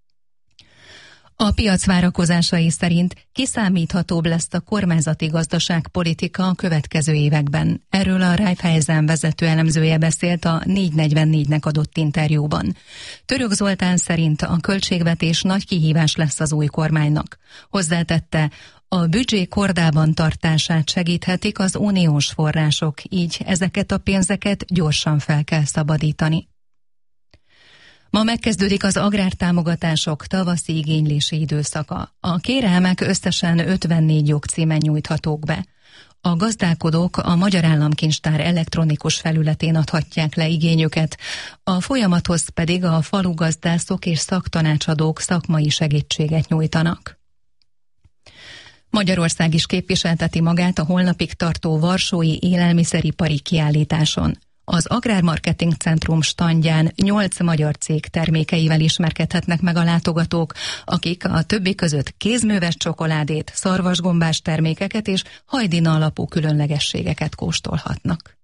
A piac várakozásai szerint kiszámíthatóbb lesz a kormányzati gazdaságpolitika a következő években. Erről a Raiffeisen vezető elemzője beszélt a 444-nek adott interjúban. Török Zoltán szerint a költségvetés nagy kihívás lesz az új kormánynak. Hozzátette, a büdzsé kordában tartását segíthetik az uniós források, így ezeket a pénzeket gyorsan fel kell szabadítani. Ma megkezdődik az agrártámogatások tavaszi igénylési időszaka. A kérelmek összesen 54 jogcímen nyújthatók be. A gazdálkodók a Magyar Államkincstár elektronikus felületén adhatják le igényüket, a folyamathoz pedig a falugazdászok és szaktanácsadók szakmai segítséget nyújtanak. Magyarország is képviselteti magát a holnapig tartó varsói élelmiszeripari kiállításon. Az Agrármarketing Centrum standján 8 magyar cég termékeivel ismerkedhetnek meg a látogatók, akik a többi között kézműves csokoládét, szarvasgombás termékeket és hajdina alapú különlegességeket kóstolhatnak.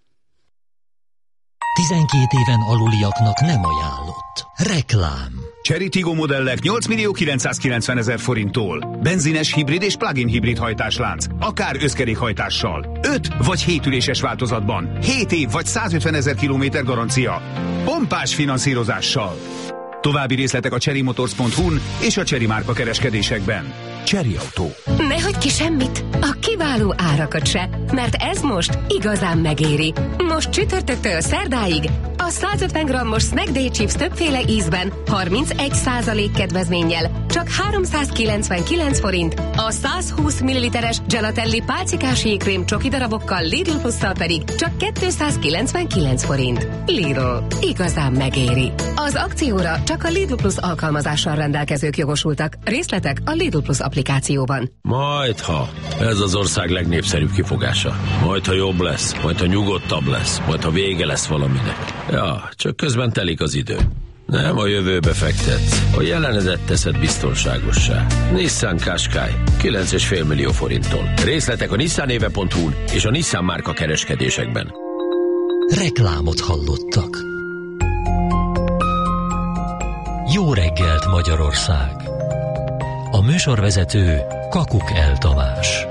12 éven aluliaknak nem ajánlott. Reklám. Chery Tiggo modellek 8.990.000 forinttól. Benzines, hibrid és plug-in hibrid hajtáslánc. Akár összkerékhajtással. 5 vagy 7 üléses változatban. 7 év vagy 150.000 kilométer garancia. Pompás finanszírozással. További részletek a cherrymotors.hu-n és a Chery márka kereskedésekben. Chery Autó. Ne hagyj ki semmit, a kiváló árakat se, mert ez most igazán megéri. Most csütörtöktől szerdáig a 150 g-os Snack Day Chips többféle ízben 31% kedvezménnyel csak 399 forint, a 120 ml-es Gelatelli pálcikás jégkrém csoki darabokkal Lidl Plusszal pedig csak 299 forint. Lidl. Igazán megéri. Az akcióra csak a Lidl Plus alkalmazással rendelkezők jogosultak. Részletek a Lidl Plus applikációban. Majdha. Ez az ország legnépszerűbb kifogása. Majdha jobb lesz, majdha nyugodtabb lesz, majdha vége lesz valaminek. Ja, csak közben telik az idő. Nem a jövőbe fektetsz, a jelenedet teszed biztonságossá. Nissan Qashqai 9,5 millió forinttól. Részletek a nissanéve.hu-n és a Nissan márka kereskedésekben. Reklámot hallottak. Jó reggelt, Magyarország! A műsorvezető Kakukell Tamás.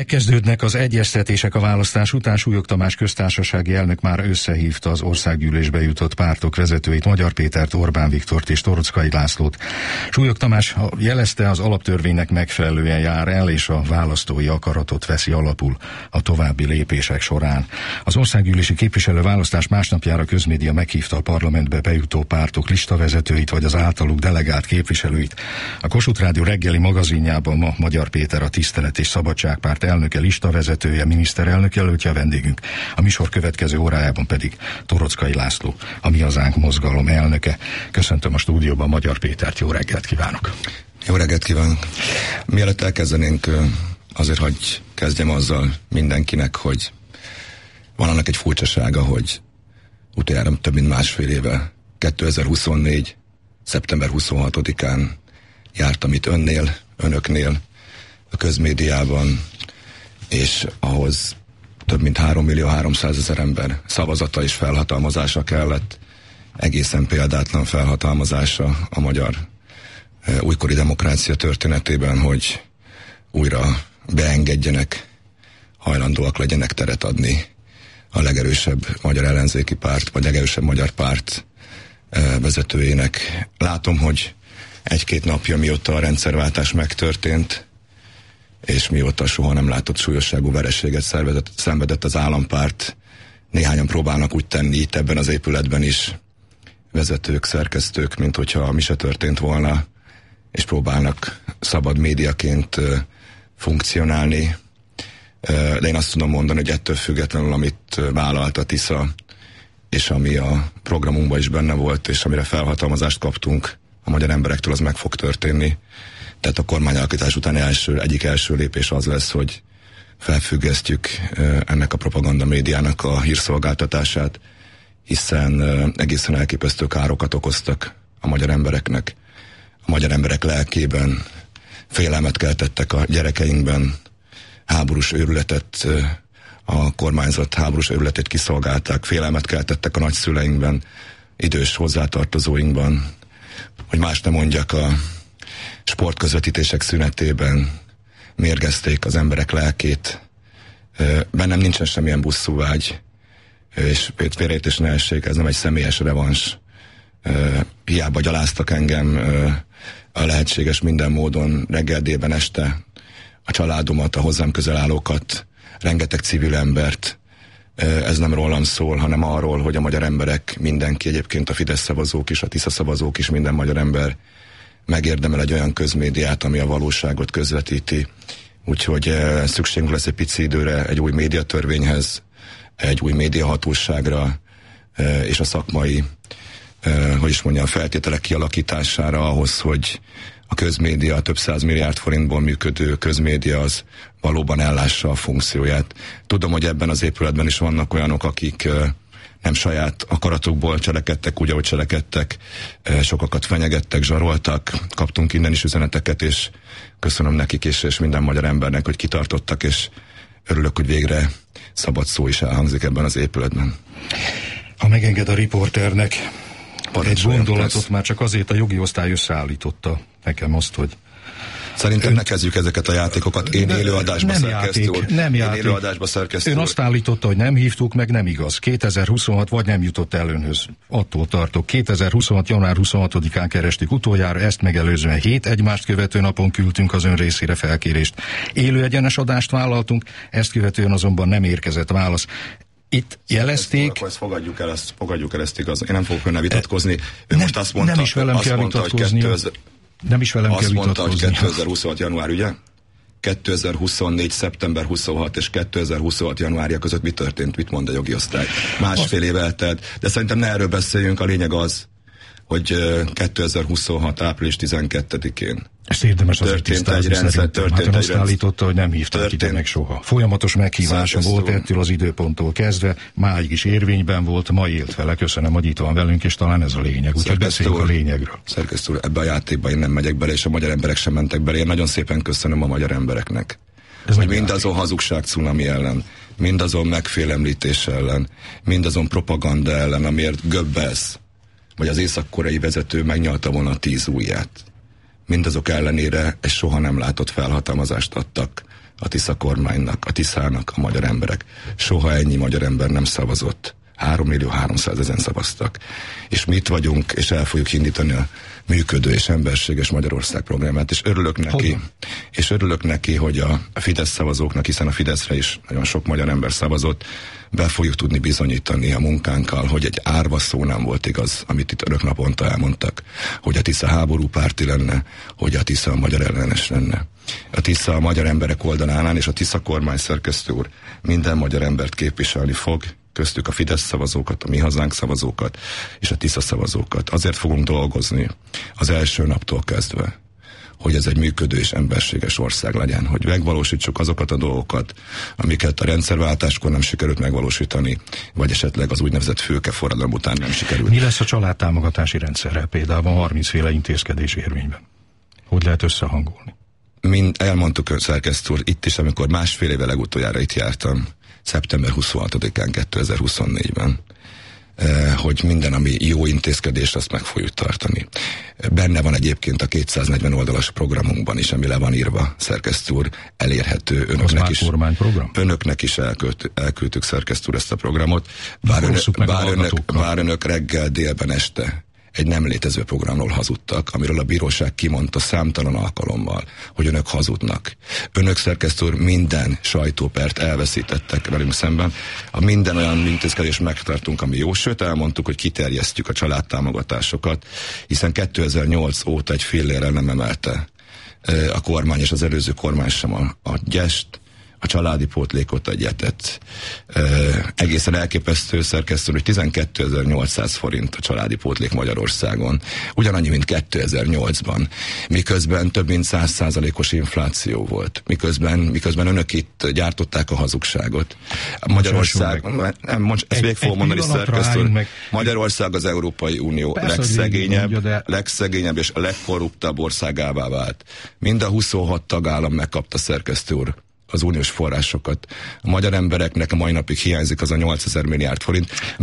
Megkezdődnek az egyeztetések a választás után. Súlyog Tamás köztársasági elnök már összehívta az országgyűlésbe jutott pártok vezetőit, Magyar Pétert, Orbán Viktort és Toroczkai Lászlót. Súlyog Tamás jelezte, az alaptörvénynek megfelelően jár el, és a választói akaratot veszi alapul a további lépések során. Az országgyűlési képviselőválasztás másnapjára közmédia meghívta a parlamentbe bejutó pártok listavezetőit, vagy az általuk delegált képviselőit. A Kossuth Rádió reggeli magazinjában ma Magyar Péter, a Tisztelet és Szabadságpárt elnöke, listavezetője, miniszterelnök jelöltje a vendégünk. A műsor következő órájában pedig Toroczkai László, a Mi Hazánk mozgalom elnöke. Köszöntöm a stúdióban Magyar Pétert, jó reggelt kívánok! Jó reggelt kívánok! Mielőtt elkezdenénk, azért hagy kezdjem azzal mindenkinek, hogy van annak egy furcsasága, hogy utoljára több mint másfél éve, 2024. szeptember 26-án jártam itt önöknél, a közmédiában, és ahhoz több mint 3.300.000 ember szavazata és felhatalmazása kellett, egészen példátlan felhatalmazása a magyar újkori demokrácia történetében, hogy újra beengedjenek, hajlandóak legyenek teret adni a legerősebb magyar ellenzéki párt, vagy legerősebb magyar párt vezetőjének. Látom, hogy egy-két napja, mióta a rendszerváltás megtörtént, és mióta soha nem látott súlyosságú vereséget szenvedett az állampárt, néhányan próbálnak úgy tenni itt ebben az épületben is, vezetők, szerkesztők, mint hogyha mi se történt volna, és próbálnak szabad médiaként funkcionálni. De én azt tudom mondani, hogy ettől függetlenül, amit vállalt a Tisza, és ami a programunkban is benne volt, és amire felhatalmazást kaptunk a magyar emberektől, az meg fog történni. Tehát a kormányalkotás után egyik első lépés az lesz, hogy felfüggesztjük ennek a propaganda médiának a hírszolgáltatását, hiszen egészen elképesztő károkat okoztak a magyar embereknek. A magyar emberek lelkében félelmet keltettek a gyerekeinkben, háborús őrületet, a kormányzat háborús őrületét kiszolgálták, félelmet keltettek a nagyszüleinkben, idős hozzátartozóinkban, hogy más nem mondjak, a sportközvetítések szünetében mérgezték az emberek lelkét. Bennem nincsen semmilyen busszúvágy, és félreértés ne essék, ez nem egy személyes revans. Hiába gyaláztak engem a lehetséges minden módon, reggel, délben, este, a családomat, a hozzám közel állókat, rengeteg civil embert. Ez nem rólam szól, hanem arról, hogy a magyar emberek, mindenki, egyébként a Fidesz szavazók is, a Tisza szavazók is, minden magyar ember megérdemel egy olyan közmédiát, ami a valóságot közvetíti. Úgyhogy szükségünk lesz egy pici időre egy új médiatörvényhez, egy új médiahatóságra, és a szakmai, a feltételek kialakítására ahhoz, hogy a közmédia, a több 100 milliárd forintból működő közmédia az valóban ellássa a funkcióját. Tudom, hogy ebben az épületben is vannak olyanok, akik nem saját akaratukból cselekedtek, úgy, ahogy cselekedtek, sokakat fenyegettek, zsaroltak, kaptunk innen is üzeneteket, és köszönöm nekik és minden magyar embernek, hogy kitartottak, és örülök, hogy végre szabad szó is elhangzik ebben az épületben. Ha megenged a riporternek, egy gondolatot már csak azért a jogi osztály összeállította nekem azt, hogy szerintem ne kezdjük ezeket a játékokat. Én élőadásba szerkesztő. Ön azt állította, hogy nem hívtuk meg, nem igaz. 2026 vagy nem jutott el önhöz. Attól tartok. 2026. január 26-án kerestük utoljára, ezt megelőzően 7 egymást követő napon küldtünk az ön részére felkérést. Élő egyenes adást vállaltunk, ezt követően azonban nem érkezett válasz. Itt jelezték... Ezt fogadjuk el, ezt igaz. Én nem fogok önnel vitatkozni. Ő most azt mondta, nem is velem kell vitatkozni. Nem is velem kell vitatkozni. Azt mondta, hogy 2026 január, ugye? 2024. szeptember 26 és 2026 januárja között mi történt? Mit mond a jogi osztály? Másfél év eltelt. De szerintem ne erről beszéljünk, a lényeg az, hogy 2026. április 12-én ezt érdemes azért tisztázni szerintem. Hát azt állította, hogy nem hívták ide meg soha. Folyamatos meghívása volt ettől az időponttól kezdve, máig is érvényben volt, ma élt vele. Köszönöm, hogy itt van velünk, és talán ez a lényeg. Úgyhogy beszéljünk a lényegről. Szerkesztő úr, ebbe a játékba én nem megyek bele, és a magyar emberek sem mentek bele. Én nagyon szépen köszönöm a magyar embereknek, hogy mindazon hazugság cunami ellen, mindazon megfélemlítés ellen, mindazon propaganda ellen, amiért Goebbels vagy az észak-koreai vezető megnyalta volna a 10 ujját. Mindazok ellenére egy soha nem látott felhatalmazást adtak a Tisza kormánynak, a Tiszának a magyar emberek. Soha ennyi magyar ember nem szavazott. 3.300.000 szavaztak. És mi itt vagyunk, és el fogjuk indítani a működő és emberséges Magyarország programját, és örülök neki, hogy a Fidesz szavazóknak, hiszen a Fideszre is nagyon sok magyar ember szavazott, be fogjuk tudni bizonyítani a munkánkkal, hogy egy árva szó nem volt igaz, amit itt önök naponta elmondtak, hogy a Tisza háborúpárti lenne, hogy a Tisza a magyar ellenes lenne. A Tisza a magyar emberek oldalán áll, és a Tisza kormány, szerkesztő úr, minden magyar embert képviselni fog, köztük a Fidesz szavazókat, a Mi Hazánk szavazókat és a Tisza szavazókat. Azért fogunk dolgozni az első naptól kezdve, hogy ez egy működő és emberséges ország legyen, hogy megvalósítsuk azokat a dolgokat, amiket a rendszerváltáskor nem sikerült megvalósítani, vagy esetleg az úgynevezett fülkeforradalom után nem sikerült. Mi lesz a családtámogatási rendszerrel? Például van 30 féle intézkedés érvényben. Hogy lehet összehangolni? Elmondtuk, szerkesztő úr, itt is, amikor másfél éve legutoljára itt jártam, szeptember 26-án 2024-ben, hogy minden, ami jó intézkedés, azt meg fogjuk tartani. Benne van egyébként a 240 oldalas programunkban is, ami le van írva, szerkesztő úr, elérhető önöknek is. Önöknek is elküldtük, szerkesztő úr, ezt a programot. Bár önök reggel, délben, este egy nem létező programról hazudtak, amiről a bíróság kimondta számtalan alkalommal, hogy önök hazudnak. Önök, szerkesztő úr, minden sajtópert elveszítettek velünk szemben. A minden olyan intézkedést megtartunk, ami jó, sőt elmondtuk, hogy kiterjesztjük a családtámogatásokat, hiszen 2008 óta egy fillérrel nem emelte a kormány és az előző kormány sem a gyest, a családi pótlékot, a gyetet. Egészen elképesztő, szerkesztő, hogy 12.800 forint a családi pótlék Magyarországon. Ugyanannyi, mint 2008-ban. Miközben több mint 100%-os infláció volt. Miközben önök itt gyártották a hazugságot. Magyarország, ezt végig fogom mondani, szerkesztő, Magyarország az Európai Unió legszegényebb és a legkorruptabb országává vált. Mind a 26 tagállam megkapta, szerkesztő úr, az uniós forrásokat. A magyar embereknek a mai napig hiányzik az a 8000 milliárd forint. Mi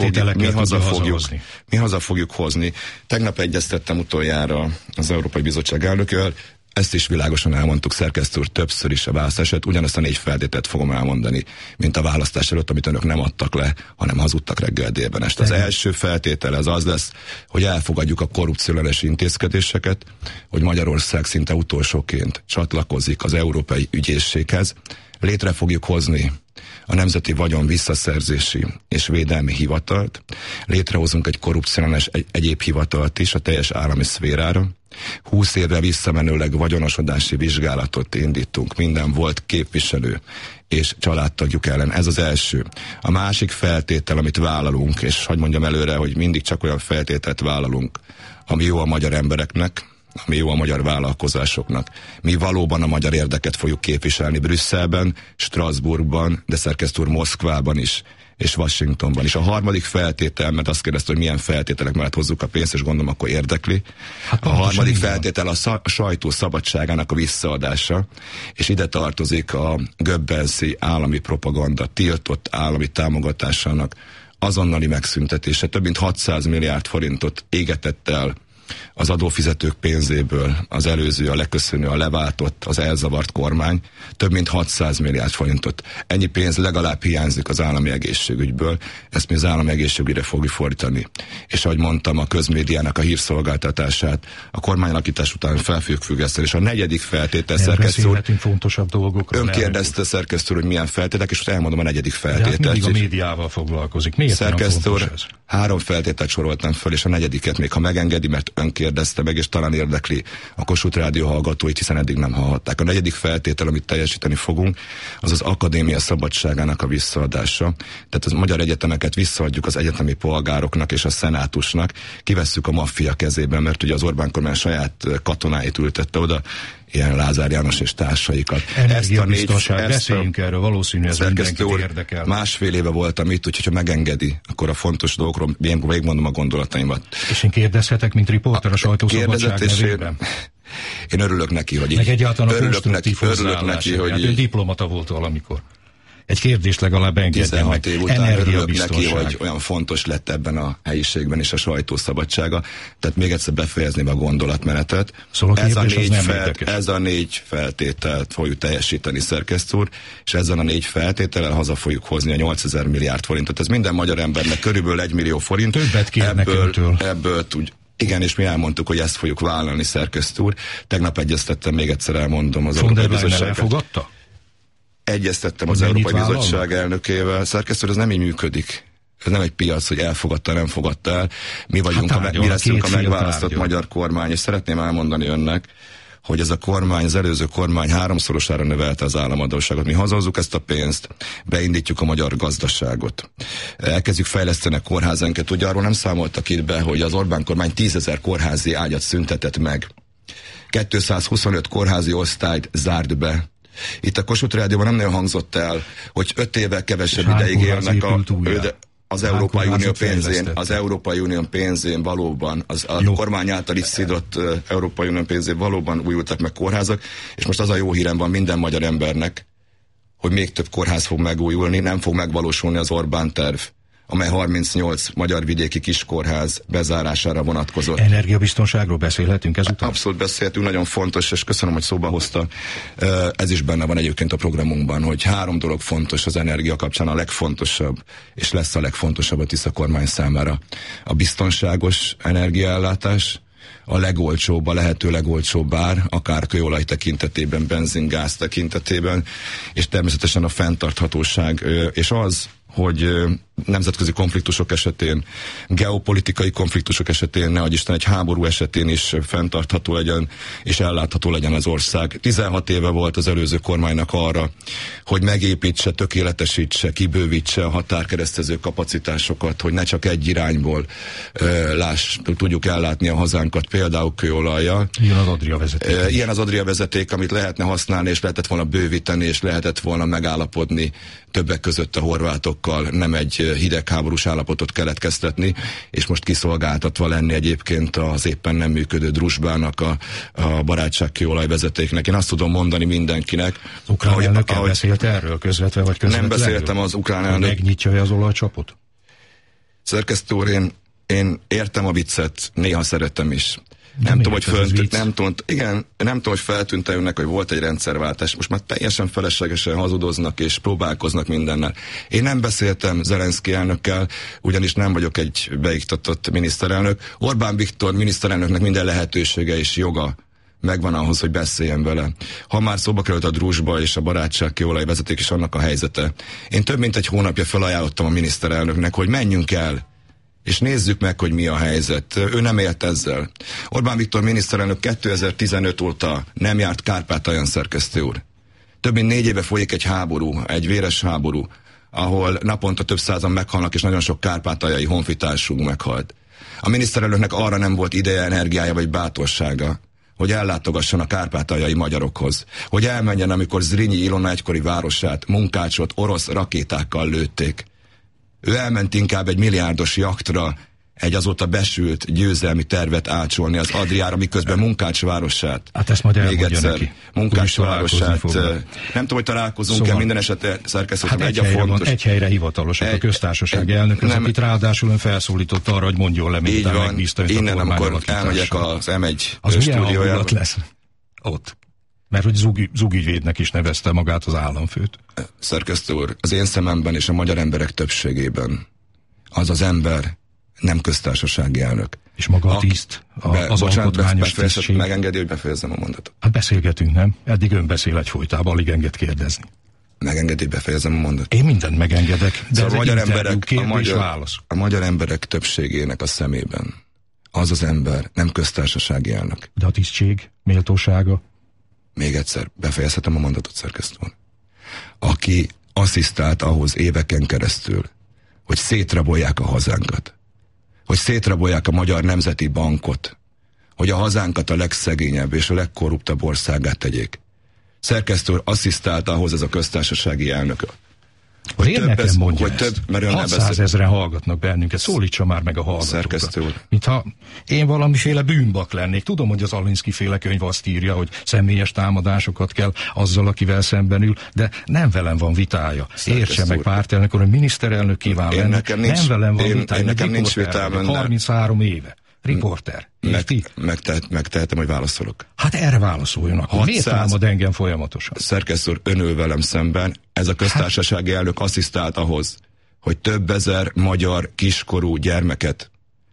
haza fogjuk hozni. Tegnap egyeztettem utoljára az Európai Bizottság elnökével, ezt is világosan elmondtuk, szerkesztő úr, többször is a választás előtt, ugyanazt a 4 feltételt fogom elmondani, mint a választás előtt, amit önök nem adtak le, hanem hazudtak reggel, délben, este. Az első feltétel az lesz, hogy elfogadjuk a korrupcióellenes intézkedéseket, hogy Magyarország szinte utolsóként csatlakozik az Európai Ügyészséghez. Létre fogjuk hozni a Nemzeti Vagyon Visszaszerzési és Védelmi Hivatalt, létrehozunk egy korrupcióellenes egyéb hivatalt is a teljes állami szférára, 20 évre visszamenőleg vagyonosodási vizsgálatot indítunk minden volt képviselő és családtagjuk ellen. Ez az első. A másik feltétel, amit vállalunk, és hadd mondjam előre, hogy mindig csak olyan feltételt vállalunk, ami jó a magyar embereknek, ami jó a magyar vállalkozásoknak. Mi valóban a magyar érdeket fogjuk képviselni Brüsszelben, Strasbourgban, de szerkesztő úr, Moszkvában is, és Washingtonban is. A harmadik feltétel, mert azt kérdezte, hogy milyen feltételek mellett hozzuk a pénzt, és gondolom akkor érdekli. A harmadik feltétel a sajtó szabadságának a visszaadása, és ide tartozik a Goebbelsi állami propaganda tiltott állami támogatásának azonnali megszüntetése. Több mint 600 milliárd forintot égetett el az adófizetők pénzéből az előző, a leköszönő, a leváltott, az elzavart kormány, több mint 600 milliárd forintot. Ennyi pénz legalább hiányzik az állami egészségügyből, ezt mi az állami egészségügyre fogjuk fordítani. És ahogy mondtam, a közmédiának a hírszolgáltatását a kormánylakítás után fel fogjuk függeszteni. És a negyedik feltétel, szerkesztő úr, fontosabb dolgokról. Ön kérdezte, szerkesztő úr, hogy milyen feltételek, és elmondom a negyedik feltételt. De hát mindig a médiával foglalkozik. Miért szerkesztő úr, 3 feltételt soroltam föl, és a negyediket még, ha megengedi, mert ön kérdezte meg, és talán érdekli a Kossuth Rádió hallgatóit, hiszen eddig nem hallhatták. A negyedik feltétel, amit teljesíteni fogunk, az az akadémia szabadságának a visszaadása. Tehát az magyar egyetemeket visszaadjuk az egyetemi polgároknak és a szenátusnak, kivesszük a maffia kezében, mert ugye az Orbán kormány saját katonáit ültette oda, ilyen Lázár János és társaikat. Energiabiztonság, beszéljünk erről, valószínű ez mindenkit érdekel. Másfél éve voltam itt, úgyhogy ha megengedi, akkor a fontos dolgokról végigmondom a gondolataimat. És én kérdezhetek, mint riporter a sajtószabadság nevében? Én örülök neki, hogy így. Meg egyáltalán a konstruktív hozzáállás. Hogy ön diplomata volt valamikor. Egy kérdést legalább engedjen meg. 16 év után örülök neki, Energiabiztonság. hogy olyan fontos lett ebben a helyiségben is a sajtószabadsága. Tehát még egyszer befejezném a gondolatmenetet. Szóval ez a négy feltételt fogjuk teljesíteni, szerkesztő úr, és ezzel a 4 feltétellel haza fogjuk hozni a 8000 milliárd forintot. Ez minden magyar embernek körülbelül 1 millió forint. Többet kérnek öntől. Ebből igen, és mi elmondtuk, hogy ezt fogjuk vállalni, szerkesztő úr. Tegnap egyeztettem, még egyszer elmondom, az Európai Bizottság. Elfogadta? Egyeztettem az Európai Bizottság elnökével. Szerkesztő, ez nem így működik. Ez nem egy piac, hogy elfogadta, nem fogadta el. Mi vagyunk, mi leszünk a megválasztott magyar kormány, és szeretném elmondani önnek, hogy ez a kormány, az előző kormány 3-szorosára növelte az államadósságot. Mi hazahozzuk ezt a pénzt, beindítjuk a magyar gazdaságot. Elkezdjük fejleszteni a kórházánkat. Ugye arról nem számoltak itt be, hogy az Orbán kormány 10 000 kórházi ágyat szüntetett meg. 225 kórházi osztályt zárt be. Itt a Kossuth Rádióban nem nagyon hangzott el, hogy 5 évvel kevesebb ideig élnek az Európai Unió pénzén valóban, a kormány által itt szidott Európai Unió pénzén valóban újultak meg kórházak, és most az a jó hírem van minden magyar embernek, hogy még több kórház fog megújulni, nem fog megvalósulni az Orbán terv, amely 38 magyar vidéki kiskórház bezárására vonatkozott. Energiabiztonságról beszélhetünk ezután? Abszolút beszélhetünk, nagyon fontos, és köszönöm, hogy szóba hozta. Ez is benne van egyébként a programunkban, hogy 3 dolog fontos az energia kapcsán, a legfontosabb, és lesz a legfontosabb a Tisza kormány számára. A biztonságos energiaellátás, a legolcsóbb, a lehető legolcsóbb ár, akár kőolaj tekintetében, benzingáz tekintetében, és természetesen a fenntarthatóság, és az, hogy nemzetközi konfliktusok esetén, geopolitikai konfliktusok esetén, nehogy Isten egy háború esetén is fenntartható legyen, és ellátható legyen az ország. 16 éve volt az előző kormánynak arra, hogy megépítse, tökéletesítse, kibővítse a határkeresztező kapacitásokat, hogy ne csak egy irányból tudjuk ellátni a hazánkat, például kőolajjal. Ilyen az Adria vezeték. Ilyen az Adria vezeték, amit lehetne használni, és lehetett volna bővíteni, és lehetett volna megállapodni többek között a horvátokkal, nem egy hidegháborús állapotot keletkeztetni, és most kiszolgáltatva lenni egyébként az éppen nem működő Druzsbának, a barátságkőolaj vezetéknek. Én azt tudom mondani mindenkinek. Ukrán elnökkel beszélt erről közvetve, vagy közvetlenül? Nem beszéltem az ukrán elnök. Megnyitja az olajcsapot? Szerkesztő úr, én értem a viccet, néha szeretem is. Nem tudom, hogy feltűnt-e önnek, hogy volt egy rendszerváltás. Most már teljesen feleslegesen hazudoznak és próbálkoznak mindennel. Én nem beszéltem Zelenszky elnökkel, ugyanis nem vagyok egy beiktatott miniszterelnök. Orbán Viktor miniszterelnöknek minden lehetősége és joga megvan ahhoz, hogy beszéljen vele. Ha már szóba került a Druzsba és a barátságkőolaj vezeték és annak a helyzete. Én több mint egy hónapja felajánlottam a miniszterelnöknek, hogy menjünk el, és nézzük meg, hogy mi a helyzet. Ő nem élt ezzel. Orbán Viktor miniszterelnök 2015 óta nem járt Kárpátalján, szerkesztő úr. Több mint 4 éve folyik egy háború, egy véres háború, ahol naponta több százan meghalnak, és nagyon sok kárpátaljai honfitársunk meghalt. A miniszterelnöknek arra nem volt ideje, energiája vagy bátorsága, hogy ellátogasson a kárpátaljai magyarokhoz. Hogy elmenjen, amikor Zrínyi Ilona egykori városát, Munkácsot orosz rakétákkal lőtték. Ő elment inkább egy milliárdos jaktra, egy azóta besült győzelmi tervet ácsolni az Adriára, miközben Munkács városát. Hát ezt majd elmondja még egyszer, neki. Munkács városát. Nem tudom, hogy találkozunk-e, szóval, minden esetre szerkesztőt. Hát egy helyre hivatalosak a köztársaság elnök, akit ráadásul ön felszólított arra, hogy mondjon le, miután megbízta őt a kormány alakítással. Innen, amikor elmegyek az M1 az stúdiójába. Lesz ott? Mert hogy zugügyvédnek is nevezte magát az államfőt. Szerkesztő úr, az én szememben és a magyar emberek többségében az ember nem köztársasági elnök. És maga a tiszt, az alkotmányos tisztség. Megengedi, hogy befejezzem a mondatot. Hát beszélgetünk, nem? Eddig ön beszél egyfolytában, alig enged kérdezni. Megengedi, hogy befejezem a mondatot. Én mindent megengedek, de szóval a magyar emberek többségének a szemében az ember nem köztársasági elnök. De a tisztség, méltósága? Még egyszer, befejezhetem a mondatot, szerkesztő úr. Aki asszisztált ahhoz éveken keresztül, hogy szétrabolják a hazánkat, hogy szétrabolják a Magyar Nemzeti Bankot, hogy a hazánkat a legszegényebb és a legkorruptabb országát tegyék. Szerkesztő úr asszisztált ahhoz ez a köztársasági elnök. Az érdekem mondja ezt. 600 000 hallgatnak bennünket, szólítsa már meg a hallgatókat. Mintha én valamiféle bűnbak lennék. Tudom, hogy az Alinsky-féle könyv azt írja, hogy személyes támadásokat kell azzal, akivel szemben ül, de nem velem van vitája. Értse meg pártelnök, hogy miniszterelnök kíván lenni. Nem velem van vitája. Nekem nincs vitám. 33 éve. Riporter. Megtehetem, hogy válaszolok. Hát erre válaszoljanak. Miért támad engem folyamatosan? Szerkesztő úr, önül velem szemben. Ez a köztársasági elnök asszisztált ahhoz, hogy több ezer magyar kiskorú gyermeket,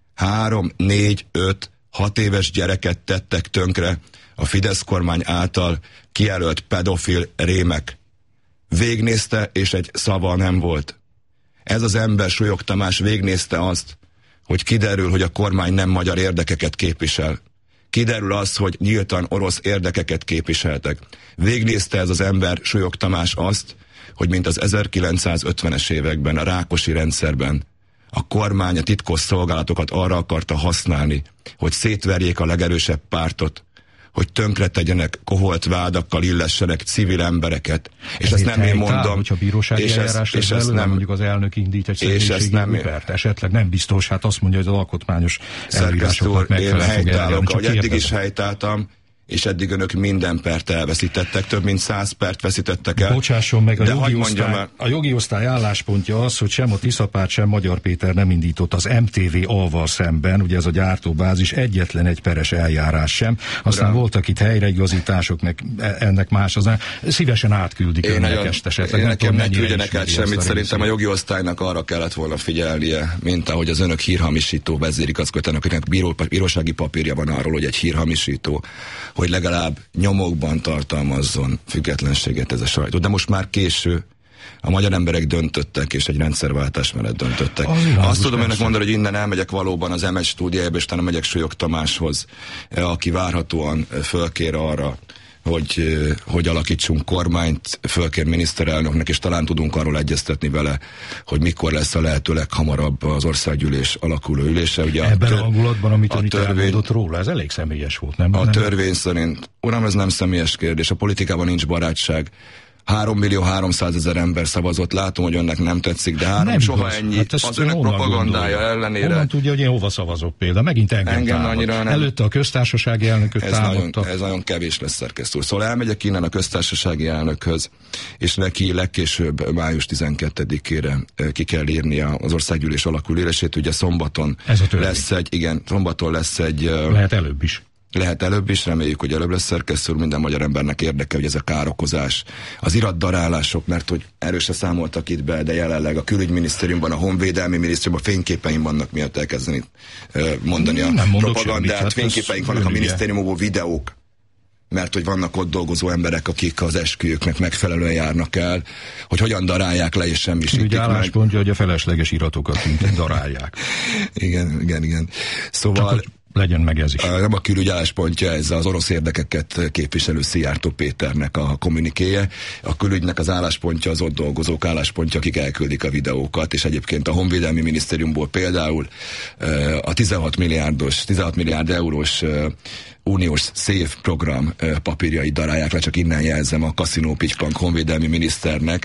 3, 4, 5, 6 éves gyereket tettek tönkre a Fidesz kormány által kijelölt pedofil rémek. Végnézte, és egy szava nem volt. Ez az ember, Súlyog Tamás végnézte azt, hogy kiderül, hogy a kormány nem magyar érdekeket képvisel. Kiderül az, hogy nyíltan orosz érdekeket képviseltek. Végnézte ez az ember, Súlyog Tamás azt, hogy mint az 1950-es években, a Rákosi rendszerben a kormány a titkos szolgálatokat arra akarta használni, hogy szétverjék a legerősebb pártot, hogy tönkre tegyenek, koholt vádakkal illessenek civil embereket. És ezt nem én mondom. Hogyha bírósági eljárás lesz belőle, mondjuk az elnök indít egy személyiségi pert. Esetleg nem biztos, hát azt mondja, hogy az alkotmányos elírásoknak megfelelően fog eljárni. Ahogy eddig is helytáltam, és eddig önök minden pert elveszítettek, több mint 100 pert veszítettek el. Bocsásson meg, a jogi osztály álláspontja az, hogy sem a Tiszapárt, sem Magyar Péter nem indított az MTV-val szemben, ugye ez a gyártóbázis, egyetlen egy peres eljárás sem. Aztán voltak itt helyreigazítások, meg ennek más, aztán szívesen átküldik önnek ezt esetleg. Nekem ne küldjenek el semmit, szerintem a jogi osztálynak arra kellett volna figyelnie, mint ahogy az önök hírhamisító vezérigazgatójának, akinek bírósági papírja van arról, hogy egy hírhamisító, hogy legalább nyomokban tartalmazzon függetlenséget ez a sajtó. De most már késő. A magyar emberek döntöttek, és egy rendszerváltás mellett döntöttek. Azt tudom önnek mondani, hogy innen elmegyek valóban az M1 stúdiájába, és utána megyek Súlyog Tamáshoz, aki várhatóan fölkér arra, hogy alakítsunk kormányt, fölkér miniszterelnöknek, és talán tudunk arról egyeztetni vele, hogy mikor lesz a lehető leghamarabb az országgyűlés alakuló ülése. Ugye ebben a hangulatban, amit ön itt elmondott róla, ez elég személyes volt, nem? A törvény szerint, uram, ez nem személyes kérdés, a politikában nincs barátság. 3.300.000 ember szavazott, látom, hogy önnek nem tetszik, de nem soha ennyi, hát az önök propagandája ellenére. Honnan tudja, hogy én hova szavazok például? Megint engem támad. Előtte a köztársasági elnököt támadta. Ez nagyon kevés lesz, szerkesztő úr. Szóval elmegyek innen a köztársasági elnökhöz, és neki legkésőbb május 12-ére ki kell írnia az országgyűlés alakulását. Ugye szombaton lesz egy... Lehet előbb is. Lehet előbb is, reméljük, hogy előbb lesz, szerkesztő úr, minden magyar embernek érdeke, hogy ez a károkozás, az iratdarálások, mert hogy erősen számoltak itt be, de jelenleg a külügyminisztériumban, a honvédelmi minisztériumban fényképeim vannak, miatt elkezdeni mondani a propagandát, fényképeink vannak a minisztériumból, videók, mert hogy vannak ott dolgozó emberek, akik az esküjüknek megfelelően járnak el, hogy hogyan darálják le és semmisítik meg. Ugye álláspontja, hogy a felesleges iratokat darálják. Igen. Szóval... legyen meg ez is. Nem a külügy álláspontja, ez az orosz érdekeket képviselő Szijjártó Péternek a kommunikéje. A külügynek az álláspontja az ott dolgozók álláspontja, akik elküldik a videókat, és egyébként a Honvédelmi Minisztériumból például a 16 milliárd eurós uniós SZÉV program papírjait darálják le, csak innen jelzem a Kaszinó Pitypank honvédelmi miniszternek,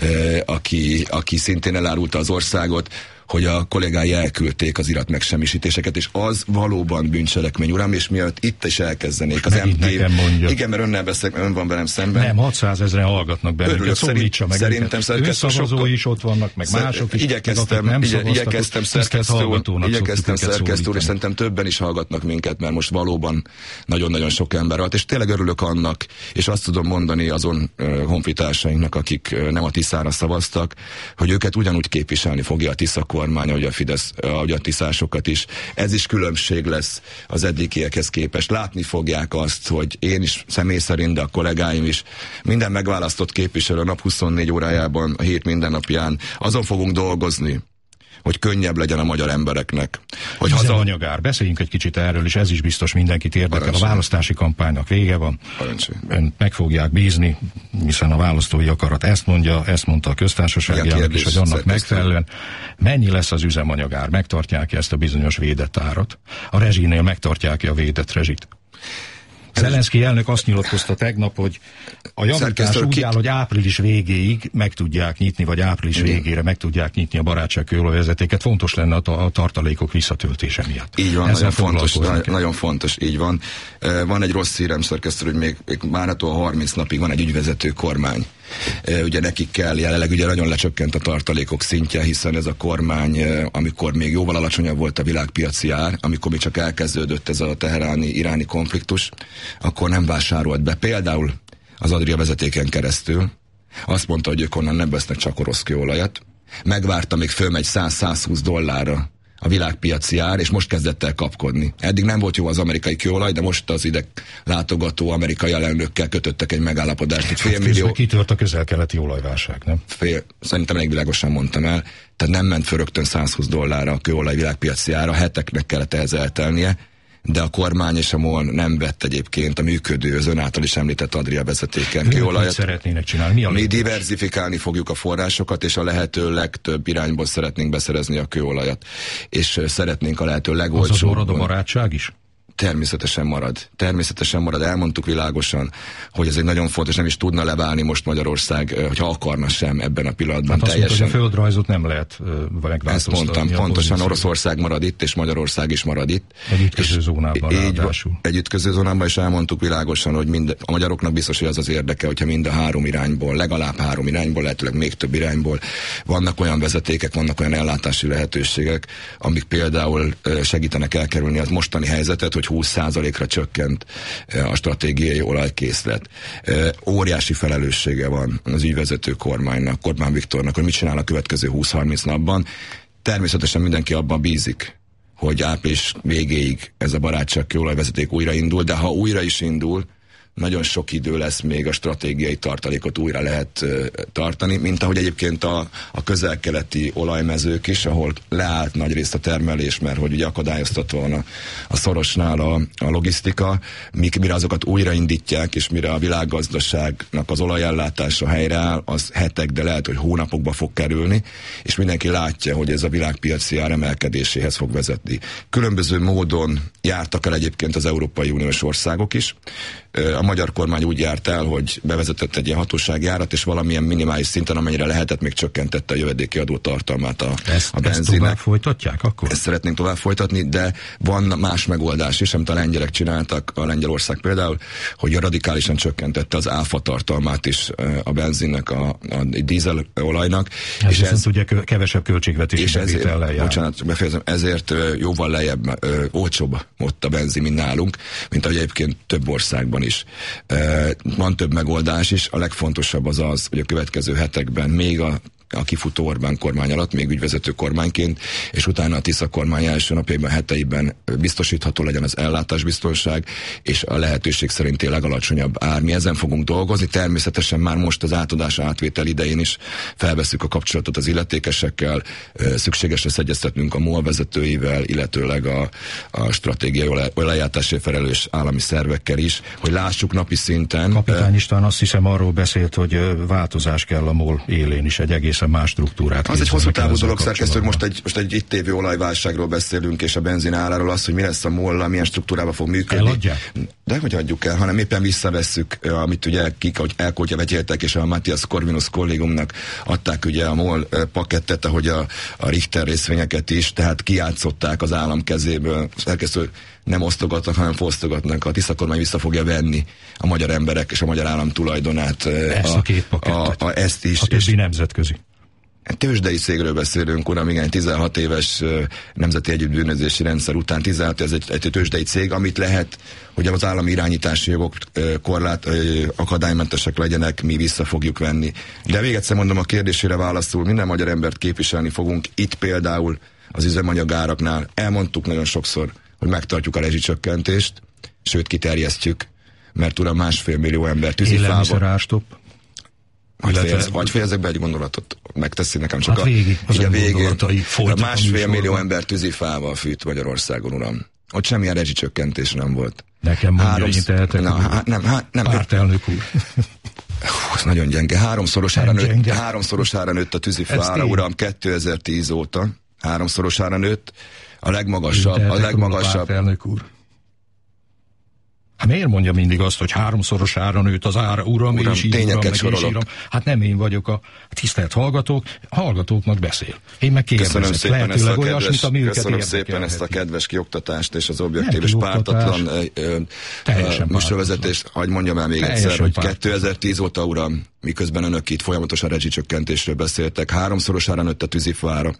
aki szintén elárulta az országot, hogy a kollégái elküldték az iratmegsemmisítéseket, és az valóban bűncselekmény, uram, és miatt itt is elkezdenék az MTV. Igen, mert önnel beszélek, ön van velem szemben. Nem, 600 000 hallgatnak bennünket, szólítsa meg. Szerintem szavazói is ott vannak, meg mások is. Igyekeztem szerkesztő úr, és szerintem többen is hallgatnak minket, mert most valóban nagyon-nagyon sok ember volt, és tényleg örülök annak, és azt tudom mondani azon honfitársainknak, akik nem a Tiszára szavaztak, hogy őket ugyanúgy képviselni fogja a Tisza kormány, ahogy a Fidesz, ahogy a tiszásokat is. Ez is különbség lesz az eddigiekhez képest. Látni fogják azt, hogy én is személy szerint, de a kollégáim is, minden megválasztott képviselő a nap 24 órájában, a hét minden napján azon fogunk dolgozni, hogy könnyebb legyen a magyar embereknek. Hogy üzemanyagár, beszéljünk egy kicsit erről, és ez is biztos mindenkit érdekel. A választási kampánynak vége van. Önt meg fogják bízni, hiszen a választói akarat ezt mondja, ezt mondta a köztársasági elnök is, hogy annak megfelelően. Mennyi lesz az üzemanyagár? Megtartják ezt a bizonyos védett árat? A rezsinél megtartják a védett rezsit? Zelenszky elnök azt nyilatkozta tegnap, hogy a javítás úgy áll, hogy április végéig meg tudják nyitni, vagy április végére meg tudják nyitni a barátságkőolajvezetéket. Fontos lenne a tartalékok visszatöltése miatt. Így van, nagyon fontos, így van. Van egy rossz hírem, szerkesztő, hogy még várhatóan 30 napig van egy ügyvezető kormány. Ugye nekik kell jelenleg, ugye nagyon lecsökkent a tartalékok szintje, hiszen ez a kormány, amikor még jóval alacsonyabb volt a világpiaci ár, amikor még csak elkezdődött ez a teheráni-iráni konfliktus, akkor nem vásárolt be. Például az Adria vezetéken keresztül azt mondta, hogy ők onnan nem vesznek csak orosz kőolajat. Megvárta, még fölmegy $100-120 a világpiaci ár, és most kezdett el kapkodni. Eddig nem volt jó az amerikai kőolaj, de most az ide látogató amerikai elnökkel kötöttek egy megállapodást. Egy félmillió... kitört a közel-keleti olajválság, nem? Szerintem elég világosan mondtam el. Tehát nem ment föl rögtön $120 a kőolaj világpiaci ára, heteknek kellett ehhez eltelnie, de a kormány és a MOL nem vett egyébként a működő, az ön által is említett Adria vezetéken kőolajat. Szeretnének csinálni? Mi diverzifikálni fogjuk a forrásokat, és a lehető legtöbb irányból szeretnénk beszerezni a kőolajat. És szeretnénk a lehető legolcsóbban. Azaz marad a barátság is? Természetesen marad. Elmondtuk világosan, hogy ez egy nagyon fontos, nem is tudna leválni most Magyarország, hogyha akarna sem ebben a pillanatban. Hát teljesen. Azt mondta, hogy a földrajzot nem lehet megváltoztatni. Ezt mondtam, pontosan Oroszország marad itt, és Magyarország is marad itt. Egy ütköző zónában ráadásul. Egy ütköző zónában is elmondtuk világosan, hogy a magyaroknak biztos, hogy az az érdeke, hogyha mind a három irányból, legalább három irányból, lehetőleg még több irányból vannak olyan vezetékek, vannak olyan ellátási lehetőségek, amik például segítenek elkerülni az mostani helyzetet, hogy 20%-ra csökkent a stratégiai olajkészlet. Óriási felelőssége van az ügyvezető kormánynak, Orbán Viktornak, hogy mit csinál a következő 20-30 napban. Természetesen mindenki abban bízik, hogy április végéig ez a barátságkőolajvezeték újraindul, de ha újra is indul, nagyon sok idő lesz még a stratégiai tartalékot újra lehet tartani, mint ahogy egyébként a közel-keleti olajmezők is, ahol leállt nagy részt a termelés, mert hogy ugye akadályoztatva van a szorosnál a logisztika, mire azokat újraindítják, és mire a világgazdaságnak az olajellátása helyreáll, az hetek, de lehet, hogy hónapokba fog kerülni, és mindenki látja, hogy ez a világpiaci ár emelkedéséhez fog vezetni. Különböző módon jártak el egyébként az Európai Uniós országok is. A magyar kormány úgy járt el, hogy bevezetett egy ilyen hatósági árat, és valamilyen minimális szinten, amennyire lehetett, még csökkentette a jövedéki adó tartalmát a benzinnek. Ezt tovább folytatják akkor? Ezt szeretnénk tovább folytatni, de van más megoldás is, amit a lengyelek csináltak, a Lengyelország például, hogy radikálisan csökkentette az áfa tartalmát is a benzinnek, a dízelolajnak. És ez ugye kevesebb költségvetési bevétellel jár. Bocsánat, befejezem, ezért jóval lejjebb, olcsóbb ott a benzin, mint nálunk, mint ahogy egyébként több országban is. Van több megoldás is, a legfontosabb az, hogy a következő hetekben még a kifutó Orbán kormány alatt, még ügyvezető kormányként, és utána a Tisza kormány első napjaiban, heteiben biztosítható legyen az ellátásbiztonság, és a lehetőség szerinti legalacsonyabb ár. Mi ezen fogunk dolgozni, természetesen már most az átadás átvétel idején is felveszünk a kapcsolatot az illetékesekkel, szükséges lesz egyeztetnünk a MOL vezetőivel, illetőleg a stratégiai olajellátásért felelős állami szervekkel is, hogy lássuk napi szinten. Kapitány István azt hiszem arról beszélt, hogy változás kell a MOL élén is, egy egészen más struktúrát. Az egy hosszú távú dolog, szerkesztő, hogy most egy itt tévő olajválságról beszélünk, és a benzin áráról, az, hogy mi lesz a MOL-lal, milyen struktúrába fog működni. Eladják? De hogy adjuk el, hanem éppen visszavesszük, amit ugye elkótya vetéltek, és a Matthias Corvinus kollégumnak adták ugye a MOL pakettet, ahogy a Richter részvényeket is, tehát kijátszották az állam kezéből. Szerkesztő, nem osztogatnak, hanem fosztogatnak. A Tisza kormány vissza fogja venni a magyar emberek és a magyar állam tulajdonát. Ezt a két pakettet. Ezt is. A többi nemzetközi. Tőzsdei cégről beszélünk, uram, igen, 16 éves nemzeti együttbűnözési rendszer után 16, ez egy tőzsdei cég, amit lehet, hogy az állami irányítási jogok akadálymentesek legyenek, mi vissza fogjuk venni. De még egyszer mondom, a kérdésére válaszul, minden magyar embert képviselni fogunk. Itt például az üzemanyagáraknál elmondtuk nagyon sokszor, hogy megtartjuk a rezsicsökkentést, sőt kiterjesztjük, mert uram, 1,5 millió ember tűzifával. Élelmiszerárstopp. Vagy fejezek be egy gondolatot, megteszi nekem csak hát végig, a végén. 1,5 millió ember tűzifával fűt Magyarországon, uram. Ott semmilyen rezsicsökkentés nem volt. Nekem mondja, hogy tehetek. Nem. Pártelnök úr. Ez nagyon gyenge. Háromszorosára nőtt a tűzifára, uram, 2010 óta. Háromszorosára nőtt. A legmagasabb. Pártelnök úr. Miért mondja mindig azt, hogy 3-szorosára nőtt az ára, uram és tényeket sorolok. Hát nem én vagyok a tisztelt hallgatóknak beszél. Én meg kérdezek, lehetőleg olyasmit, ami őket köszönöm érdekelheti. szépen ezt a kedves kioktatást és az objektív és pártatlan műsorvezetést. Hadd mondjam el még egyszer, hogy 2010 óta, uram, miközben önök itt folyamatosan rezsicsökkentésről beszéltek, 3-szorosára nőtt a tűzifa ára.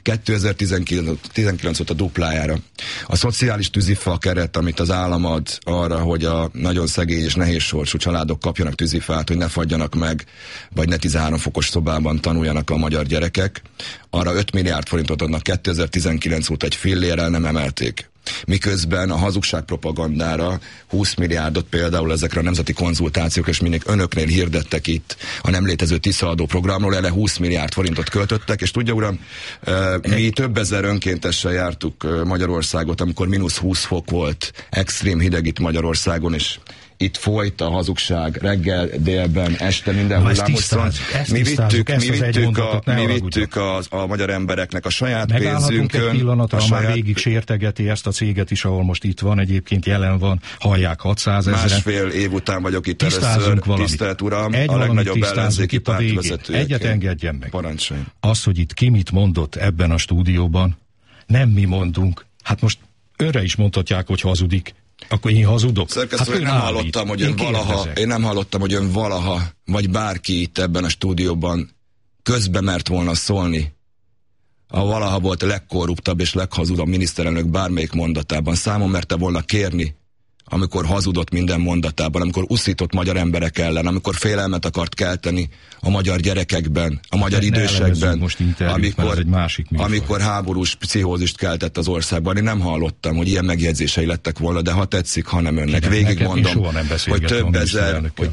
2019 óta duplájára. A szociális tűzifa keret, amit az állam ad arra, hogy a nagyon szegény és nehéz sorsú családok kapjanak tűzifát, hogy ne fagyjanak meg, vagy ne 13 fokos szobában tanuljanak a magyar gyerekek, arra 5 milliárd forintot adnak. 2019 óta egy fillérrel nem emelték. Miközben a hazugságpropagandára 20 milliárdot például ezekre a nemzeti konzultációk, és mindig önöknél hirdettek itt a nem létező tiszaadó programról, erre 20 milliárd forintot költöttek, és tudja, uram, mi több ezer önkéntessel jártuk Magyarországot, amikor -20 fok volt, extrém hideg itt Magyarországon, és itt folyt a hazugság reggel, délben, este, minden hullámoszon. Mi vittük a magyar embereknek a saját pénzünkön. Egy pillanatra, már végig sértegeti ezt a céget is, ahol most itt van, egyébként jelen van, hallják 600 000. Másfél év után vagyok itt először, tisztelt uram, a legnagyobb ellenzéki pártvezetőjeként. Egyet engedjen meg. Parancsoljon. Az, hogy itt ki mit mondott ebben a stúdióban, nem mi mondunk. Hát most önre is mondhatják, hogy hazudik. Akkor én hazudok? Szerkesztő, én nem hallottam, hogy ön valaha, vagy bárki itt ebben a stúdióban közbe mert volna szólni. A valaha volt a legkorruptabb és leghazudabb miniszterelnök bármelyik mondatában. Számon merte volna kérni, amikor hazudott minden mondatában, amikor uszított magyar emberek ellen, amikor félelmet akart kelteni a magyar gyerekekben, a magyar idősekben, amikor háborús pszichózist keltett az országban. Én nem hallottam, hogy ilyen megjegyzései lettek volna, de ha tetszik, ha nem önnek. Végigmondom, hogy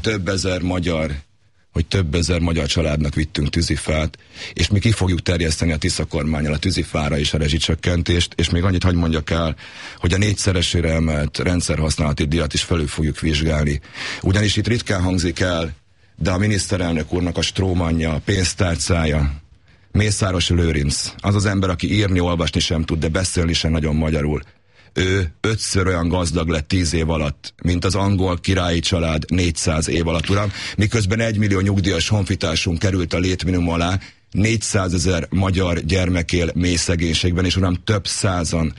több ezer magyar családnak vittünk tűzifát, és mi ki fogjuk terjeszteni a Tisza kormánnyal a tűzifára és a rezsicsökkentést, és még annyit hadd mondjak el, hogy a 4-szeresére emelt rendszerhasználati díjat is felül fogjuk vizsgálni. Ugyanis itt ritkán hangzik el, de a miniszterelnök úrnak a strómanja, a pénztárcája, Mészáros Lőrinc, az az ember, aki írni, olvasni sem tud, de beszélni sem nagyon magyarul. Ő 5-ször olyan gazdag lett 10 év alatt, mint az angol királyi család 400 év alatt, uram, miközben 1 millió nyugdíjas honfitársunk került a létminimum alá, 400 000 magyar gyermek él mély szegénységben, és uram, több százan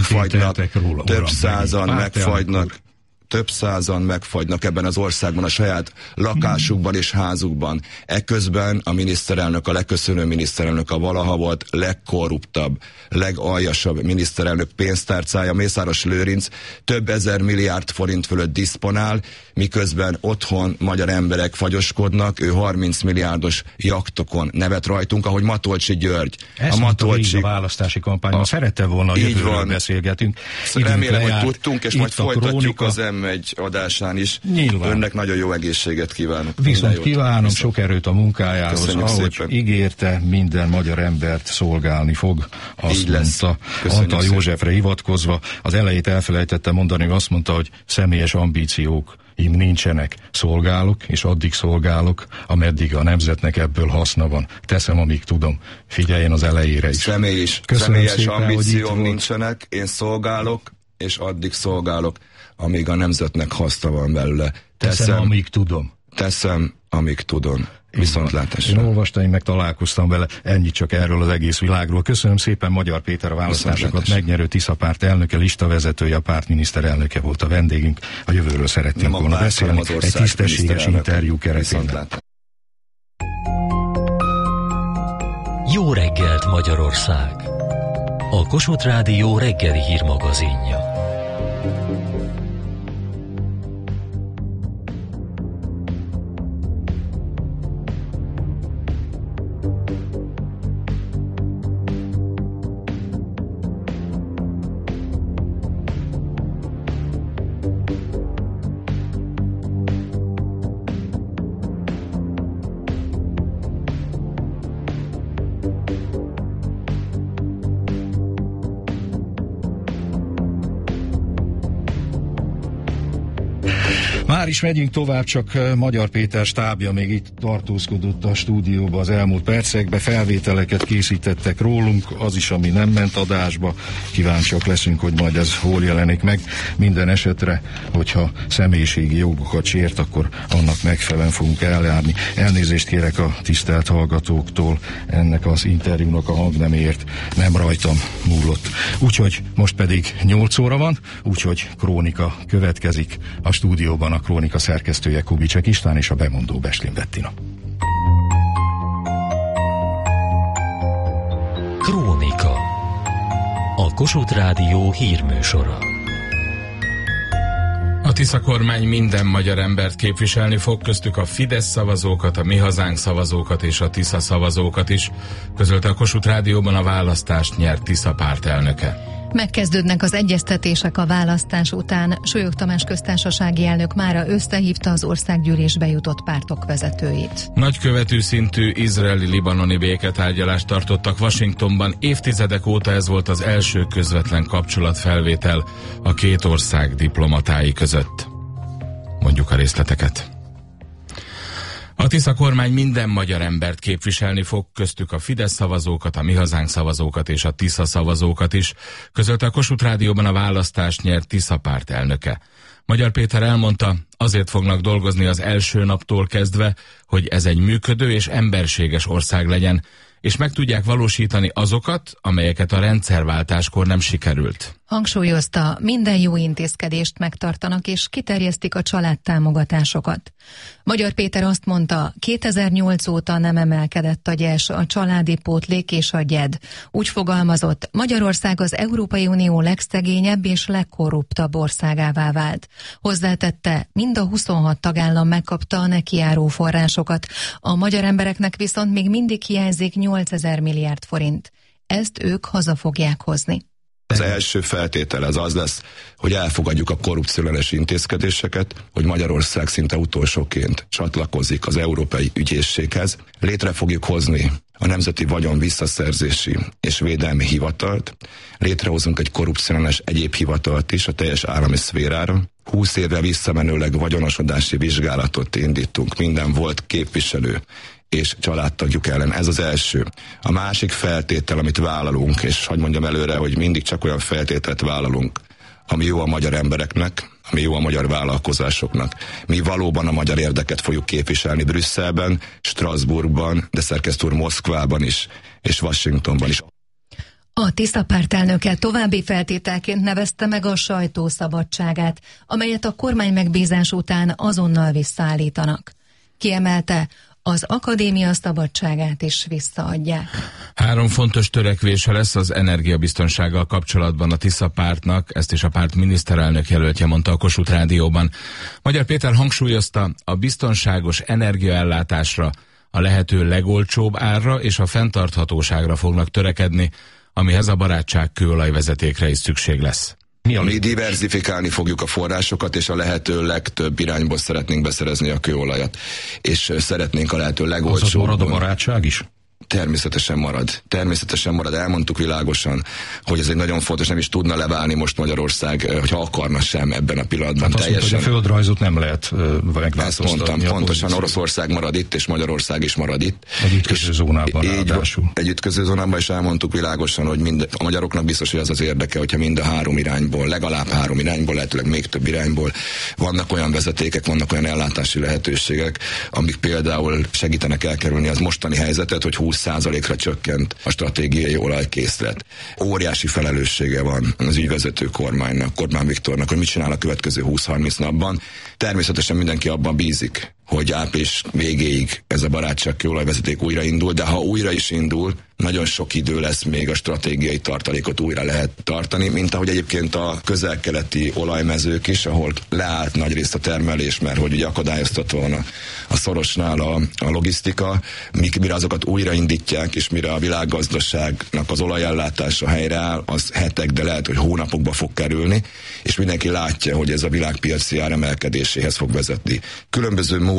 megfagynak ebben az országban, a saját lakásukban és házukban. Eközben a miniszterelnök, a leköszönő miniszterelnök, a valaha volt legkorruptabb, legaljasabb miniszterelnök pénztárcája, Mészáros Lőrinc több ezer milliárd forint fölött diszponál, miközben otthon magyar emberek fagyoskodnak, ő 30 milliárdos jachtokon nevet rajtunk, ahogy Matolcsi György. A választási kampányban szerette volna, jövőről beszélgetünk. Remélem, hogy tudtunk, és majd folytatjuk az M1 adásán is. Nyilván. Önnek nagyon jó egészséget kívánok. Viszont kívánom sok erőt a munkájához. Köszönjük ahogy szépen. Ígérte, minden magyar embert szolgálni fog. Azt mondta, Antal Józsefre hivatkozva. Az elejét elfelejtette mondani, azt mondta, hogy személyes ambíciók nincsenek. Szolgálok, és addig szolgálok, ameddig a nemzetnek ebből haszna van. Teszem, amíg tudom. Figyeljen az elejére is. Személyes ambícióm nincsenek, én szolgálok, és addig szolgálok, amíg a nemzetnek haszna van belőle. Teszem, amíg tudom. Teszem, amíg tudom. Viszontlátásra. Én olvastam, én meg találkoztam vele, ennyit csak erről az egész világról. Köszönöm szépen, Magyar Péter a választásokat megnyerő Tisza párt elnöke, listavezetője, a párt miniszterelnöke volt a vendégünk. A jövőről szeretnénk volna beszélni, egy tisztességes interjú keretében. Jó reggelt, Magyarország! A Kossuth Rádió reggeli hírmagazinja. is megyünk tovább, csak Magyar Péter stábja még itt tartózkodott a stúdióba az elmúlt percekben, felvételeket készítettek rólunk, az is, ami nem ment adásba. Kíváncsiak leszünk, hogy majd ez hol jelenik meg. Minden esetre, hogyha személyiségi jogokat sért, akkor annak megfelelően fogunk eljárni. Elnézést kérek a tisztelt hallgatóktól, ennek az interjúnak a hangneméért nem rajtam múlott. Úgyhogy most pedig 8 óra van, úgyhogy Krónika következik. A stúdióban a Krónika szerkesztője Kubicek István és a bemondó Beslin Bettina. Krónika. A Kossuth Rádió hírműsora. A Tisza kormány minden magyar embert képviselni fog, köztük a Fidesz szavazókat, a Mi Hazánk szavazókat és a Tisza szavazókat is, közölte a Kossuth Rádióban a választást nyert Tisza pártelnöke. Megkezdődnek az egyeztetések a választás után. Solyog Tamás köztársasági elnök mára összehívta az országgyűlésbe jutott pártok vezetőit. Nagykövetű szintű izraeli-libanoni béketárgyalást tartottak Washingtonban. Évtizedek óta ez volt az első közvetlen kapcsolatfelvétel a két ország diplomatái között. Mondjuk a részleteket. A Tisza kormány minden magyar embert képviselni fog, köztük a Fidesz szavazókat, a Mi Hazánk szavazókat és a Tisza szavazókat is, közölte a Kossuth Rádióban a választást nyert Tisza párt elnöke. Magyar Péter elmondta, azért fognak dolgozni az első naptól kezdve, hogy ez egy működő és emberséges ország legyen, és meg tudják valósítani azokat, amelyeket a rendszerváltáskor nem sikerült. Hangsúlyozta, minden jó intézkedést megtartanak és kiterjesztik a családtámogatásokat. Magyar Péter azt mondta, 2008 óta nem emelkedett a gyes, a családi pótlék és a gyed. Úgy fogalmazott, Magyarország az Európai Unió legszegényebb és legkorruptabb országává vált. Hozzátette, mind a 26 tagállam megkapta a neki járó forrásokat, a magyar embereknek viszont még mindig hiányzik 8000 milliárd forint. Ezt ők haza fogják hozni. Az első feltétel az lesz, hogy elfogadjuk a korrupcióellenes intézkedéseket, hogy Magyarország szinte utolsóként csatlakozik az Európai Ügyészséghez. Létre fogjuk hozni a Nemzeti Vagyon Visszaszerzési és Védelmi Hivatalt. Létrehozunk egy korrupcióellenes egyéb hivatalt is a teljes állami szférára. 20 évvel visszamenőleg vagyonosodási vizsgálatot indítunk minden volt képviselő és családtagjuk ellen. Ez az első. A másik feltétel, amit vállalunk, és hadd mondjam előre, hogy mindig csak olyan feltételt vállalunk, ami jó a magyar embereknek, ami jó a magyar vállalkozásoknak. Mi valóban a magyar érdeket fogjuk képviselni Brüsszelben, Strasbourgban, de szerkesztő úr Moszkvában is, és Washingtonban is. A Tisza pártelnöke további feltételként nevezte meg a sajtó szabadságát, amelyet a kormány megbízás után azonnal visszaállítanak. Kiemelte, az akadémia szabadságát is visszaadják. 3 fontos törekvése lesz az energiabiztonsággal kapcsolatban a Tisza pártnak, ezt is a párt miniszterelnök jelöltje mondta a Kossuth Rádióban. Magyar Péter hangsúlyozta, a biztonságos energiaellátásra, a lehető legolcsóbb árra és a fenntarthatóságra fognak törekedni, amihez a barátságkőolajvezetékre is szükség lesz. Mi diverzifikálni fogjuk a forrásokat, és a lehető legtöbb irányból szeretnénk beszerezni a kőolajat. És szeretnénk a lehető legolcsóbb. Azaz marad a barátság is? Természetesen marad. Természetesen marad. Elmondtuk világosan, hogy ez egy nagyon fontos, nem is tudna leválni most Magyarország, hogyha akarna sem ebben a pillanatban. Hát teljesen. Mondta, hogy a földrajzot nem lehet megváltoztatni. Ezt mondtam, pontosan Oroszország marad itt, és Magyarország is marad itt. Egy ütköző zónában ráadásul. Egy ütköző zónában is elmondtuk világosan, hogy a magyaroknak biztos, hogy az az érdeke, hogyha mind a 3 irányból, legalább 3 irányból, lehetőleg még több irányból vannak olyan vezetékek, vannak olyan ellátási lehetőségek, amik például segítenek elkerülni az mostani helyzetet, hogy 20%-ra csökkent a stratégiai olajkészlet. Óriási felelőssége van az ügyvezető kormánynak, Orbán Viktornak, hogy mit csinál a következő 20-30 napban. Természetesen mindenki abban bízik, hogy április végéig ez a barátságkőolajvezeték újraindul, de ha újra is indul, nagyon sok idő lesz még a stratégiai tartalékot újra lehet tartani, mint ahogy egyébként a közel-keleti olajmezők is, ahol leállt nagyrészt a termelés, mert hogy ugye akadályoztatva van a szorosnál a logisztika, mire azokat újraindítják, és mire a világgazdaságnak az olajellátása helyreáll, az hetek, de lehet, hogy hónapokba fog kerülni, és mindenki látja, hogy ez a világpiaci áremelkedéséhez fog vezetni. Különböző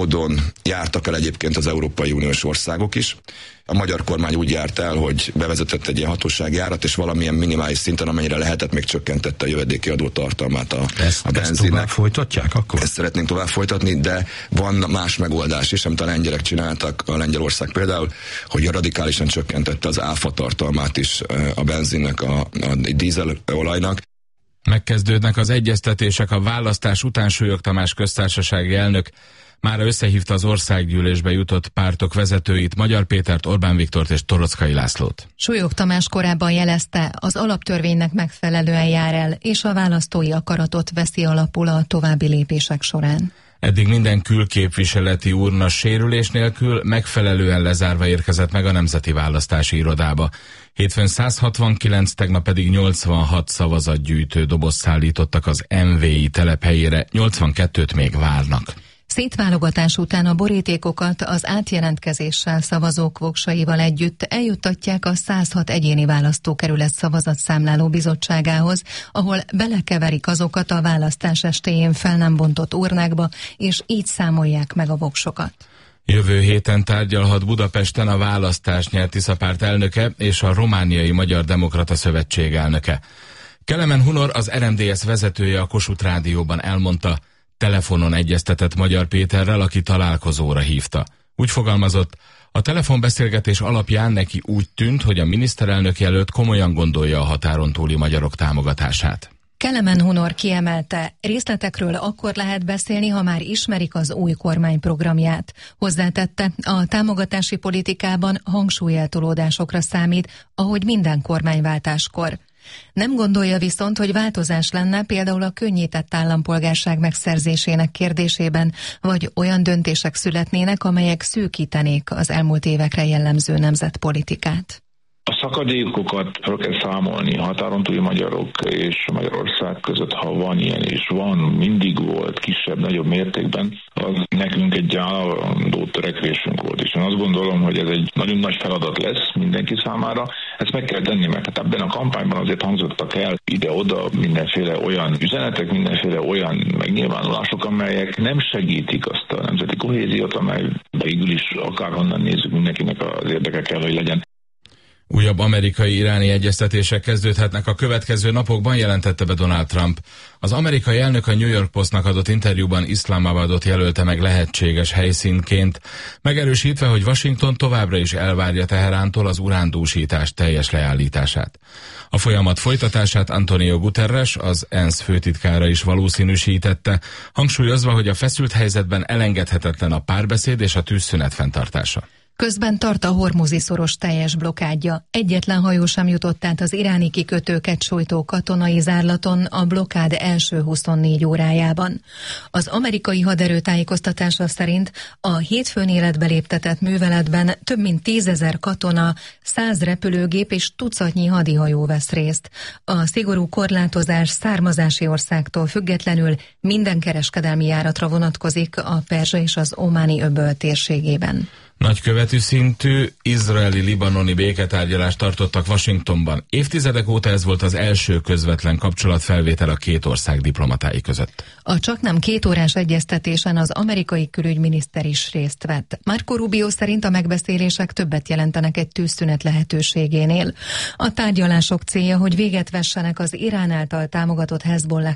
módon jártak el egyébként az Európai Uniós országok is. A magyar kormány úgy járt el, hogy bevezetett egy ilyen hatósági árat, és valamilyen minimális szinten, amennyire lehetett, még csökkentette a jövedéki adó tartalmát a benzinnek. Ezt tovább folytatják akkor? Ezt szeretnénk tovább folytatni, de van más megoldás is, amit a lengyelek csináltak, a Lengyelország például, hogy radikálisan csökkentette az áfa tartalmát is a benzinnek, a dízelolajnak. Megkezdődnek az egyeztetések a választás után. Súlyog Tamás köztársasági elnök mára összehívta az országgyűlésbe jutott pártok vezetőit, Magyar Pétert, Orbán Viktort és Toroczkai Lászlót. Súlyog Tamás korábban jelezte, az alaptörvénynek megfelelően jár el, és a választói akaratot veszi alapul a további lépések során. Eddig minden külképviseleti urna sérülés nélkül megfelelően lezárva érkezett meg a Nemzeti Választási Irodába. Hétfőn 169, tegnap pedig 86 szavazatgyűjtő doboz szállítottak az MVI telephelyére, 82-t még várnak. Szétválogatás után a borítékokat az átjelentkezéssel szavazók voksaival együtt eljuttatják a 106 egyéni választókerület szavazatszámláló bizottságához, ahol belekeverik azokat a választás estéjén fel nem bontott urnákba, és így számolják meg a voksokat. Jövő héten tárgyalhat Budapesten a választást nyert Tiszapárt elnöke és a Romániai Magyar Demokrata Szövetség elnöke. Kelemen Hunor, az RMDSZ vezetője a Kossuth Rádióban elmondta, telefonon egyeztetett Magyar Péterrel, aki találkozóra hívta. Úgy fogalmazott, a telefonbeszélgetés alapján neki úgy tűnt, hogy a miniszterelnök jelölt komolyan gondolja a határon túli magyarok támogatását. Kelemen Hunor kiemelte, részletekről akkor lehet beszélni, ha már ismerik az új kormány programját. Hozzátette, a támogatási politikában hangsúlyeltolódásokra számít, ahogy minden kormányváltáskor. Nem gondolja viszont, hogy változás lenne például a könnyített állampolgárság megszerzésének kérdésében, vagy olyan döntések születnének, amelyek szűkítenék az elmúlt évekre jellemző nemzetpolitikát. A szakadékokat fel kell számolni a határon túli magyarok és Magyarország között, ha van ilyen, és van, mindig volt, kisebb-nagyobb mértékben, az nekünk egy állandó törekvésünk volt. És én azt gondolom, hogy ez egy nagyon nagy feladat lesz mindenki számára. Ezt meg kell tenni, mert ebben a kampányban azért hangzottak el ide-oda mindenféle olyan üzenetek, mindenféle olyan megnyilvánulások, amelyek nem segítik azt a nemzeti kohéziót, amely végül is akárhonnan nézzük, mindenkinek az érdeke kell, hogy legyen. Újabb amerikai-iráni egyeztetések kezdődhetnek a következő napokban, jelentette be Donald Trump. Az amerikai elnök a New York Postnak adott interjúban Iszlámabadot jelölte meg lehetséges helyszínként, megerősítve, hogy Washington továbbra is elvárja Teherántól az urándúsítás teljes leállítását. A folyamat folytatását Antonio Guterres, az ENSZ főtitkára is valószínűsítette, hangsúlyozva, hogy a feszült helyzetben elengedhetetlen a párbeszéd és a tűzszünet fenntartása. Közben tart a Hormuzi szoros teljes blokádja. Egyetlen hajó sem jutott át az iráni kikötőket sújtó katonai zárlaton a blokkád első 24 órájában. Az amerikai haderő tájékoztatása szerint a hétfőn életbe léptetett műveletben több mint 10 000 katona, 100 repülőgép és tucatnyi hadihajó vesz részt. A szigorú korlátozás származási országtól függetlenül minden kereskedelmi járatra vonatkozik a Perzsa és az Ománi öböl térségében. Nagykövetű szintű izraeli-libanoni béketárgyalást tartottak Washingtonban. Évtizedek óta ez volt az első közvetlen kapcsolatfelvétel a két ország diplomatái között. A csaknem 2 órás egyeztetésen az amerikai külügyminiszter is részt vett. Marco Rubio szerint a megbeszélések többet jelentenek egy tűzszünet lehetőségénél. A tárgyalások célja, hogy véget vessenek az Irán által támogatott Hezbollah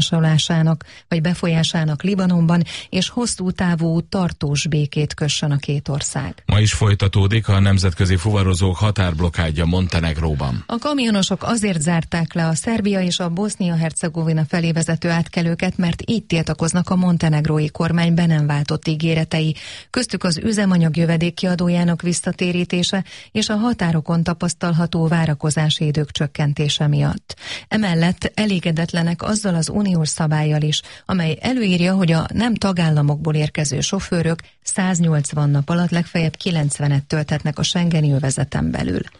befolyásának Libanonban, és hosszú távú tartós békét kössön a két ország. Ma is folytatódik a nemzetközi fuvarozók határblokádja Montenegróban. A kamionosok azért zárták le a Szerbia és a Bosznia-Hercegovina felé vezető átkelőket, mert így tiltakoznak a montenegrói kormány be nem váltott ígéretei, köztük az üzemanyag jövedékkiadójának visszatérítése és a határokon tapasztalható várakozási idők csökkentése miatt. Emellett elégedetlenek azzal az uniós szabállyal is, amely előírja, hogy a nem tagállamokból érkező sofőrök 180 nap alatt legfeljebb 90-et tölthetnek a Schengeni övezeten belül.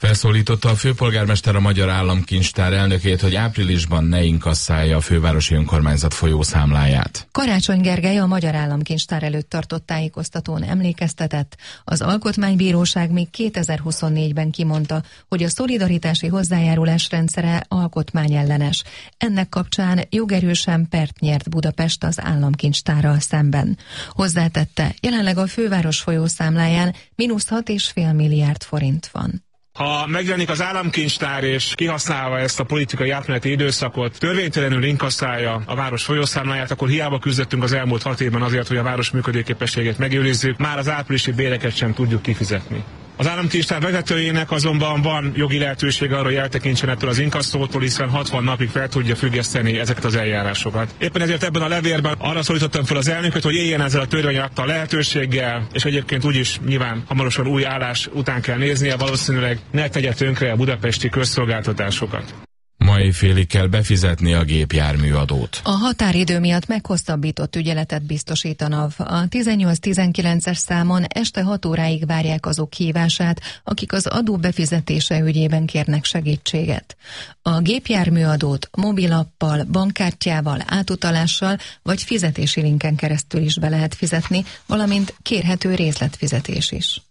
Felszólította a főpolgármester a Magyar Államkincstár elnökét, hogy áprilisban ne inkasszálja a fővárosi önkormányzat folyószámláját. Karácsony Gergely a Magyar Államkincstár előtt tartott tájékoztatón emlékeztetett. Az Alkotmánybíróság még 2024-ben kimondta, hogy a szolidaritási hozzájárulás rendszere alkotmányellenes. Ennek kapcsán jogerősen pert nyert Budapest az Államkincstárral szemben. Hozzátette, jelenleg a főváros folyószámláján -6,5 milliárd forint van. Ha megjelenik az államkincstár és kihasználva ezt a politikai átmeneti időszakot törvénytelenül inkasszálja a város folyószámláját, akkor hiába küzdöttünk az elmúlt 6 évben azért, hogy a város működőképességét megőrizzük, már az áprilisi béreket sem tudjuk kifizetni. Az államkincstár vezetőjének azonban van jogi lehetőség arra, hogy eltekintsen ettől az inkasszótól, hiszen 60 napig fel tudja függeszteni ezeket az eljárásokat. Éppen ezért ebben a levélben arra szólítottam fel az elnököt, hogy éljen ezzel a törvény adta lehetőséggel, és egyébként úgyis nyilván hamarosan új állás után kell néznie, valószínűleg ne tegye tönkre a budapesti közszolgáltatásokat. Mai félig kell befizetni a gépjárműadót. A határidő miatt meghosszabbított ügyeletet biztosít a NAV. A 18-19-es számon este 6 óráig várják azok hívását, akik az adó befizetése ügyében kérnek segítséget. A gépjárműadót mobilappal, bankkártyával, átutalással vagy fizetési linken keresztül is be lehet fizetni, valamint kérhető részletfizetés is.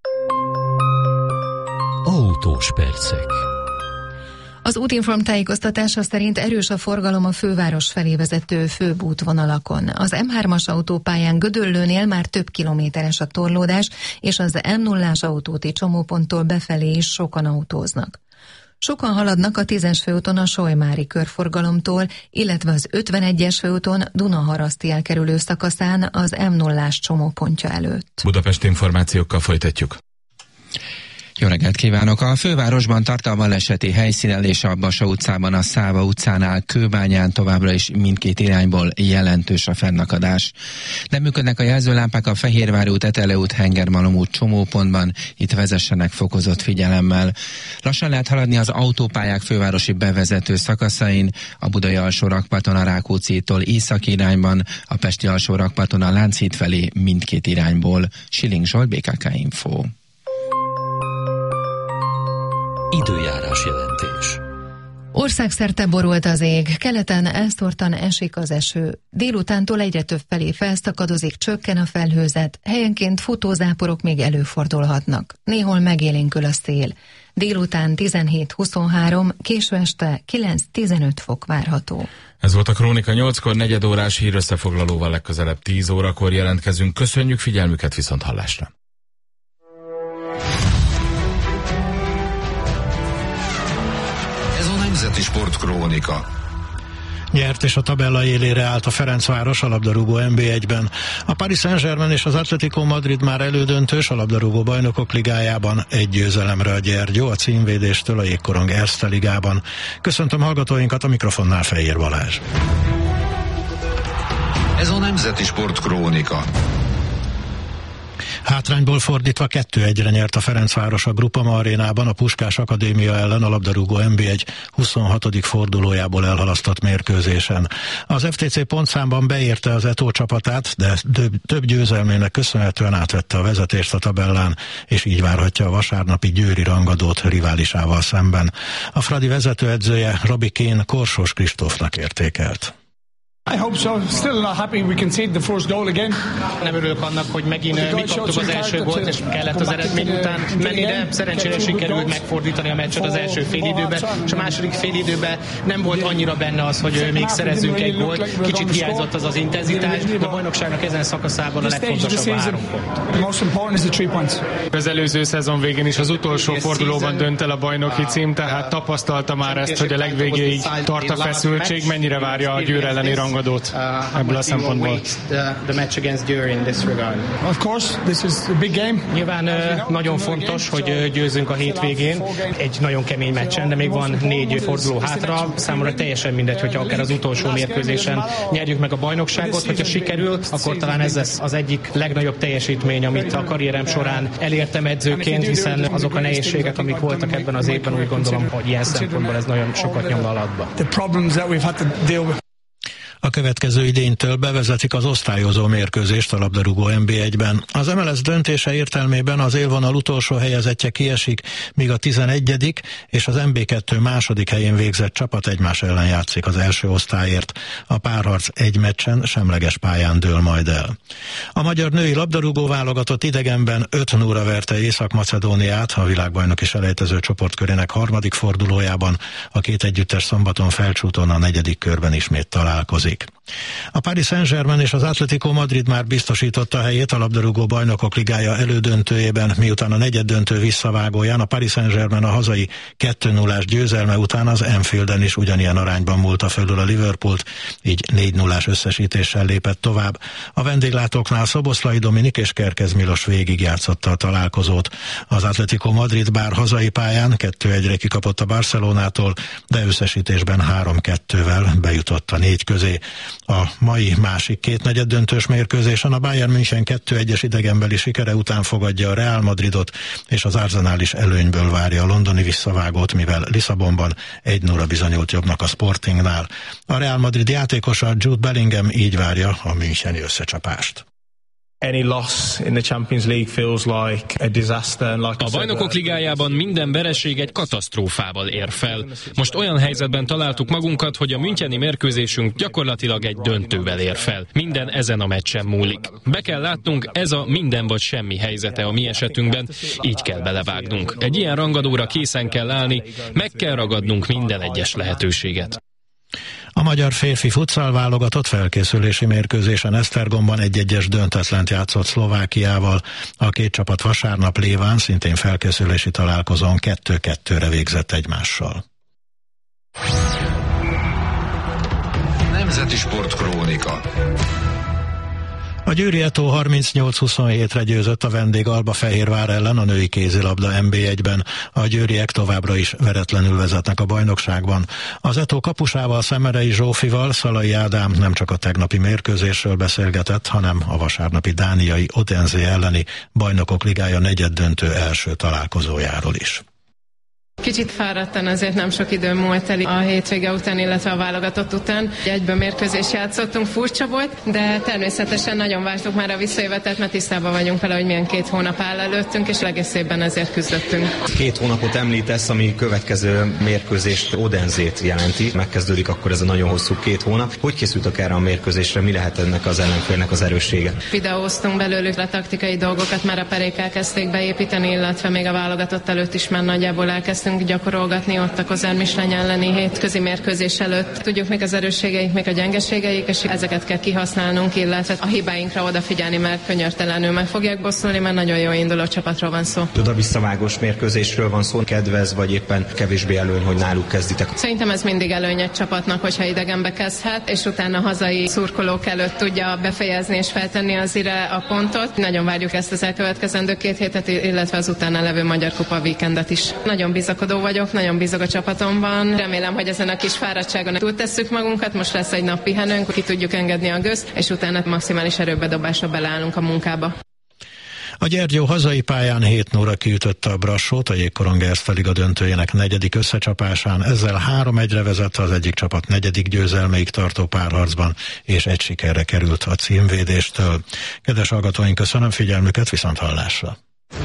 Autós percek. Az Útinform tájékoztatása szerint erős a forgalom a főváros felé vezető főbb útvonalakon. Az M3-as autópályán Gödöllőnél már több kilométeres a torlódás, és az M0-ás autóúti csomóponttól befelé is sokan autóznak. Sokan haladnak a 10-es főúton a Solymári körforgalomtól, illetve az 51-es főúton Dunaharaszti elkerülő szakaszán az M0-ás csomópontja előtt. Budapest információkkal folytatjuk. Jó reggelt kívánok! A fővárosban tart a baleseti helyszínen és a Basa utcában, a Száva utcánál, Kőbányán továbbra is mindkét irányból jelentős a fennakadás. Nem működnek a jelzőlámpák a Fehérvári út, Etele út, Hengermalom út csomópontban, itt vezessenek fokozott figyelemmel. Lassan lehet haladni az autópályák fővárosi bevezető szakaszain, a Budai Alsó-Rakparton a Rákóczitól északi irányban, a Pesti Alsó-Rakparton a Lánchíd felé mindkét irányból. Schilling Zsolt, BKK Info. Időjárás jelentés. Országszerte borult az ég, keleten elszórtan esik az eső. Délutántól egyre több felé felszakadozik, csökken a felhőzet, helyenként futózáporok még előfordulhatnak. Néhol megélénkül a szél. Délután 17-23, késő este 9-15 fok várható. Ez volt a Krónika 8-kor, negyedórás hírösszefoglalóval legközelebb 10 órakor jelentkezünk. Köszönjük figyelmüket, viszont hallásra! Nemzeti Sportkrónika. Nyert és a tabella élére állt a Ferencváros a labdarúgó NB1-ben. A Paris Saint-Germain és az Atletico Madrid már elődöntős a labdarúgó bajnokok ligájában, 1 győzelemre a Gyergyó a címvédéstől a Jégkorong Erste ligában. Köszöntöm hallgatóinkat, a mikrofonnál Fejér Balázs. Ez a Nemzeti Sportkrónika. Hátrányból fordítva 2-1-re nyert a Ferencváros a Groupama arénában a Puskás Akadémia ellen a labdarúgó NB1 26. fordulójából elhalasztott mérkőzésen. Az FTC pontszámban beérte az Eto csapatát, de több győzelmének köszönhetően átvette a vezetést a tabellán, és így várhatja a vasárnapi győri rangadót riválisával szemben. A Fradi vezetőedzője Robbie Keane Korsós Kristófnak értékelt. I hope so. Still not happy we conceded the first goal again. Nem örülök annak, hogy megint mi kaptuk az első gólt, és kellett az eredmény után menni, de szerencsére sikerült megfordítani a meccset az első félidőben, és a második félidőben nem volt annyira benne az, hogy még szerezzünk egy gólt. Kicsit hiányzott az intenzitás, de a bajnokságnak ezen szakaszában a legfontosabb a 3 pont. Az előző szezon végén is az utolsó fordulóban dönt el a bajnoki cím, tehát tapasztalta már ezt, hogy a legvégéig tart a feszültség, mennyire várja a Győr elleni rangadót ebből a szempontból. Nyilván nagyon fontos, hogy győzünk a hétvégén egy nagyon kemény meccsen, de még van 4 forduló hátra. Számomra teljesen mindegy, hogyha akár az utolsó mérkőzésen nyerjük meg a bajnokságot, hogyha sikerül, akkor talán ez lesz az egyik legnagyobb teljesítmény, amit a karrierem során elértem edzőként, hiszen azok a nehézségek, amik voltak ebben az évben, úgy gondolom, hogy ilyen szempontból ez nagyon sokat nyom alatba. A következő idénytől bevezetik az osztályozó mérkőzést a labdarúgó NB1-ben. Az MLS döntése értelmében az élvonal utolsó helyezettje kiesik, míg a 11. és az NB2 második helyén végzett csapat egymás ellen játszik az első osztályért. A párharc egy meccsen semleges pályán dől majd el. A magyar női labdarúgó válogatott idegenben 5-0-ra verte Észak-Macedóniát a világbajnoki selejtező csoportkörének harmadik fordulójában. A két együttes szombaton Felcsúton a negyedik körben ismét találkozik. A Paris Saint-Germain és az Atlético Madrid már biztosította a helyét a labdarúgó bajnokok ligája elődöntőjében, miután a negyeddöntő visszavágóján a Paris Saint-Germain a hazai 2-0-ás győzelme után az Anfielden is ugyanilyen arányban múlta fölül a Liverpoolt, így 4-0-ás összesítéssel lépett tovább. A vendéglátóknál Szoboszlai Dominik és Kerkez Milos végigjátszotta a találkozót. Az Atlético Madrid bár hazai pályán 2-1-re kikapott a Barcelonától, de összesítésben 3-2-vel bejutott a 4 közé. A mai másik két negyeddöntős mérkőzésen a Bayern München 2-1-es idegenbeli sikere után fogadja a Real Madridot, és az Arsenal is előnyből várja a londoni visszavágót, mivel Lisszabonban 1-0 bizonyult jobbnak a Sportingnál. A Real Madrid játékosa Jude Bellingham így várja a müncheni összecsapást. A Bajnokok Ligájában minden vereség egy katasztrófával ér fel. Most olyan helyzetben találtuk magunkat, hogy a müncheni mérkőzésünk gyakorlatilag egy döntővel ér fel. Minden ezen a meccsen múlik. Be kell látnunk, ez a minden vagy semmi helyzete a mi esetünkben, így kell belevágnunk. Egy ilyen rangadóra készen kell állni, meg kell ragadnunk minden egyes lehetőséget. A magyar férfi futsal válogatott felkészülési mérkőzésen Esztergomban 1-1-es döntetlent játszott Szlovákiával. A két csapat vasárnap Léván szintén felkészülési találkozón 2-2-re végzett egymással. Nemzeti Sportkrónika. A Győri Eto 38-27-re győzött a vendég Albafehérvár ellen a női kézilabda NB1-ben. A győriek továbbra is veretlenül vezetnek a bajnokságban. Az Eto kapusával, Szemerei Zsófival Szalai Ádám nem csak a tegnapi mérkőzésről beszélgetett, hanem a vasárnapi dániai Odense elleni Bajnokok Ligája negyeddöntő első találkozójáról is. Kicsit fáradtan, azért nem sok időm múlt el a hétvége után, illetve a válogatott után. Egyben mérkőzést játszottunk, furcsa volt, de természetesen nagyon vártuk már a visszajövetet, mert tisztában vagyunk vele, hogy milyen 2 hónap áll előttünk, és egész évben ezért küzdöttünk. 2 hónapot említesz, ami következő mérkőzést Odensét jelenti. Megkezdődik akkor ez a nagyon hosszú 2 hónap. Hogy készültek erre a mérkőzésre, mi lehet ennek az ellenfélnek az erőssége? Videóztunk belőlük a taktikai dolgokat, már a perék elkezdték beépíteni, illetve még a válogatott előtt is már nagyjából elkezdtünk gyakorolgatni ott a Kozár Mislány elleni hétközi mérkőzés előtt. Tudjuk, mik az erősségeik, mik a gyengeségeik, és ezeket kell kihasználnunk, illetve a hibáinkra odafigyelni, mert könyörtelenül meg fogják bosszulni, mert nagyon jó induló csapatról van szó. Oda-visszavágós mérkőzésről van szó, kedvez, vagy éppen kevésbé előny, hogy náluk kezditek? Szerintem ez mindig előny egy csapatnak, hogyha idegenbe kezdhet, és utána hazai szurkolók előtt tudja befejezni és feltenni az ire a pontot. Nagyon várjuk ezt az elkövetkezendő 2 hétet, illetve az utána levő Magyar Kupa víkendet is. Nagyon bizakodó vagyok, nagyon bízok a csapatomban. Remélem, hogy ezen a kis fáradtságon túltesszük magunkat. Most lesz egy nap pihenőnk, ki tudjuk engedni a gőzt, és utána maximális erőbedobásra beleállunk a munkába. A Gyergyó hazai pályán 7-0-ra kiütötte a Brassót a Jégkorong Erste Liga döntőjének 4. összecsapásán, ezzel 3-1-re vezette az egyik csapat 4. győzelmeig tartó párharcban, és egy sikerre került a címvédéstől. Kedves hallgatóink, köszönöm figyelmüket, viszonthallásra!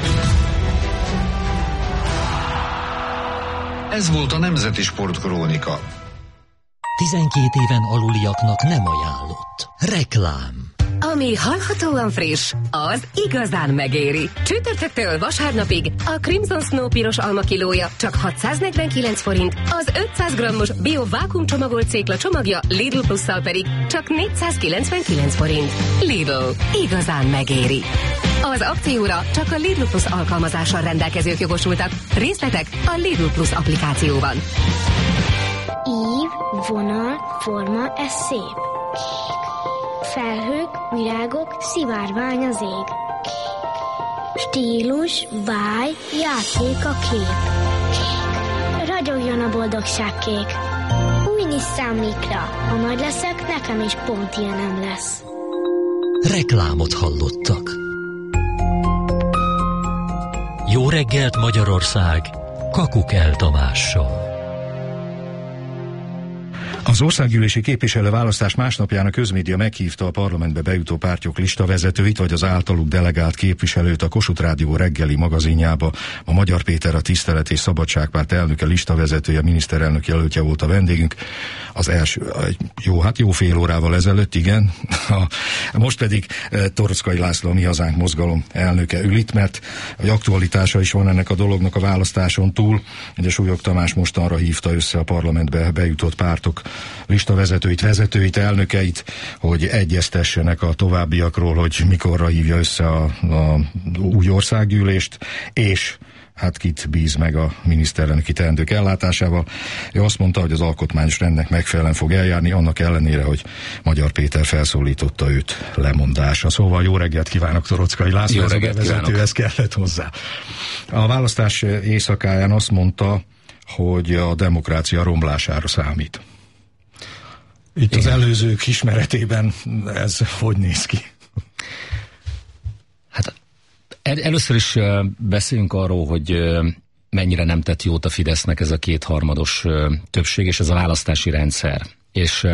Ez volt a Nemzeti Sportkrónika. 12 éven aluliaknak nem ajánlott. Reklám. Ami hallhatóan friss, az igazán megéri. Csütörtöktől vasárnapig a Crimson Snow piros alma kilója csak 649 forint, az 500 g-os bio vákuumcsomagolt cékla csomagja Lidl Plusszal pedig csak 499 forint. Lidl. Igazán megéri. Az akcióra csak a Lidl Plus alkalmazással rendelkezők jogosultak. Részletek a Lidl Plus applikációban. Ív, vonal, forma, ez szép. Felhők, virágok, szivárvány az ég. Stílus, váj, játék a kép. Ragyogjon a boldogság kék. Új Nissan Micra. Ha nagy leszek, nekem is pont ilyenem lesz. Reklámot hallottak. Jó reggelt Magyarország, Kakukell Tamással. Az országgyűlési képviselőválasztás másnapján a közmédia meghívta a parlamentbe bejutó pártok listavezetőit, vagy az általuk delegált képviselőt a Kossuth Rádió reggeli magazinjába. A Magyar Péter, a Tisztelet és Szabadságpárt elnöke, listavezetője, miniszterelnök jelöltje volt a vendégünk. Az első, jó fél órával ezelőtt, igen. Most pedig Toroczkai László, a Mi Hazánk mozgalom elnöke ül itt, mert egy aktualitása is van ennek a dolognak a választáson túl. Ugye Súlyog Tamás mostanra hívta össze a parlamentbe bejutott pártok listavezetőit, elnökeit, hogy egyeztessenek a továbbiakról, hogy mikorra hívja össze a új országgyűlést, és hát kit bíz meg a miniszterelnöki teendők ellátásával. Ő azt mondta, hogy az alkotmányos rendnek megfelelően fog eljárni, annak ellenére, hogy Magyar Péter felszólította őt lemondásra. Szóval jó reggelt kívánok, Toroczkai László, ez a bevezetőhez kellett hozzá. A választás éjszakáján azt mondta, hogy a demokrácia romlására számít. Itt igen. Az előzők ismeretében ez hogy néz ki? Hát először is beszéljünk arról, hogy mennyire nem tett jót a Fidesznek ez a kétharmados többség, és ez a választási rendszer. És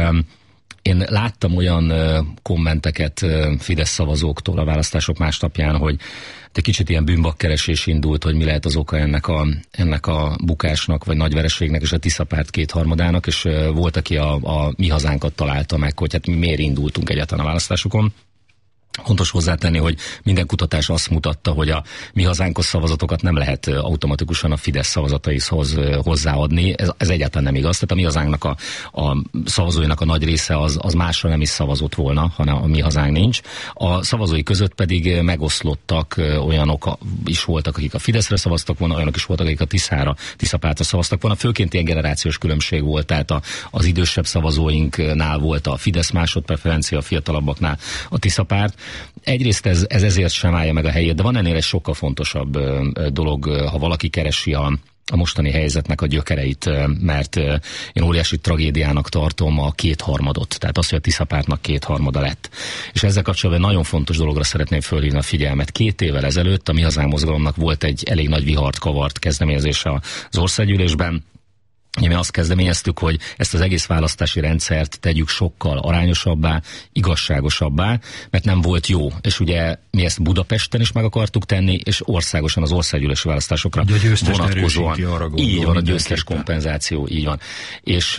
én láttam olyan kommenteket Fidesz szavazóktól a választások másnapján, hogy egy kicsit ilyen bűnbakkeresés indult, hogy mi lehet az oka ennek a bukásnak, vagy nagy vereségnek, és a Tisza párt kétharmadának, és volt, aki a Mi Hazánkat találta meg, hogy hát mi miért indultunk egyáltalán a választásokon. Fontos hozzátenni, hogy minden kutatás azt mutatta, hogy a Mi Hazánkhoz szavazatokat nem lehet automatikusan a Fidesz szavazataihoz hozzáadni. Ez egyáltalán nem igaz. Tehát a Mi Hazánknak a szavazóinak a nagy része az másra nem is szavazott volna, hanem a Mi Hazánk nincs. A szavazói között pedig megoszlottak, olyanok is voltak, akik a Fideszre szavaztak volna, olyanok is voltak, akik a Tisza pártra szavaztak volna. Főként ilyen generációs különbség volt, tehát az idősebb szavazóinknál volt a Fidesz másodpreferencia, a fiatalabbaknál a Tisza párt. Egyrészt ez ezért sem állja meg a helyét, de van ennél egy sokkal fontosabb dolog, ha valaki keresi a mostani helyzetnek a gyökereit, mert én óriási tragédiának tartom a kétharmadot, tehát az, hogy a Tisza pártnak kétharmada lett. És ezzel kapcsolatban nagyon fontos dologra szeretném fölhívni a figyelmet. 2 évvel ezelőtt a Mi Hazánk mozgalomnak volt egy elég nagy vihart kavart kezdeményezése az országgyűlésben. Mi azt kezdeményeztük, hogy ezt az egész választási rendszert tegyük sokkal arányosabbá, igazságosabbá, mert nem volt jó. És ugye mi ezt Budapesten is meg akartuk tenni, és országosan az országgyűlési választásokra vonatkozóan. Így van, a győztes kompenzáció, így van. És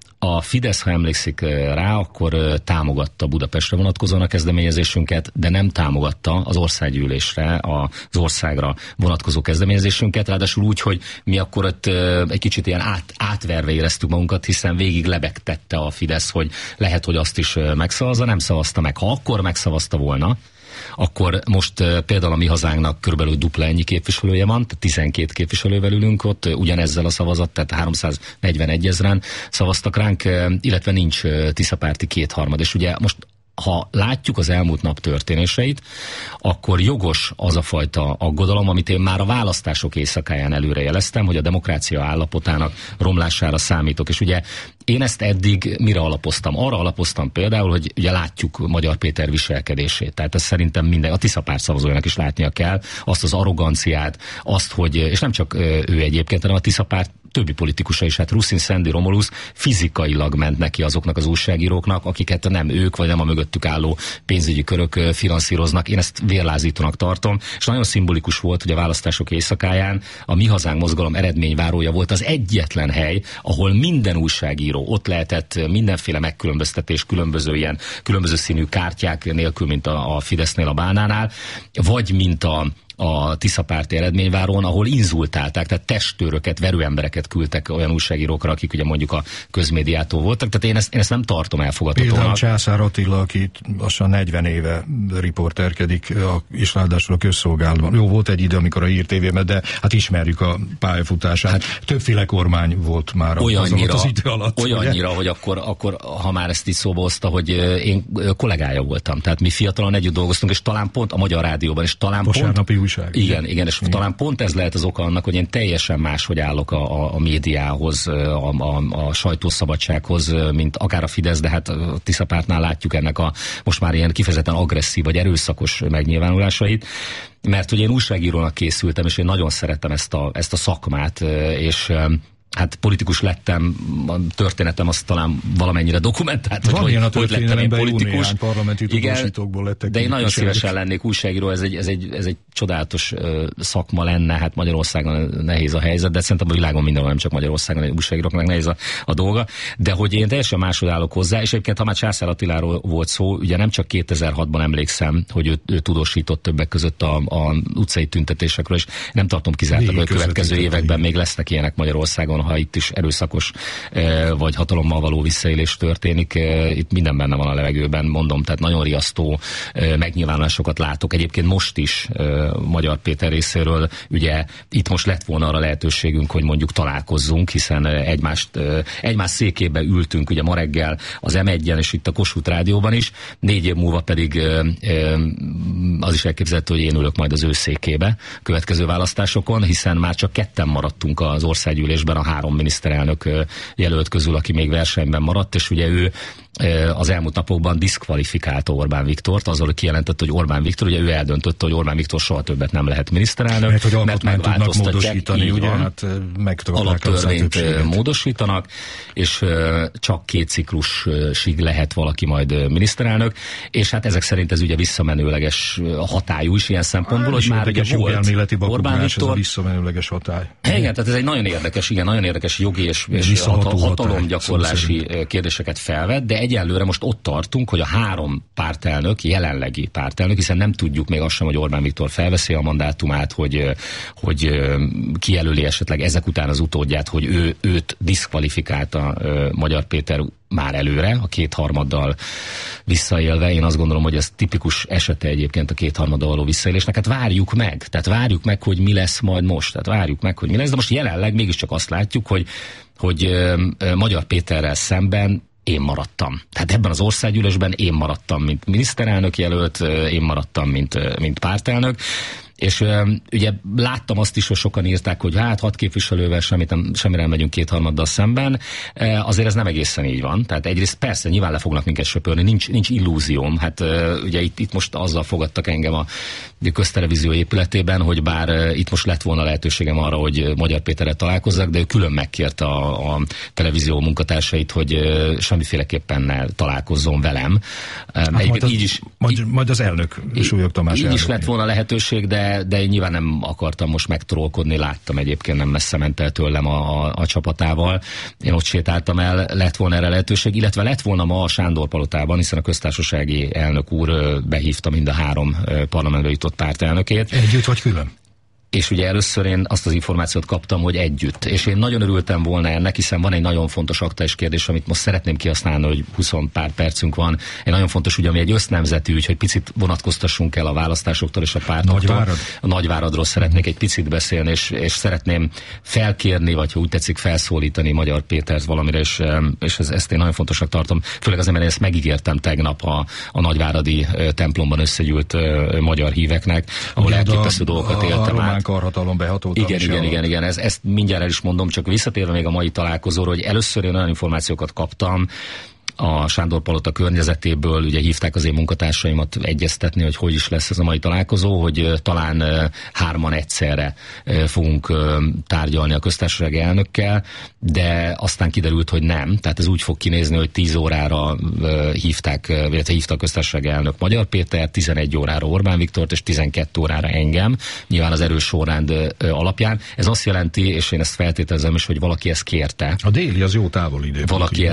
a Fidesz, ha emlékszik rá, akkor támogatta Budapestre vonatkozóan a kezdeményezésünket, de nem támogatta az országgyűlésre, az országra vonatkozó kezdeményezésünket, ráadásul úgy, hogy mi akkor ott egy kicsit ilyen átverve éreztük magunkat, hiszen végig lebegtette a Fidesz, hogy lehet, hogy azt is megszavazza, nem szavazta meg. Ha akkor megszavazta volna, akkor most például a Mi Hazánknak körülbelül dupla ennyi képviselője van, tehát 12 képviselővel ülünk ott, ugyanezzel a szavazat, tehát 341 000-en szavaztak ránk, illetve nincs tiszapárti kétharmad. És ugye most ha látjuk az elmúlt nap történéseit, akkor jogos az a fajta aggodalom, amit én már a választások éjszakáján előrejeleztem, hogy a demokrácia állapotának romlására számítok. És ugye én ezt eddig mire alapoztam? Arra alapoztam például, hogy ugye látjuk Magyar Péter viselkedését. Tehát ez szerintem minden, a Tisza párt szavazójának is látnia kell, azt az arroganciát, azt, hogy, és nem csak ő egyébként, hanem a Tisza párt többi politikusa is, hát Ruszin Szendi Romulusz fizikailag ment neki azoknak az újságíróknak, akiket nem ők, vagy nem a mögöttük álló pénzügyi körök finanszíroznak. Én ezt vérlázítónak tartom, és nagyon szimbolikus volt, hogy a választások éjszakáján a Mi Hazánk mozgalom eredményvárója volt az egyetlen hely, ahol minden újságíró ott lehetett, mindenféle megkülönböztetés, különböző színű kártyák nélkül, mint a Fidesznél, a Bálnánál, vagy mint a Tiszapárti eredményvárón, ahol inzultálták, tehát testőröket, verőembereket küldtek olyan újságírókra, akik ugye mondjuk a közmédiától voltak, tehát én ezt nem tartom elfogadhatónak. Például Császár Attila, aki lassan 40 éve riporterkedik, és ráadásul a közszolgálatban. Jó, volt egy idő, amikor a Hír TV-ben, de hát ismerjük a pályafutását. Hát, többféle kormány volt már az idő alatt. Olyannyira, hogy akkor ha már ezt is szóba hozta, hogy én kollégája voltam. Tehát mi fiatalan együtt dolgoztunk, és talán pont a Magyar Rádióban, és talán pont Igen, és talán pont ez lehet az oka annak, hogy én teljesen máshogy állok a médiához, a sajtószabadsághoz, mint akár a Fidesz, de hát a Tiszapártnál látjuk ennek a most már ilyen kifejezetten agresszív vagy erőszakos megnyilvánulásait. Mert hogy én újságírónak készültem, és én nagyon szerettem ezt a szakmát, és hát politikus lettem, a történetem azt talán valamennyire dokumentált, hogy lettem én politikus. Parlamenti tudósítókból lettek. De én nagyon szívesen lennék újságíró, ez egy csodálatos szakma lenne, hát Magyarországon nehéz a helyzet, de szerintem a világon mindenhol, nem csak Magyarországon, újságíróknak nehéz a dolga, de hogy én teljesen máshogy állok hozzá, és egyébként ha már Császár Attiláról volt szó, ugye nem csak 2006-ban emlékszem, hogy ő tudósított többek között a utcai tüntetésekről, és nem tartom kizártak, hogy a következő években még lesznek ilyenek Magyarországon, ha itt is erőszakos vagy hatalommal való visszaélés történik. Itt minden benne van a levegőben, mondom, tehát nagyon riasztó megnyilvánulásokat látok. Egyébként most is Magyar Péter részéről, ugye itt most lett volna arra lehetőségünk, hogy mondjuk találkozzunk, hiszen egymás székébe ültünk ugye ma reggel az M1-en és itt a Kossuth Rádióban is, 4 év múlva pedig az is elképzelhető, hogy én ülök majd az ő székébe következő választásokon, hiszen már csak 2 maradtunk az országgyűlésben a 3 miniszterelnök jelölt közül, aki még versenyben maradt, és ugye ő az elmúlt napokban diszkvalifikálta Orbán Viktort, azzal, hogy kijelentette, hogy Orbán Viktor, ugye ő eldöntötte, hogy Orbán Viktor soha többet nem lehet miniszterelnök, mert megváltoztatják, ugye, hát alaptörvényt módosítanak, és csak 2 ciklusig lehet valaki majd miniszterelnök, és hát ezek szerint ez ugye visszamenőleges hatályú is ilyen szempontból, hogy már ugye volt Orbán Viktor. Ez a visszamenőleges hatály. Igen, tehát ez egy nagyon érdekes jogi és hatalomgyakorlási kérdéseket felvet, de egyelőre most ott tartunk, hogy a 3 pártelnök, jelenlegi pártelnök, hiszen nem tudjuk még azt sem, hogy Orbán Viktor felveszi a mandátumát, hogy kijelöli esetleg ezek után az utódját, hogy őt diszkvalifikálta Magyar Péter már előre, a 2/3 visszaélve. Én azt gondolom, hogy ez tipikus esete egyébként a 2/3 való visszaélésnek. Hát várjuk meg, hogy mi lesz majd most. Tehát várjuk meg, hogy mi lesz, de most jelenleg mégiscsak azt látjuk, hogy Magyar Péterrel szemben én maradtam. Tehát ebben az országgyűlésben én maradtam, mint miniszterelnök jelölt, én maradtam, mint pártelnök. És ugye láttam azt is, hogy sokan írták, hogy hát 6 képviselővel semmire nem megyünk 2/3 szemben. Azért ez nem egészen így van. Tehát egyrészt persze nyilván le fognak minket söpörni, nincs illúzióm. Hát ugye itt most azzal fogadtak engem a köztelevízió épületében, hogy bár itt most lett volna lehetőségem arra, hogy Magyar Péterrel találkozzak, de ő külön megkérte a televízió munkatársait, hogy semmiféleképpen ne találkozzon velem. Majd az elnök, Súlyog Tamás így is lett volna lehetőség, de én nyilván nem akartam most megtrollkodni, láttam egyébként, nem messze ment el tőlem a csapatával. Én ott sétáltam el, lett volna erre lehetőség, illetve lett volna ma a Sándor Palotában, hiszen a köztársasági elnök úr behívta mind a 3 parlamentbe jutott pártelnökét. Együtt vagy külön? És ugye először én azt az információt kaptam, hogy együtt. És én nagyon örültem volna ennek, hiszen van egy nagyon fontos aktuális kérdés, amit most szeretném kihasználni, hogy 20 pár percünk van. Egy nagyon fontos ügy, ami egy össznemzeti ügy, hogy picit vonatkoztassunk el a választásoktól és a pártoktól. A Nagyváradról szeretnék egy picit beszélni, és szeretném felkérni, vagy ha úgy tetszik, felszólítani Magyar Pétert valamire, és ezt én nagyon fontosnak tartom. Főleg azért, mert én ezt megígértem tegnap a nagyváradi templomban összegyűlt magyar híveknek, ahol elképesztő dolgokat éltem át. Karhatalom behatóta. Igen. Ezt mindjárt el is mondom, csak visszatérve még a mai találkozóra, hogy először én olyan információkat kaptam a Sándor Palota környezetéből, ugye hívták az én munkatársaimat egyeztetni, hogy is lesz ez a mai találkozó, hogy talán 3-an egyszerre fogunk tárgyalni a köztársaság elnökkel, de aztán kiderült, hogy nem. Tehát ez úgy fog kinézni, hogy 10 órára hívta a köztársaság elnök Magyar Péter, 11 órára Orbán Viktort, és 12 órára engem, nyilván az erős sorrend alapján. Ez azt jelenti, és én ezt feltételezem is, hogy valaki ezt kérte. A déli az jó távol idő. Valaki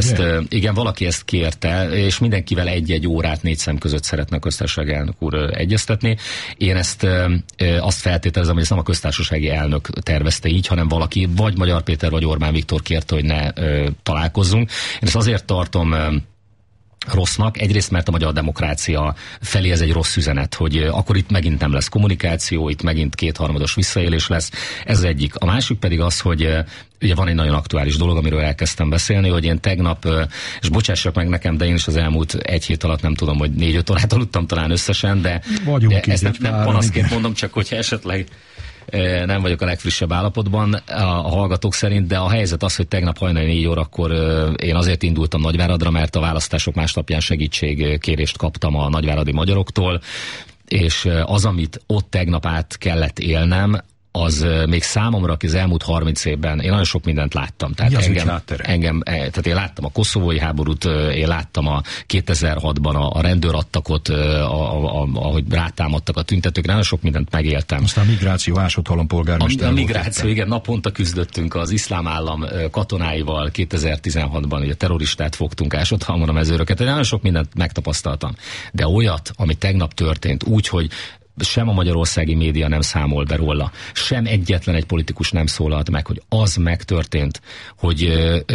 ezt kérte, és mindenkivel 1-1 órát 4 szem között szeretne a köztársasági elnök úr egyeztetni. Én ezt azt feltételezem, hogy ezt nem a köztársasági elnök tervezte így, hanem valaki, vagy Magyar Péter, vagy Orbán Viktor kérte, hogy ne találkozzunk. Én ezt azért tartom rossznak, egyrészt mert a magyar demokrácia felé ez egy rossz üzenet, hogy akkor itt megint nem lesz kommunikáció, itt megint 2/3 visszaélés lesz, ez egyik. A másik pedig az, hogy ugye van egy nagyon aktuális dolog, amiről elkezdtem beszélni, hogy én tegnap, és bocsássak meg nekem, de én is az elmúlt 1 hét alatt nem tudom, hogy 4-5 órát aludtam talán összesen, de ezt nem panaszként mondom, csak hogyha esetleg nem vagyok a legfrissebb állapotban a hallgatók szerint, de a helyzet az, hogy tegnap hajnali 4 órakor én azért indultam Nagyváradra, mert a választások másnapján segítségkérést kaptam a nagyváradi magyaroktól, és az, amit ott tegnap át kellett élnem, az még számomra, aki az elmúlt 30 évben, én nagyon sok mindent láttam. Tehát tehát én láttam a koszovói háborút, én láttam a 2006-ban a rendőrattakot, ahogy rátámadtak a tüntetők, nagyon sok mindent megéltem. Aztán a migráció, Ásodhalom polgármester. A migráció, igen, naponta küzdöttünk az iszlám állam katonáival, 2016-ban ugye terroristát fogtunk Ásodhalmon a mezőröket, nagyon sok mindent megtapasztaltam. De olyat, ami tegnap történt, úgy, hogy sem a magyarországi média nem számol be róla, sem egyetlen egy politikus nem szólalt meg, hogy az megtörtént, hogy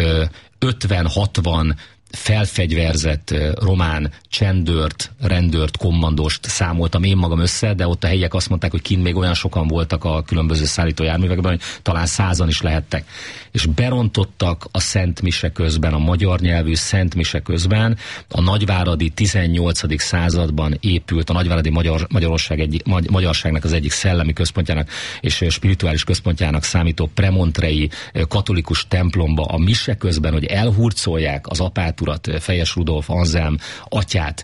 50-60 felfegyverzett román csendőrt, rendőrt, kommandost számoltam én magam össze, de ott a helyiek azt mondták, hogy kint még olyan sokan voltak a különböző szállítójárművekben, hogy talán 100-an is lehettek. És berontottak a Szent Mise közben, a magyar nyelvű Szent Mise közben, a nagyváradi 18. században épült, a nagyváradi magyarságnak az egyik szellemi központjának és spirituális központjának számító premontrei katolikus templomba a mise közben, hogy elhurcolják az apát urat, Fejes Rudolf Anzelm atyát,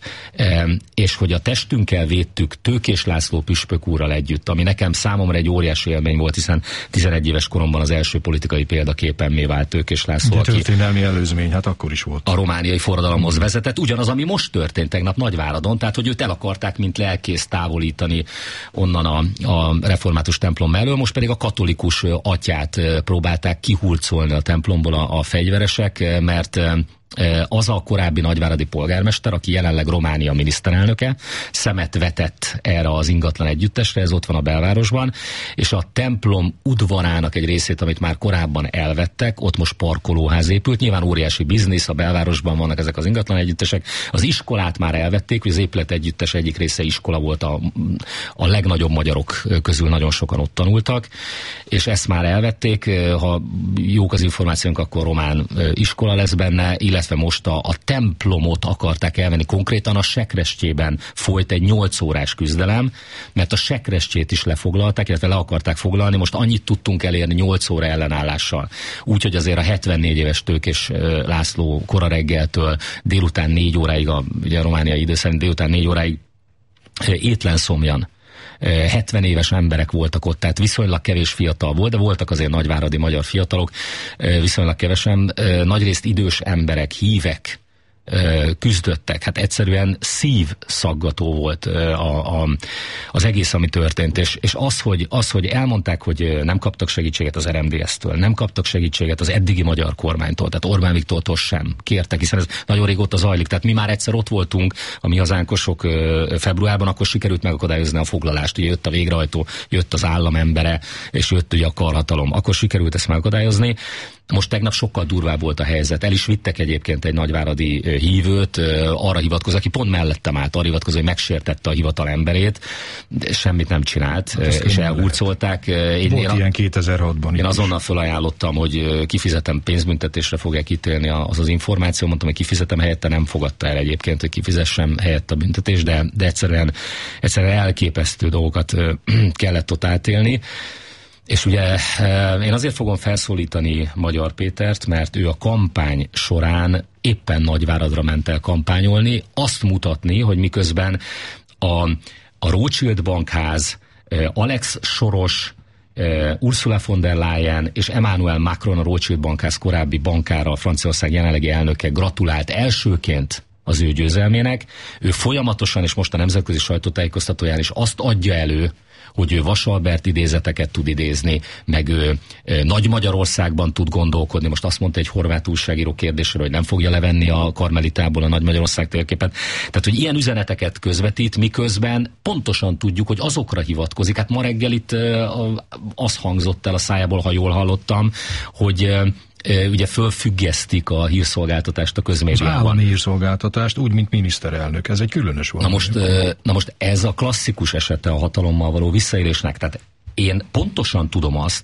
és hogy a testünkkel védtük Tőkés László püspök úrral együtt, ami nekem számomra egy óriási élmény volt, hiszen 11 éves koromban az első politikai példaképemmé vált Tőkés László, aki történelmi előzmény, hát akkor is volt. A romániai forradalomhoz vezetett, ugyanaz, ami most történt tegnap Nagyváradon, tehát hogy őt el akarták, mint lelkész távolítani onnan a református templom mellől, most pedig a katolikus atyát próbálták kihurcolni a templomból a fegyveresek, mert az a korábbi nagyváradi polgármester, aki jelenleg Románia miniszterelnöke, szemet vetett erre az ingatlan együttesre, ez ott van a belvárosban, és a templom udvarának egy részét, amit már korábban elvettek, ott most parkolóház épült, nyilván óriási biznisz, a belvárosban vannak ezek az ingatlan együttesek, az iskolát már elvették, hogy az épület együttes egyik része iskola volt, a legnagyobb magyarok közül nagyon sokan ott tanultak, és ezt már elvették, ha jók az információnk, akkor román iskola lesz benne, illetve most a templomot akarták elvenni, konkrétan a Sekrestjében folyt egy 8 órás küzdelem, mert a Sekrestjét is lefoglalták, illetve le akarták foglalni, most annyit tudtunk elérni 8 óra ellenállással. Úgyhogy azért a 74 éves Tőkés László kora reggeltől délután 4 óráig, ugye a romániai idő szerint délután 4 óráig étlen szomjan 70 éves emberek voltak ott, tehát viszonylag kevés fiatal volt, de voltak azért nagyváradi magyar fiatalok, viszonylag kevesen, nagyrészt idős emberek, hívek küzdöttek. Hát egyszerűen szívszaggató volt az egész, ami történt. És az, hogy elmondták, hogy nem kaptak segítséget az RMDSZ-től, nem kaptak segítséget az eddigi magyar kormánytól, tehát Orbán Viktortól sem kértek, hiszen ez nagyon régóta zajlik. Tehát mi már egyszer ott voltunk, a mi hazánkosok februárban, akkor sikerült megakadályozni a foglalást. Ugye jött a végrehajtó, jött az állam embere, és jött ugye a karhatalom. Akkor sikerült ezt megakadályozni. Most tegnap sokkal durvább volt a helyzet. El is vittek egyébként egy nagyváradi hívőt, arra hivatkozva, aki pont mellettem állt, arra hivatkozva, hogy megsértette a hivatal emberét, semmit nem csinált, és elhurcolták. Volt ilyen 2006-ban. Én azonnal felajánlottam, hogy kifizetem, pénzbüntetésre fogják ítélni az információ, mondtam, hogy kifizetem helyette, nem fogadta el egyébként, hogy kifizessem helyett a büntetés, de egyszerűen elképesztő dolgokat kellett ott átélni. És ugye én azért fogom felszólítani Magyar Pétert, mert ő a kampány során éppen Nagyváradra ment el kampányolni, azt mutatni, hogy miközben a Rothschild bankház, Alex Soros, Ursula von der Leyen és Emmanuel Macron, a Rothschild bankház korábbi bankára, a Franciaország jelenlegi elnöke gratulált elsőként az ő győzelmének. Ő folyamatosan, és most a nemzetközi sajtótájékoztatóján is azt adja elő, hogy ő Vasalbert idézeteket tud idézni, meg ő Nagy Magyarországban tud gondolkodni. Most azt mondta egy horvát újságíró kérdésre, hogy nem fogja levenni a Karmelitából a Nagy Magyarország térképet. Tehát, hogy ilyen üzeneteket közvetít, miközben pontosan tudjuk, hogy azokra hivatkozik. Hát ma reggel itt az hangzott el a szájából, ha jól hallottam, hogy ugye fölfüggesztik a hírszolgáltatást a közmédiában. Az állami hírszolgáltatást, úgy, mint miniszterelnök. Ez egy különös valami. Na most ez a klasszikus esete a hatalommal való visszaélésnek. Tehát én pontosan tudom azt,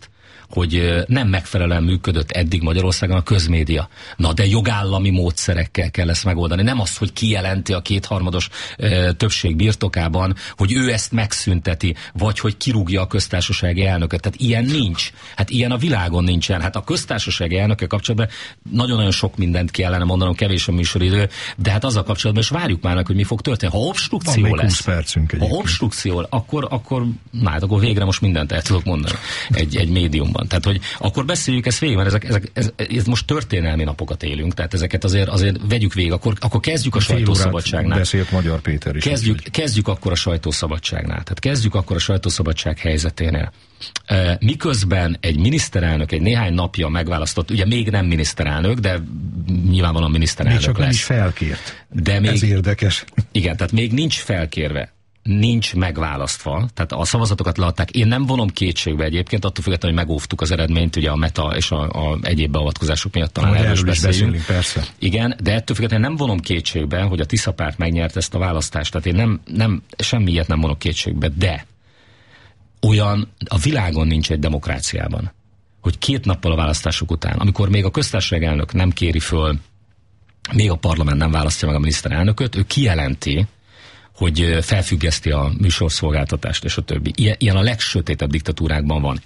hogy nem megfelelően működött eddig Magyarországon a közmédia. Na de jogállami módszerekkel kell ezt megoldani. Nem az, hogy kijelenti a kétharmados többség birtokában, hogy ő ezt megszünteti, vagy hogy kirúgja a köztársasági elnököt. Tehát ilyen nincs. Hát ilyen a világon nincsen. Hát a köztársasági elnökkel kapcsolatban nagyon-nagyon sok mindent kellene mondanom, kevés a műsoridő, de hát azzal kapcsolatban is várjuk már meg, hogy mi fog történni. Ha obstrukció lesz, ha obstrukció, akkor végre most mindent el tudok mondani egy médiumban. Tehát, hogy akkor beszéljük ezt végig, mert ez most történelmi napokat élünk, tehát ezeket azért vegyük végig, akkor kezdjük a sajtószabadságnál. Beszélt Magyar Péter is. Kezdjük akkor a sajtószabadságnál. Tehát kezdjük akkor a sajtószabadság helyzeténél. Miközben egy miniszterelnök egy néhány napja megválasztott, ugye még nem miniszterelnök, de nyilvánvalóan miniszterelnök még csak lesz. Nem is felkért. De még, ez érdekes. Igen, tehát még nincs felkérve, nincs megválasztva, tehát a szavazatokat leadták. Én nem vonom kétségbe egyébként, attól függetlenül, hogy megóvtuk az eredményt, ugye a Meta és a egyéb beavatkozások miatt talán erről is beszélünk. Persze. Igen, de ettől függetlenül nem vonom kétségbe, hogy a Tisza párt megnyert ezt a választást. Tehát én nem semmi ilyet nem vonok kétségbe, de olyan a világon nincs egy demokráciában, hogy 2 nappal a választások után, amikor még a köztársaság elnök nem kéri föl, még a parlament nem választja meg a miniszterelnököt, ő kijelenti, hogy felfüggeszti a műsorszolgáltatást és a többi. Ilyen a legsötétebb diktatúrákban van.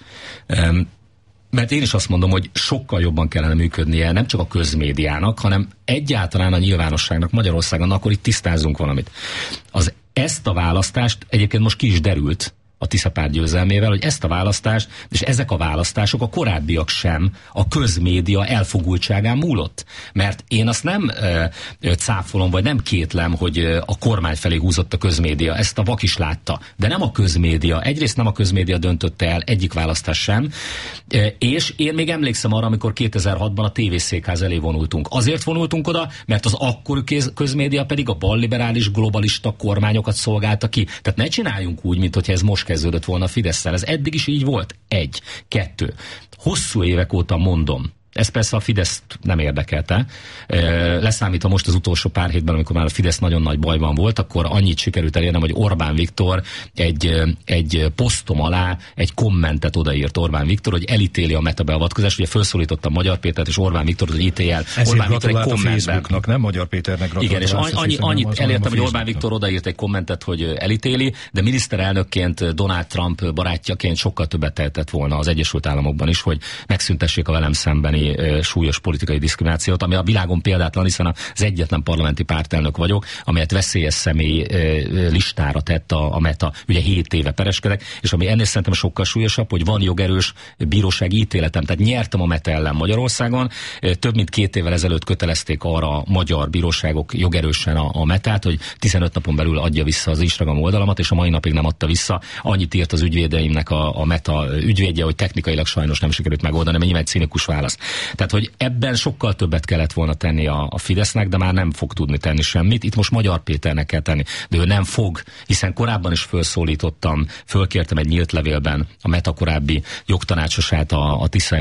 Mert én is azt mondom, hogy sokkal jobban kellene működnie nem csak a közmédiának, hanem egyáltalán a nyilvánosságnak Magyarországon, akkor itt tisztázzunk valamit. Ezt a választást egyébként most ki is derült a Tisza párt győzelmével, hogy ezt a választást, és ezek a választások, a korábbiak sem a közmédia elfogultságán múlott. Mert én azt nem cáfolom, vagy nem kétlem, hogy a kormány felé húzott a közmédia. Ezt a vak is látta. De nem a közmédia. Egyrészt nem a közmédia döntötte el egyik választás sem. És én még emlékszem arra, amikor 2006-ban a tévészékház elé vonultunk. Azért vonultunk oda, mert az akkori közmédia pedig a balliberális, globalista kormányokat szolgálta ki. Tehát ne csináljunk úgy, mintha ez most kezdődött volna a Fidesz-szel. Ez eddig is így volt. 1, 2. Hosszú évek óta mondom. Ez persze a Fideszt nem érdekelte. Leszámítva most az utolsó pár hétben, amikor már a Fidesz nagyon nagy bajban volt, akkor annyit sikerült elérnem, hogy Orbán Viktor egy posztom alá egy kommentet odaírt Orbán Viktor, hogy elítéli a Meta beavatkozást. Ugye felszólította Magyar Pétert és Orbán Viktor, hogy ítélje el. Orbán Viktor egy kommentben. Nem Magyar Péternek gratulált. Igen, és annyit elértem, hogy Orbán Viktor odaírt egy kommentet, hogy elítéli, de miniszterelnökként, Donald Trump barátjaként sokkal többet tehetett volna az Egyesült Államokban is, hogy megszüntessék a velem szembeni súlyos politikai diszkriminációt, ami a világon példátlan, hiszen az egyetlen parlamenti pártelnök vagyok, amelyet veszélyes személy listára tett a Meta. Ugye 7 éve pereskedek, és ami ennél szerintem sokkal súlyosabb, hogy van jogerős bírósági ítéletem. Tehát nyertem a Meta ellen Magyarországon. Több mint 2 évvel ezelőtt kötelezték arra a magyar bíróságok jogerősen a Metát, hogy 15 napon belül adja vissza az Instagram oldalamat, és a mai napig nem adta vissza. Annyit írt az ügyvédeimnek a Meta ügyvédje, hogy technikailag sajnos nem sikerült megoldani, mert nyilván egy cinikus válasz. Tehát, hogy ebben sokkal többet kellett volna tenni a Fidesznek, de már nem fog tudni tenni semmit. Itt most Magyar Péternek kell tenni, de ő nem fog, hiszen korábban is fölkértem egy nyílt levélben a Meta korábbi jogtanácsosát, a Tisza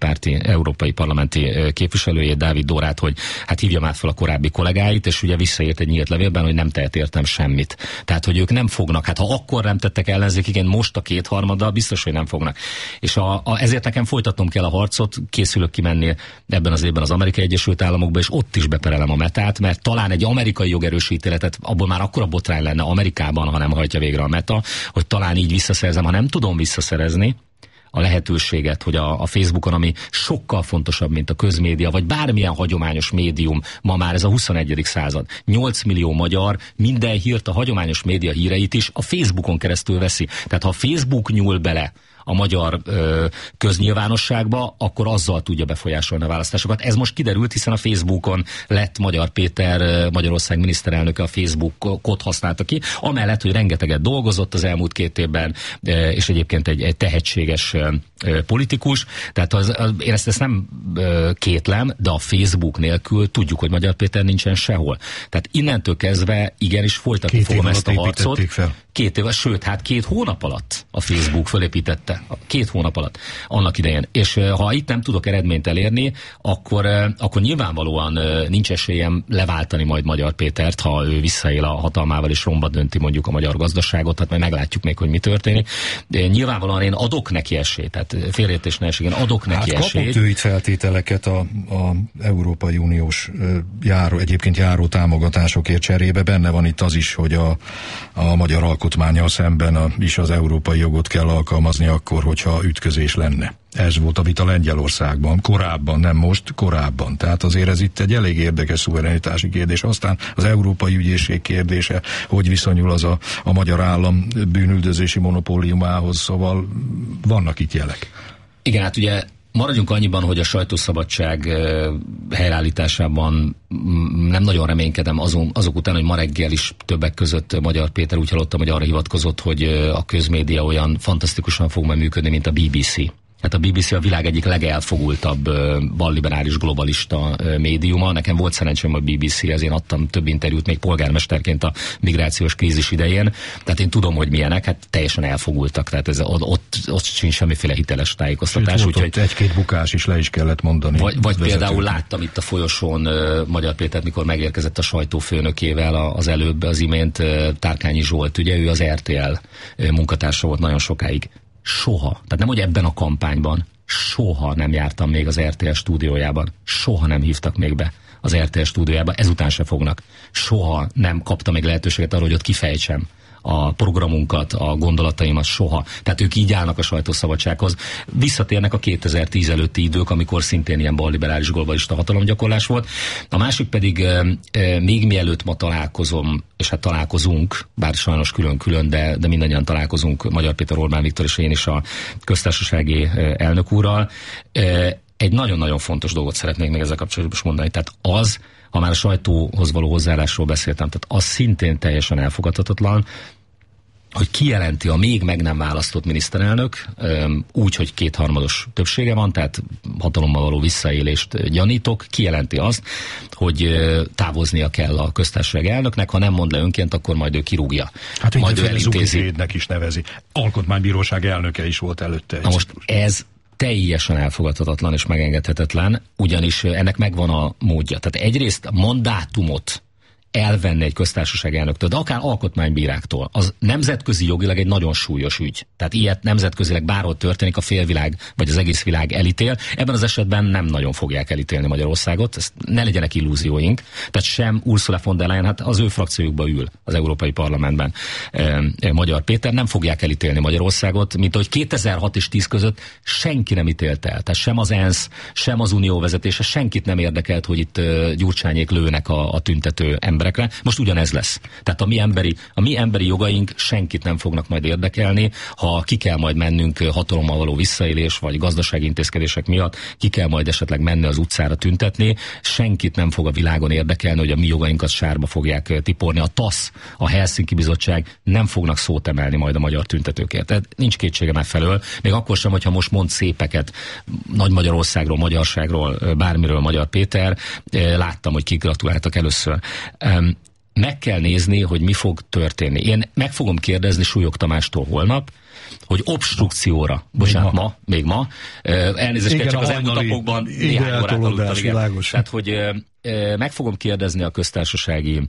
európai parlamenti képviselőjét, Dávid Dórát, hogy hát hívja már fel a korábbi kollégáit, és ugye visszaírt egy nyílt levélben, hogy nem tehet értem semmit. Tehát, hogy ők nem fognak, hát ha akkor nem tettek ellenzékiként, most a 2/3 biztos, hogy nem fognak. És ezért nekem folytatnom kell a harcot, készülök kimenni ebben az évben az Amerikai Egyesült Államokba, és ott is beperelem a Metát, mert talán egy amerikai jogerős ítéletet, abból már akkora botrány lenne Amerikában, ha nem hajtja végre a Meta, hogy talán így visszaszerzem, ha nem tudom visszaszerezni a lehetőséget, hogy a Facebookon, ami sokkal fontosabb, mint a közmédia, vagy bármilyen hagyományos médium, ma már ez a 21. század. 8 millió magyar minden hírt, a hagyományos média híreit is a Facebookon keresztül veszi. Tehát ha a Facebook nyúl bele a magyar köznyilvánosságba, akkor azzal tudja befolyásolni a választásokat. Ez most kiderült, hiszen a Facebookon lett Magyar Péter, Magyarország miniszterelnöke, a Facebookot használta ki, amellett, hogy rengeteget dolgozott az elmúlt 2 évben, és egyébként egy tehetséges politikus. Tehát én ezt nem kétlem, de a Facebook nélkül tudjuk, hogy Magyar Péter nincsen sehol. Tehát innentől kezdve igenis folytatni fogom ezt a harcot. 2 év, sőt, 2 hónap alatt a Facebook fölépítette előtte, 2 hónap alatt, annak idején. És ha itt nem tudok eredményt elérni, akkor nyilvánvalóan nincs esélyem leváltani majd Magyar Pétert, ha ő visszaél a hatalmával és romba dönti mondjuk a magyar gazdaságot, hát majd meglátjuk még, hogy mi történik. De nyilvánvalóan én adok neki esélyt, tehát félreértés ne esik, én adok neki esélyt. Kapott ő itt feltételeket a Európai Uniós egyébként járó támogatásokért cserébe. Benne van itt az is, hogy a magyar alkotmánnyal szemben is az európai jogot kell alkalmazni akkor, hogyha ütközés lenne. Ez volt a vita Lengyelországban, korábban, nem most, korábban. Tehát azért ez itt egy elég érdekes szuverenitási kérdés. Aztán az Európai Ügyészség kérdése, hogy viszonyul az a magyar állam bűnüldözési monopóliumához, szóval vannak itt jelek. Igen, hát ugye maradjunk annyiban, hogy a sajtószabadság helyreállításában nem nagyon reménykedem azok után, hogy ma reggel is többek között Magyar Péter úgy hallottam, hogy arra hivatkozott, hogy a közmédia olyan fantasztikusan fog majd működni, mint a BBC. Hát a BBC a világ egyik legelfogultabb balliberális globalista médiuma. Nekem volt szerencsém a BBC-hez, én adtam több interjút még polgármesterként a migrációs krízis idején. Tehát én tudom, hogy milyenek, hát teljesen elfogultak. Tehát ott sincs semmiféle hiteles tájékoztatás. Úgyhogy egy-két bukás is le is kellett mondani. Vagy például láttam itt a folyosón Magyar Pétert, mikor megérkezett a sajtófőnökével az előbb, az imént Tárkányi Zsolt, ugye ő az RTL munkatársa volt nagyon sokáig. Soha, tehát nem, hogy ebben a kampányban, soha nem jártam még az RTL stúdiójában, soha nem hívtak még be az RTL stúdiójába, ezután se fognak. Soha nem kaptam még lehetőséget arra, hogy ott kifejtsem a programunkat, a gondolataimat, soha. Tehát ők így állnak a sajtószabadsághoz. Visszatérnek a 2010 előtti idők, amikor szintén ilyen balliberális globalista hatalomgyakorlás volt. A másik pedig még mielőtt ma találkozom, és hát találkozunk, bár sajnos külön-külön, de mindannyian találkozunk, Magyar Péter, Orbán Viktor és én is a köztársasági elnök úrral. Egy nagyon-nagyon fontos dolgot szeretnék még ezzel kapcsolatban is mondani. Tehát az, ha már a sajtóhoz való hozzáállásról beszéltem, tehát az szintén teljesen elfogadhatatlan, hogy kijelenti a még meg nem választott miniszterelnök, úgy, hogy 2/3 többsége van, tehát hatalommal való visszaélést gyanítok, kijelenti azt, hogy távoznia kell a köztársaság elnöknek, ha nem mond le önként, akkor majd ő kirúgja. Hát majd ő elintézi. Is nevezi. Alkotmánybíróság elnöke is volt előtte. Na most ez teljesen elfogadhatatlan és megengedhetetlen, ugyanis ennek megvan a módja. Tehát egyrészt mandátumot elvenni egy köztársaság elnöktől, de akár alkotmánybíráktól, az nemzetközi jogilag egy nagyon súlyos ügy. Tehát ilyet nemzetközileg bárhol történik, a félvilág vagy az egész világ elítél. Ebben az esetben nem nagyon fogják elítélni Magyarországot, ezt ne legyenek illúzióink. Tehát sem Ursula von der Leyen, hát az ő frakciójukba ül az Európai Parlamentben Magyar Péter, nem fogják elítélni Magyarországot, mint hogy 2006 és 10 között senki nem ítélt el. Tehát sem az ENSZ, sem az Unió vezetése, senkit nem érdekelt, hogy itt Gyurcsányék lőnek a tüntető emberekre. Most ugyanez lesz. Tehát a mi emberi jogaink senkit nem fognak majd érdekelni, ha ki kell majd mennünk hatalommal való visszaélés, vagy gazdasági intézkedések miatt, ki kell majd esetleg menni az utcára tüntetni, senkit nem fog a világon érdekelni, hogy a mi jogainkat sárba fogják tiporni. A TASZ, a Helsinki Bizottság nem fognak szót emelni majd a magyar tüntetőkért. Tehát nincs kétségem efelől, még akkor sem, hogyha most mond szépeket Nagy Magyarországról, magyarságról, bármiről Magyar Péter, láttam, hogy kik gratuláltak először. Meg kell nézni, hogy mi fog történni. Én meg fogom kérdezni Súlyog Tamástól holnap, hogy obstrukcióra, bocsánat, még ma, elnézést kell, csak az elmúlt napokban néhány órát aludtam. Tehát, hogy meg fogom kérdezni a köztársasági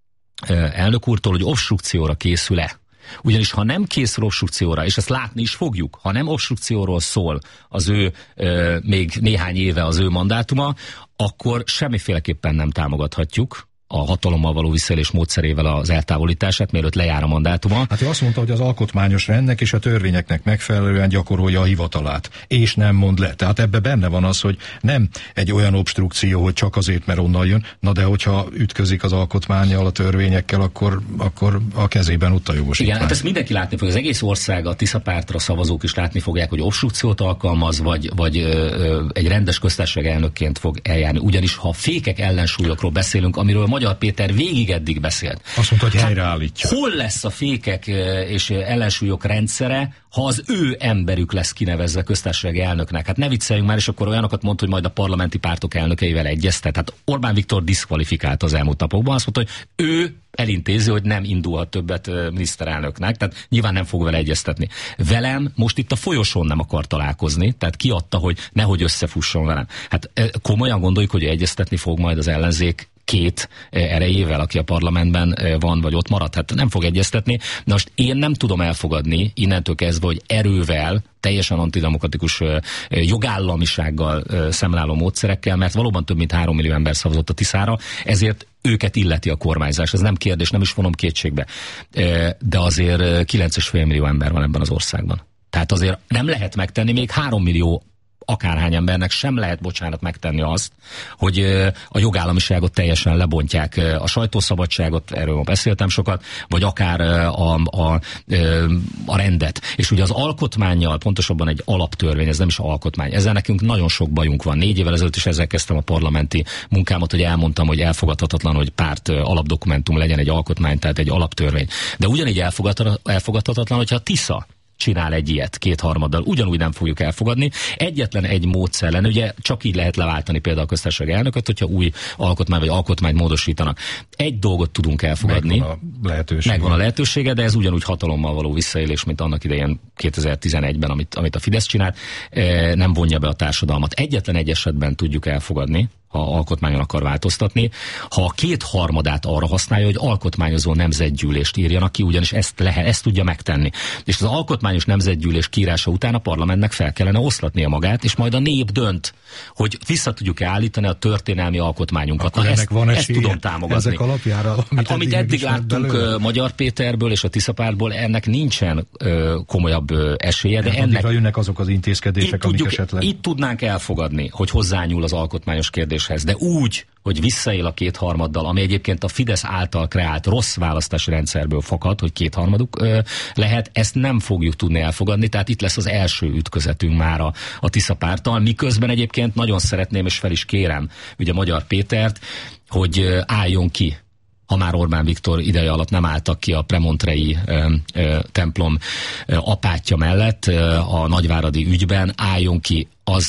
elnök úrtól, hogy obstrukcióra készül-e. Ugyanis ha nem készül obstrukcióra, és ezt látni is fogjuk, ha nem obstrukcióról szól az ő még néhány éve az ő mandátuma, akkor semmiféleképpen nem támogathatjuk a hatalommal való visszaélés módszerével az eltávolítását, mielőtt lejár a mandátuma. Hát ő azt mondta, hogy az alkotmányos rendnek és a törvényeknek megfelelően gyakorolja a hivatalát, és nem mond le. Tehát ebbe benne van az, hogy nem egy olyan obstrukció, hogy csak azért, mert onnan jön, na de hogyha ütközik az alkotmánnyal, a törvényekkel, akkor a kezében ott a jogosítvány. Igen, hát ezt mindenki látni fog. Az egész ország, a Tisza pártra szavazók is látni fogják, hogy obstrukciót alkalmaz, vagy egy rendes köztársaság elnökként fog eljárni. Ugyanis ha fékek ellensúlyokról beszélünk, amiről Magyar Péter végig eddig beszélt. Azt mondta, hogy helyreállítja. Hol lesz a fékek és ellensúlyok rendszere, ha az ő emberük lesz kinevezve köztársasági elnöknek? Hát ne vicceljünk már, és akkor olyanokat mond, hogy majd a parlamenti pártok elnökeivel egyeztet. Hát Orbán Viktor diszkvalifikált az elmúlt napokban, azt mondta, hogy ő elintézi, hogy nem indulhat többet miniszterelnöknek, tehát nyilván nem fog vele egyeztetni. Velem most itt a folyosón nem akar találkozni, tehát kiadta, hogy nehogy összefusson velem. Hát komolyan gondoljuk, hogy egyeztetni fog majd az ellenzék két erejével, aki a parlamentben van, vagy ott marad? Hát nem fog egyeztetni. Na most én nem tudom elfogadni innentől kezdve, hogy erővel, teljesen antidemokratikus jogállamisággal szemláló módszerekkel, mert valóban több mint 3 millió ember szavazott a Tiszára, ezért őket illeti a kormányzás. Ez nem kérdés, nem is vonom kétségbe. De azért 9,5 millió ember van ebben az országban. Tehát azért nem lehet megtenni, még 3 millió akárhány embernek sem lehet, bocsánat, megtenni azt, hogy a jogállamiságot teljesen lebontják, a sajtószabadságot, erről beszéltem sokat, vagy akár a rendet. És ugye az alkotmánnyal, pontosabban egy alaptörvény, ez nem is alkotmány, ezzel nekünk nagyon sok bajunk van. 4 évvel ezelőtt is ezzel kezdtem a parlamenti munkámat, hogy elmondtam, hogy elfogadhatatlan, hogy párt alapdokumentum legyen egy alkotmány, tehát egy alaptörvény. De ugyanígy elfogadhatatlan, hogyha a Tisza csinál egy ilyet 2/3, ugyanúgy nem fogjuk elfogadni. Egyetlen egy módszer lenne, ugye csak így lehet leváltani például a köztársasági elnököt, hogyha új alkotmány vagy alkotmányt módosítanak. Egy dolgot tudunk elfogadni. Megvan a lehetősége, de ez ugyanúgy hatalommal való visszaélés, mint annak idején 2011-ben, amit a Fidesz csinált, nem vonja be a társadalmat. Egyetlen egy esetben tudjuk elfogadni, ha alkotmányon akar változtatni, ha a 2/3 arra használja, hogy alkotmányozó nemzetgyűlést írjanak ki, ugyanis ezt tudja megtenni. És az alkotmányos nemzetgyűlés kiírása után a parlamentnek fel kellene oszlatnia magát, és majd a nép dönt, hogy vissza tudjuk-e állítani a történelmi alkotmányunkat. Akkor ennek van esélye, ezt tudom támogatni. Ezek alapjára, amit eddig láttunk Magyar Péterből és a Tisza pártból, ennek nincsen komolyabb esélye, de ennek jönnek azok az intézkedések, amik esetleg... Itt tudnánk elfogadni, hogy hozzányúl az alkotmányos kérdéshez, de úgy, hogy visszaél a 2/3, ami egyébként a Fidesz által kreált rossz választási rendszerből fakad, hogy 2/3 lehet, ezt nem fogjuk tudni elfogadni, tehát itt lesz az első ütközetünk már a Tisza párttal, miközben egyébként nagyon szeretném, és fel is kérem ugye Magyar Pétert, hogy álljon ki, ha már Orbán Viktor ideje alatt nem álltak ki a premontrei templom apátja mellett a nagyváradi ügyben, álljon ki,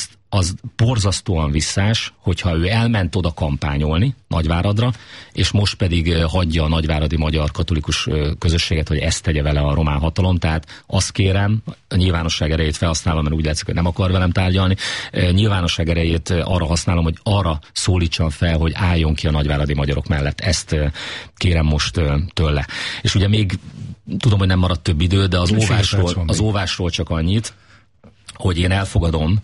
az borzasztóan visszás, hogyha ő elment oda kampányolni Nagyváradra, és most pedig hagyja a nagyváradi magyar katolikus közösséget, hogy ezt tegye vele a román hatalom. Tehát azt kérem, a nyilvánosság erejét felhasználom, mert úgy látszik, hogy nem akar velem tárgyalni, nyilvánosság erejét arra használom, hogy arra szólítsam fel, hogy álljon ki a nagyváradi magyarok mellett. Ezt kérem most tőle. És ugye még tudom, hogy nem maradt több idő, de az óvásról csak annyit, hogy én elfogadom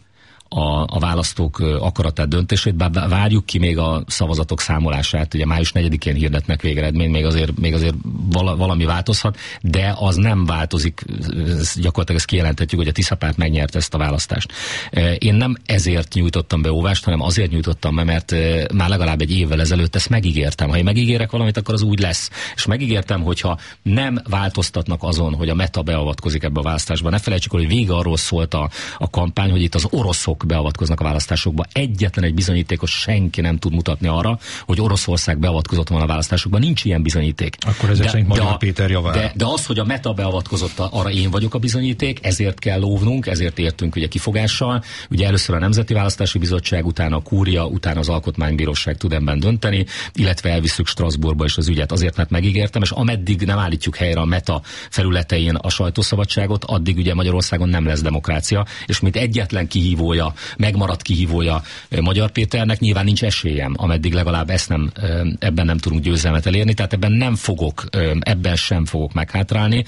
a választók akaratát, döntését, bár várjuk ki még a szavazatok számolását, ugye május 4-én hirdetnek végeredményt, még azért valami változhat, de az nem változik, gyakorlatilag ezt kijelenthetjük, hogy a Tisza párt megnyerte ezt a választást. Én nem ezért nyújtottam be óvást, hanem azért nyújtottam be, mert már legalább egy évvel ezelőtt ezt megígértem. Ha én megígérek valamit, akkor az úgy lesz. És megígértem, hogyha nem változtatnak azon, hogy a Meta beavatkozik ebbe a választásba, ne felejtsük, hogy vége arról szólt a kampány, hogy itt az oroszok beavatkoznak a választásokba. Egyetlen egy bizonyítékot senki nem tud mutatni arra, hogy Oroszország beavatkozott volna a választásokba. Nincs ilyen bizonyíték. Akkor ezek szerint Magyar Péter javára. De az, hogy a Meta beavatkozott, arra én vagyok a bizonyíték, ezért kell óvnunk, ezért értünk ugye kifogással. Ugye először a Nemzeti Választási Bizottság, utána a Kúria, utána az Alkotmánybíróság tud ebben dönteni, illetve elviszük Strasbourgba is az ügyet. Azért, mert megígértem, és ameddig nem állítjuk helyre a Meta felületein a sajtószabadságot, addig ugye Magyarországon nem lesz demokrácia, és mint egyetlen kihívója, megmaradt kihívója Magyar Péternek, nyilván nincs esélyem, ameddig legalább ebben nem tudunk győzelmet elérni, tehát ebben sem fogok meghátrálni.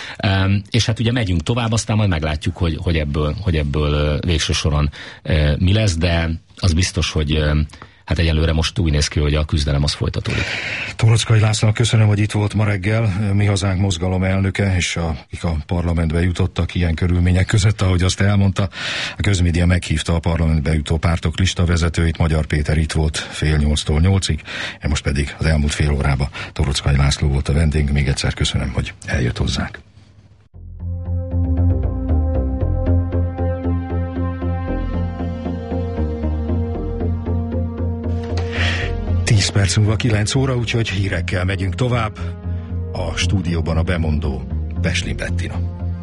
És hát ugye megyünk tovább, aztán majd meglátjuk, hogy ebből végső soron mi lesz, de az biztos, hogy hát egyelőre most úgy néz ki, hogy a küzdelem az folytatódik. Torockai Lászlónak köszönöm, hogy itt volt ma reggel. Mi Hazánk mozgalom elnöke, és akik a parlamentbe jutottak ilyen körülmények között, ahogy azt elmondta. A közmédia meghívta a parlamentbe jutó pártok listavezetőit. Magyar Péter itt volt 7:30-tól 8-ig, most pedig az elmúlt fél órában Torockai László volt a vendég. Még egyszer köszönöm, hogy eljött hozzánk. perc múlva 9 óra, úgyhogy hírekkel megyünk tovább. A stúdióban a bemondó Peslin Bettina.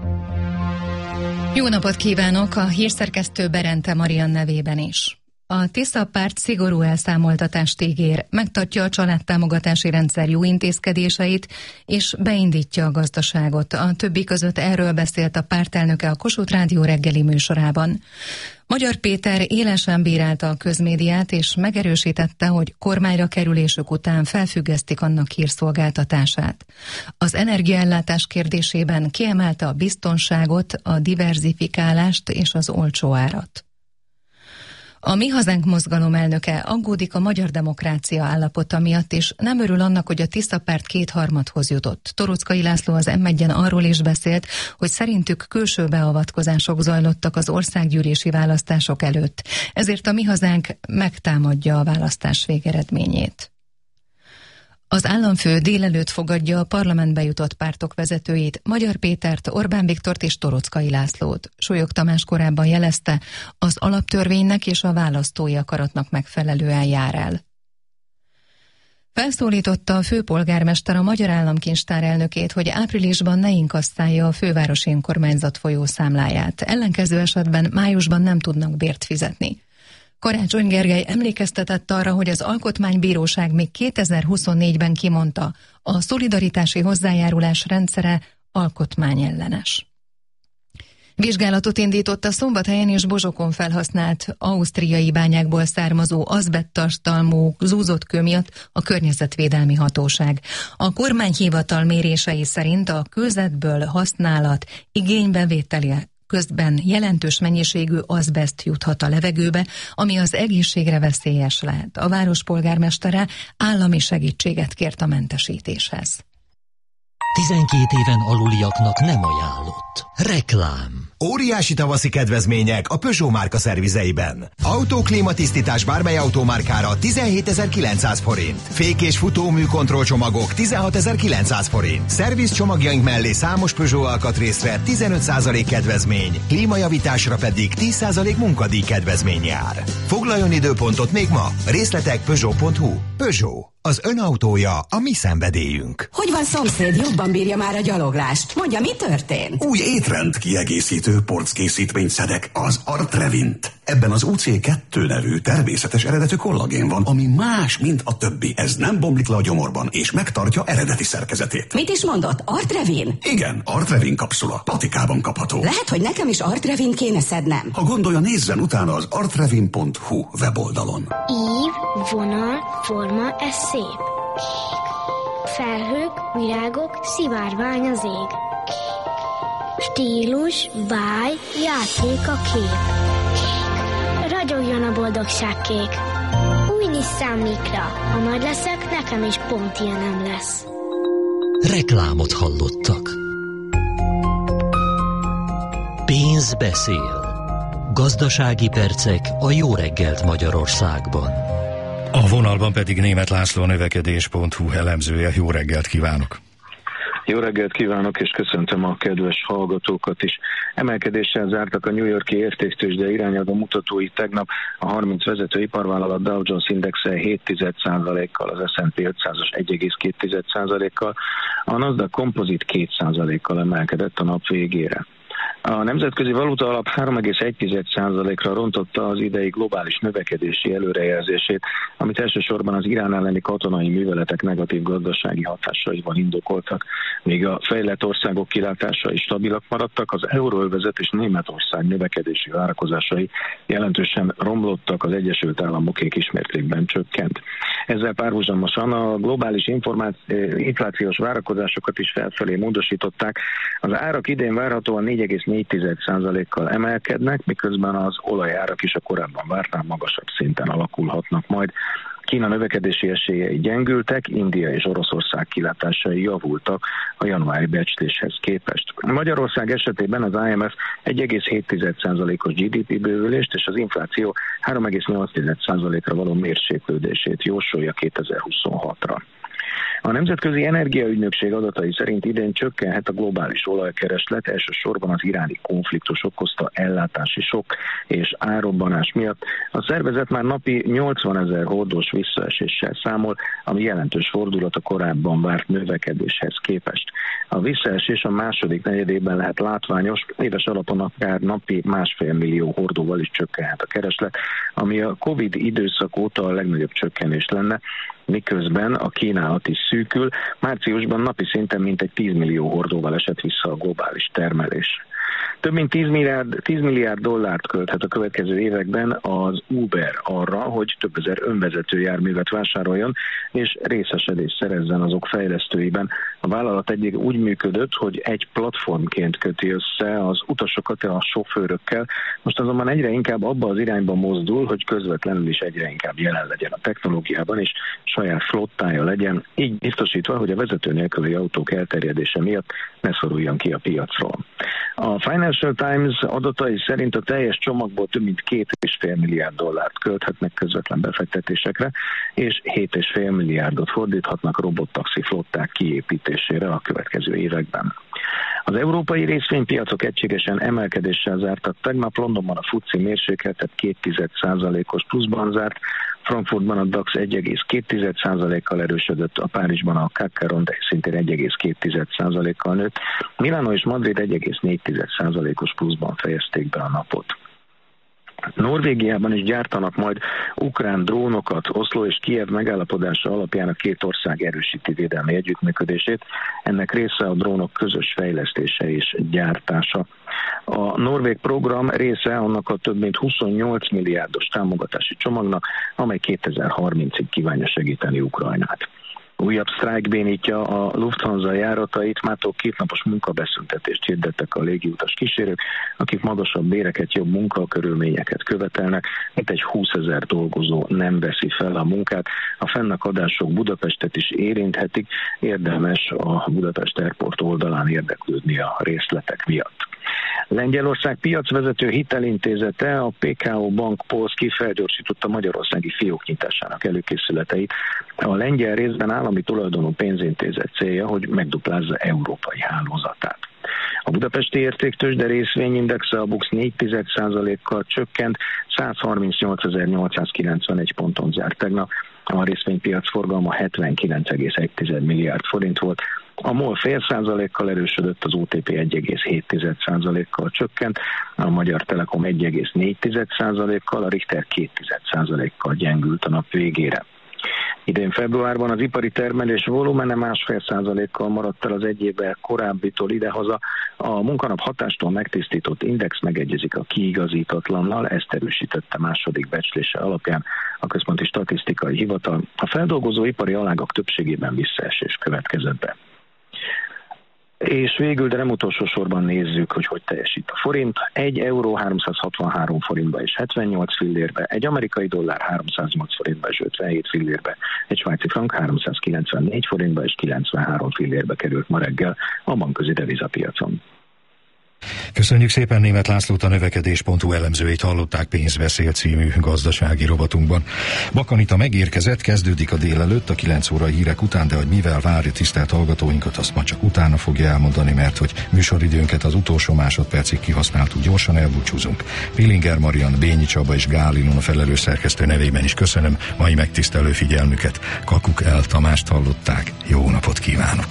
Jó napot kívánok, a hírszerkesztő Berente Marian nevében is. A Tisza párt szigorú elszámoltatást ígér, megtartja a családtámogatási rendszer jó intézkedéseit, és beindítja a gazdaságot. A többi között erről beszélt a pártelnöke a Kossuth Rádió reggeli műsorában. Magyar Péter élesen bírálta a közmédiát, és megerősítette, hogy kormányra kerülésük után felfüggesztik annak hírszolgáltatását. Az energiaellátás kérdésében kiemelte a biztonságot, a diverzifikálást és az olcsó árat. A Mi Hazánk mozgalom elnöke aggódik a magyar demokrácia állapota miatt, és nem örül annak, hogy a Tisza párt 2/3 jutott. Toroczkai László az M1-en arról is beszélt, hogy szerintük külső beavatkozások zajlottak az országgyűlési választások előtt. Ezért a Mi Hazánk megtámadja a választás végeredményét. Az államfő délelőtt fogadja a parlamentbe jutott pártok vezetőit, Magyar Pétert, Orbán Viktort és Toroczkai Lászlót. Súlyog Tamás korábban jelezte, az alaptörvénynek és a választói akaratnak megfelelően jár el. Felszólította a főpolgármester a Magyar Államkincstár elnökét, hogy áprilisban ne inkasszálja a fővárosi önkormányzat folyószámláját. Ellenkező esetben májusban nem tudnak bért fizetni. Karácsony Gergely emlékeztetett arra, hogy az Alkotmánybíróság még 2024-ben kimondta, a szolidaritási hozzájárulás rendszere alkotmányellenes. Vizsgálatot indított a Szombathelyen és Bozsokon felhasznált ausztriai bányákból származó azbest-tartalmú zúzott kő miatt a Környezetvédelmi Hatóság. A kormányhivatal mérései szerint a kőzetből használat igénybevételi közben jelentős mennyiségű azbeszt juthat a levegőbe, ami az egészségre veszélyes lehet. A város polgármestere állami segítséget kért a mentesítéshez. 12 éven aluliaknak nem ajánlott. Reklám. Óriási tavaszi kedvezmények a Peugeot márka szervizeiben. Autóklímatisztítás bármely autómárkára 17.900 forint. Fék- és futómű kontrollcsomagok 16.900 forint. Szerviz csomagjaink mellé számos Peugeot alkatrészre 15% kedvezmény, klímajavításra pedig 10% munkadíj kedvezmény jár. Foglaljon időpontot még ma. Részletek Peugeot.hu. Peugeot. Az önautója a mi szenvedélyünk. Hogy van, szomszéd, jobban bírja már a gyaloglást? Mondja, mi történt? Új étrend kiegészítő porckészítményt szedek, az Artrevint. Ebben az UC2 nevű természetes eredetű kollagén van, ami más, mint a többi. Ez nem bomlik le a gyomorban, és megtartja eredeti szerkezetét. Mit is mondott? Artrevin? Igen, Artrevin kapszula. Patikában kapható. Lehet, hogy nekem is Artrevin kéne szednem. Ha gondolja, nézzen utána az artrevin.hu weboldalon. Ív, vonal, forma, ez szép. Kék. Felhők, virágok, szivárvány az ég. Kék. Stílus, báj, játék a kép. Kék. Ragyogjon a boldogság kék. Új Nissan Micra. Ha nagy leszek, nekem is pont ilyenem lesz. Reklámot hallottak. Pénz beszél. Gazdasági percek a Jó reggelt Magyarországban. A vonalban pedig Németh László, a növekedés.hu elemzője. Jó reggelt kívánok! Jó reggelt kívánok, és köszöntöm a kedves hallgatókat is. Emelkedéssel zártak a New York-i értéktőzsde irányadó mutatói tegnap. A 30 vezető iparvállalat Dow Jones Indexe 0,7%-kal, az S&P 500-as 1,2%-kal, a Nasdaq Composite 2%-kal emelkedett a nap végére. A Nemzetközi Valuta Alap 3,1%-ra rontotta az idei globális növekedési előrejelzését, amit elsősorban az Irán elleni katonai műveletek negatív gazdasági hatásaival indokoltak. Míg a fejlett országok kilátásai stabilak maradtak, az euróövezet és Németország növekedési várakozásai jelentősen romlottak, az Egyesült Államokék kismértékben csökkent. Ezzel párhuzamosan a globális inflációs várakozásokat is felfelé módosították. Az árak idén várhatóan 4,4%-kal emelkednek, miközben az olajárak is a korábban vártnál magasabb szinten alakulhatnak majd. Kína növekedési esélyei gyengültek, India és Oroszország kilátásai javultak a januári becsléshez képest. Magyarország esetében az IMF 1,7%-os GDP bővülést és az infláció 3,8%-ra való mérséklődését jósolja 2026-ra. A Nemzetközi Energiaügynökség adatai szerint idén csökkenhet a globális olajkereslet, elsősorban az iráni konfliktus okozta ellátási sok és árrobbanás miatt. A szervezet már napi 80 000 hordós visszaeséssel számol, ami jelentős fordulat a korábban várt növekedéshez képest. A visszaesés a második negyedében lehet látványos, éves alapon akár napi 1,5 millió hordóval is csökkenhet a kereslet, ami a Covid időszak óta a legnagyobb csökkenés lenne, miközben a kínálat is szűkül. Márciusban napi szinten mintegy 10 millió hordóval esett vissza a globális termelés. Több mint 10 milliárd dollárt költhet a következő években az Uber arra, hogy több ezer önvezető járművet vásároljon, és részesedést szerezzen azok fejlesztőiben. A vállalat eddig úgy működött, hogy egy platformként köti össze az utasokat a sofőrökkel, most azonban egyre inkább abba az irányba mozdul, hogy közvetlenül is egyre inkább jelen legyen a technológiában, és saját flottája legyen, így biztosítva, hogy a vezető nélküli autók elterjedése miatt ne szoruljon ki a piacról. A Financial Times adatai szerint a teljes csomagból több mint 2,5 milliárd dollárt költhetnek közvetlen befektetésekre, és 7,5 milliárdot fordíthatnak robottaxi flották kiépítésére a következő években. Az európai részvénypiacok egységesen emelkedéssel zártak. Tegnap Londonban a FTSE mérsékeltet 0,2%-os pluszban zárt, Frankfurtban a DAX 1,2%-kal erősödött, a Párizsban a CAC 40 szintén 1,2%-kal nőtt, Milánó és Madrid 1,4%-os pluszban fejezték be a napot. Norvégiában is gyártanak majd ukrán drónokat. Oszló és Kijev megállapodása alapján a két ország erősíti védelmi együttműködését. Ennek része a drónok közös fejlesztése és gyártása. A norvég program része annak a több mint 28 milliárdos támogatási csomagnak, amely 2030-ig kívánja segíteni Ukrajnát. Újabb sztrájk bénítja a Lufthansa járatait, mától 2 napos munkabeszüntetést hirdettek a légiutas kísérők, akik magasabb béreket, jobb munkakörülményeket követelnek, mint egy 20 000 dolgozó nem veszi fel a munkát. A fennakadások Budapestet is érinthetik, érdemes a Budapest Airport oldalán érdeklődni a részletek miatt. Lengyelország piacvezető hitelintézete, a PKO Bank Polski felgyorsította magyarországi fiók nyitásának előkészületeit. A lengyel részben állami tulajdonú pénzintézet célja, hogy megduplázza európai hálózatát. A budapesti értéktőzsde részvényindexe a BUX 0,4%-kal csökkent, 138.891 ponton zárt tegnap. A részvénypiac forgalma 79,1 milliárd forint volt. A MOL 0,5%-kal erősödött, az OTP 1,7%-kal csökkent, a Magyar Telekom 1,4%-kal, a Richter 2%-kal gyengült a nap végére. Idén februárban az ipari termelés volumene 1,5%-kal maradt el az egy évvel korábbitól idehaza. A munkanap hatástól megtisztított index megegyezik a kiigazítatlannal, ezt erősítette második becslése alapján a Központi Statisztikai Hivatal. A feldolgozó ipari alágak többségében visszaesés következett be. És végül, de nem utolsó sorban nézzük, hogy teljesít a forint. 1 euró 363 forintba és 78 fillérbe, egy amerikai dollár 308 forintba és 57 fillérbe, egy svájci frank 394 forintba és 93 fillérbe került ma reggel a bankközi devizapiacon. Köszönjük szépen Németh Lászlót, a növekedés.hu elemzőjét hallották Pénzbeszél című gazdasági rovatunkban. Bakanita megérkezett, kezdődik a délelőtt a 9 óra hírek után, de hogy mivel várja tisztelt hallgatóinkat, azt ma csak utána fogja elmondani, mert hogy műsoridőnket az utolsó másodpercig kihasználtuk, gyorsan elbúcsúzunk. Pillinger Marian, Bényi Csaba és Gál Ilona felelős szerkesztő nevében is köszönöm mai megtisztelő figyelmüket. Kakuk El Tamást hallották. Jó napot kívánok!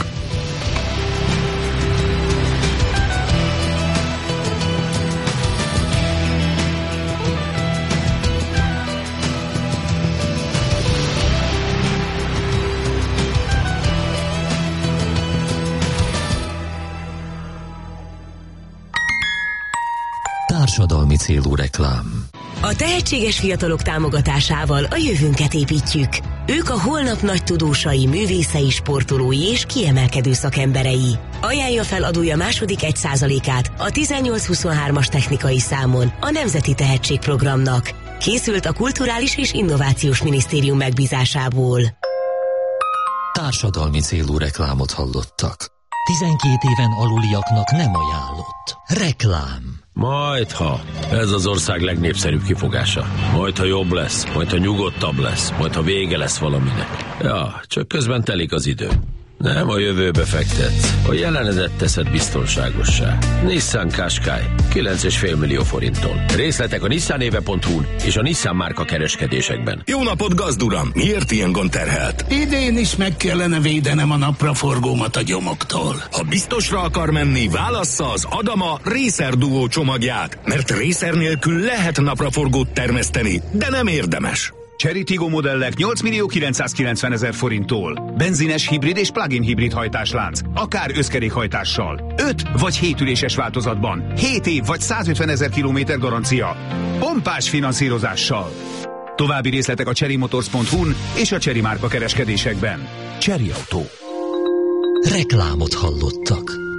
Társadalmi célú reklám. A tehetséges fiatalok támogatásával a jövőnket építjük. Ők a holnap nagy tudósai, művészei, sportolói és kiemelkedő szakemberei. Ajánlja fel adója második 1%-át a 1823-as technikai számon a Nemzeti Tehetségprogramnak. Készült a Kulturális és Innovációs Minisztérium megbízásából. Társadalmi célú reklámot hallottak. 12 éven aluliaknak nem ajánlott. Reklám. Majdha. Ez az ország legnépszerűbb kifogása. Majdha jobb lesz, majdha nyugodtabb lesz, majdha vége lesz valaminek. Ja, csak közben telik az idő. Nem a jövőbe fektetsz, a jelenedet teszed biztonságossá. Nissan Qashqai, 9,5 millió forinttól. Részletek a nissanéve.hu-n és a Nissan márka kereskedésekben. Jó napot, gazduram! Miért ilyen gondterhelt? Idén is meg kellene védenem a napraforgómat a gyomoktól. Ha biztosra akar menni, válassza az Adama Racer Duo csomagját, mert Racer nélkül lehet napraforgót termeszteni, de nem érdemes. Chery Tiggo modellek 8.990.000 forinttól. Benzines, hibrid és plug-in hibrid hajtáslánc. Akár összkerékhajtással. 5 vagy 7 üléses változatban. 7 év vagy 150.000 kilométer garancia. Pompás finanszírozással. További részletek a cherrymotors.hu-n és a Chery márka kereskedésekben. Chery Autó. Reklámot hallottak.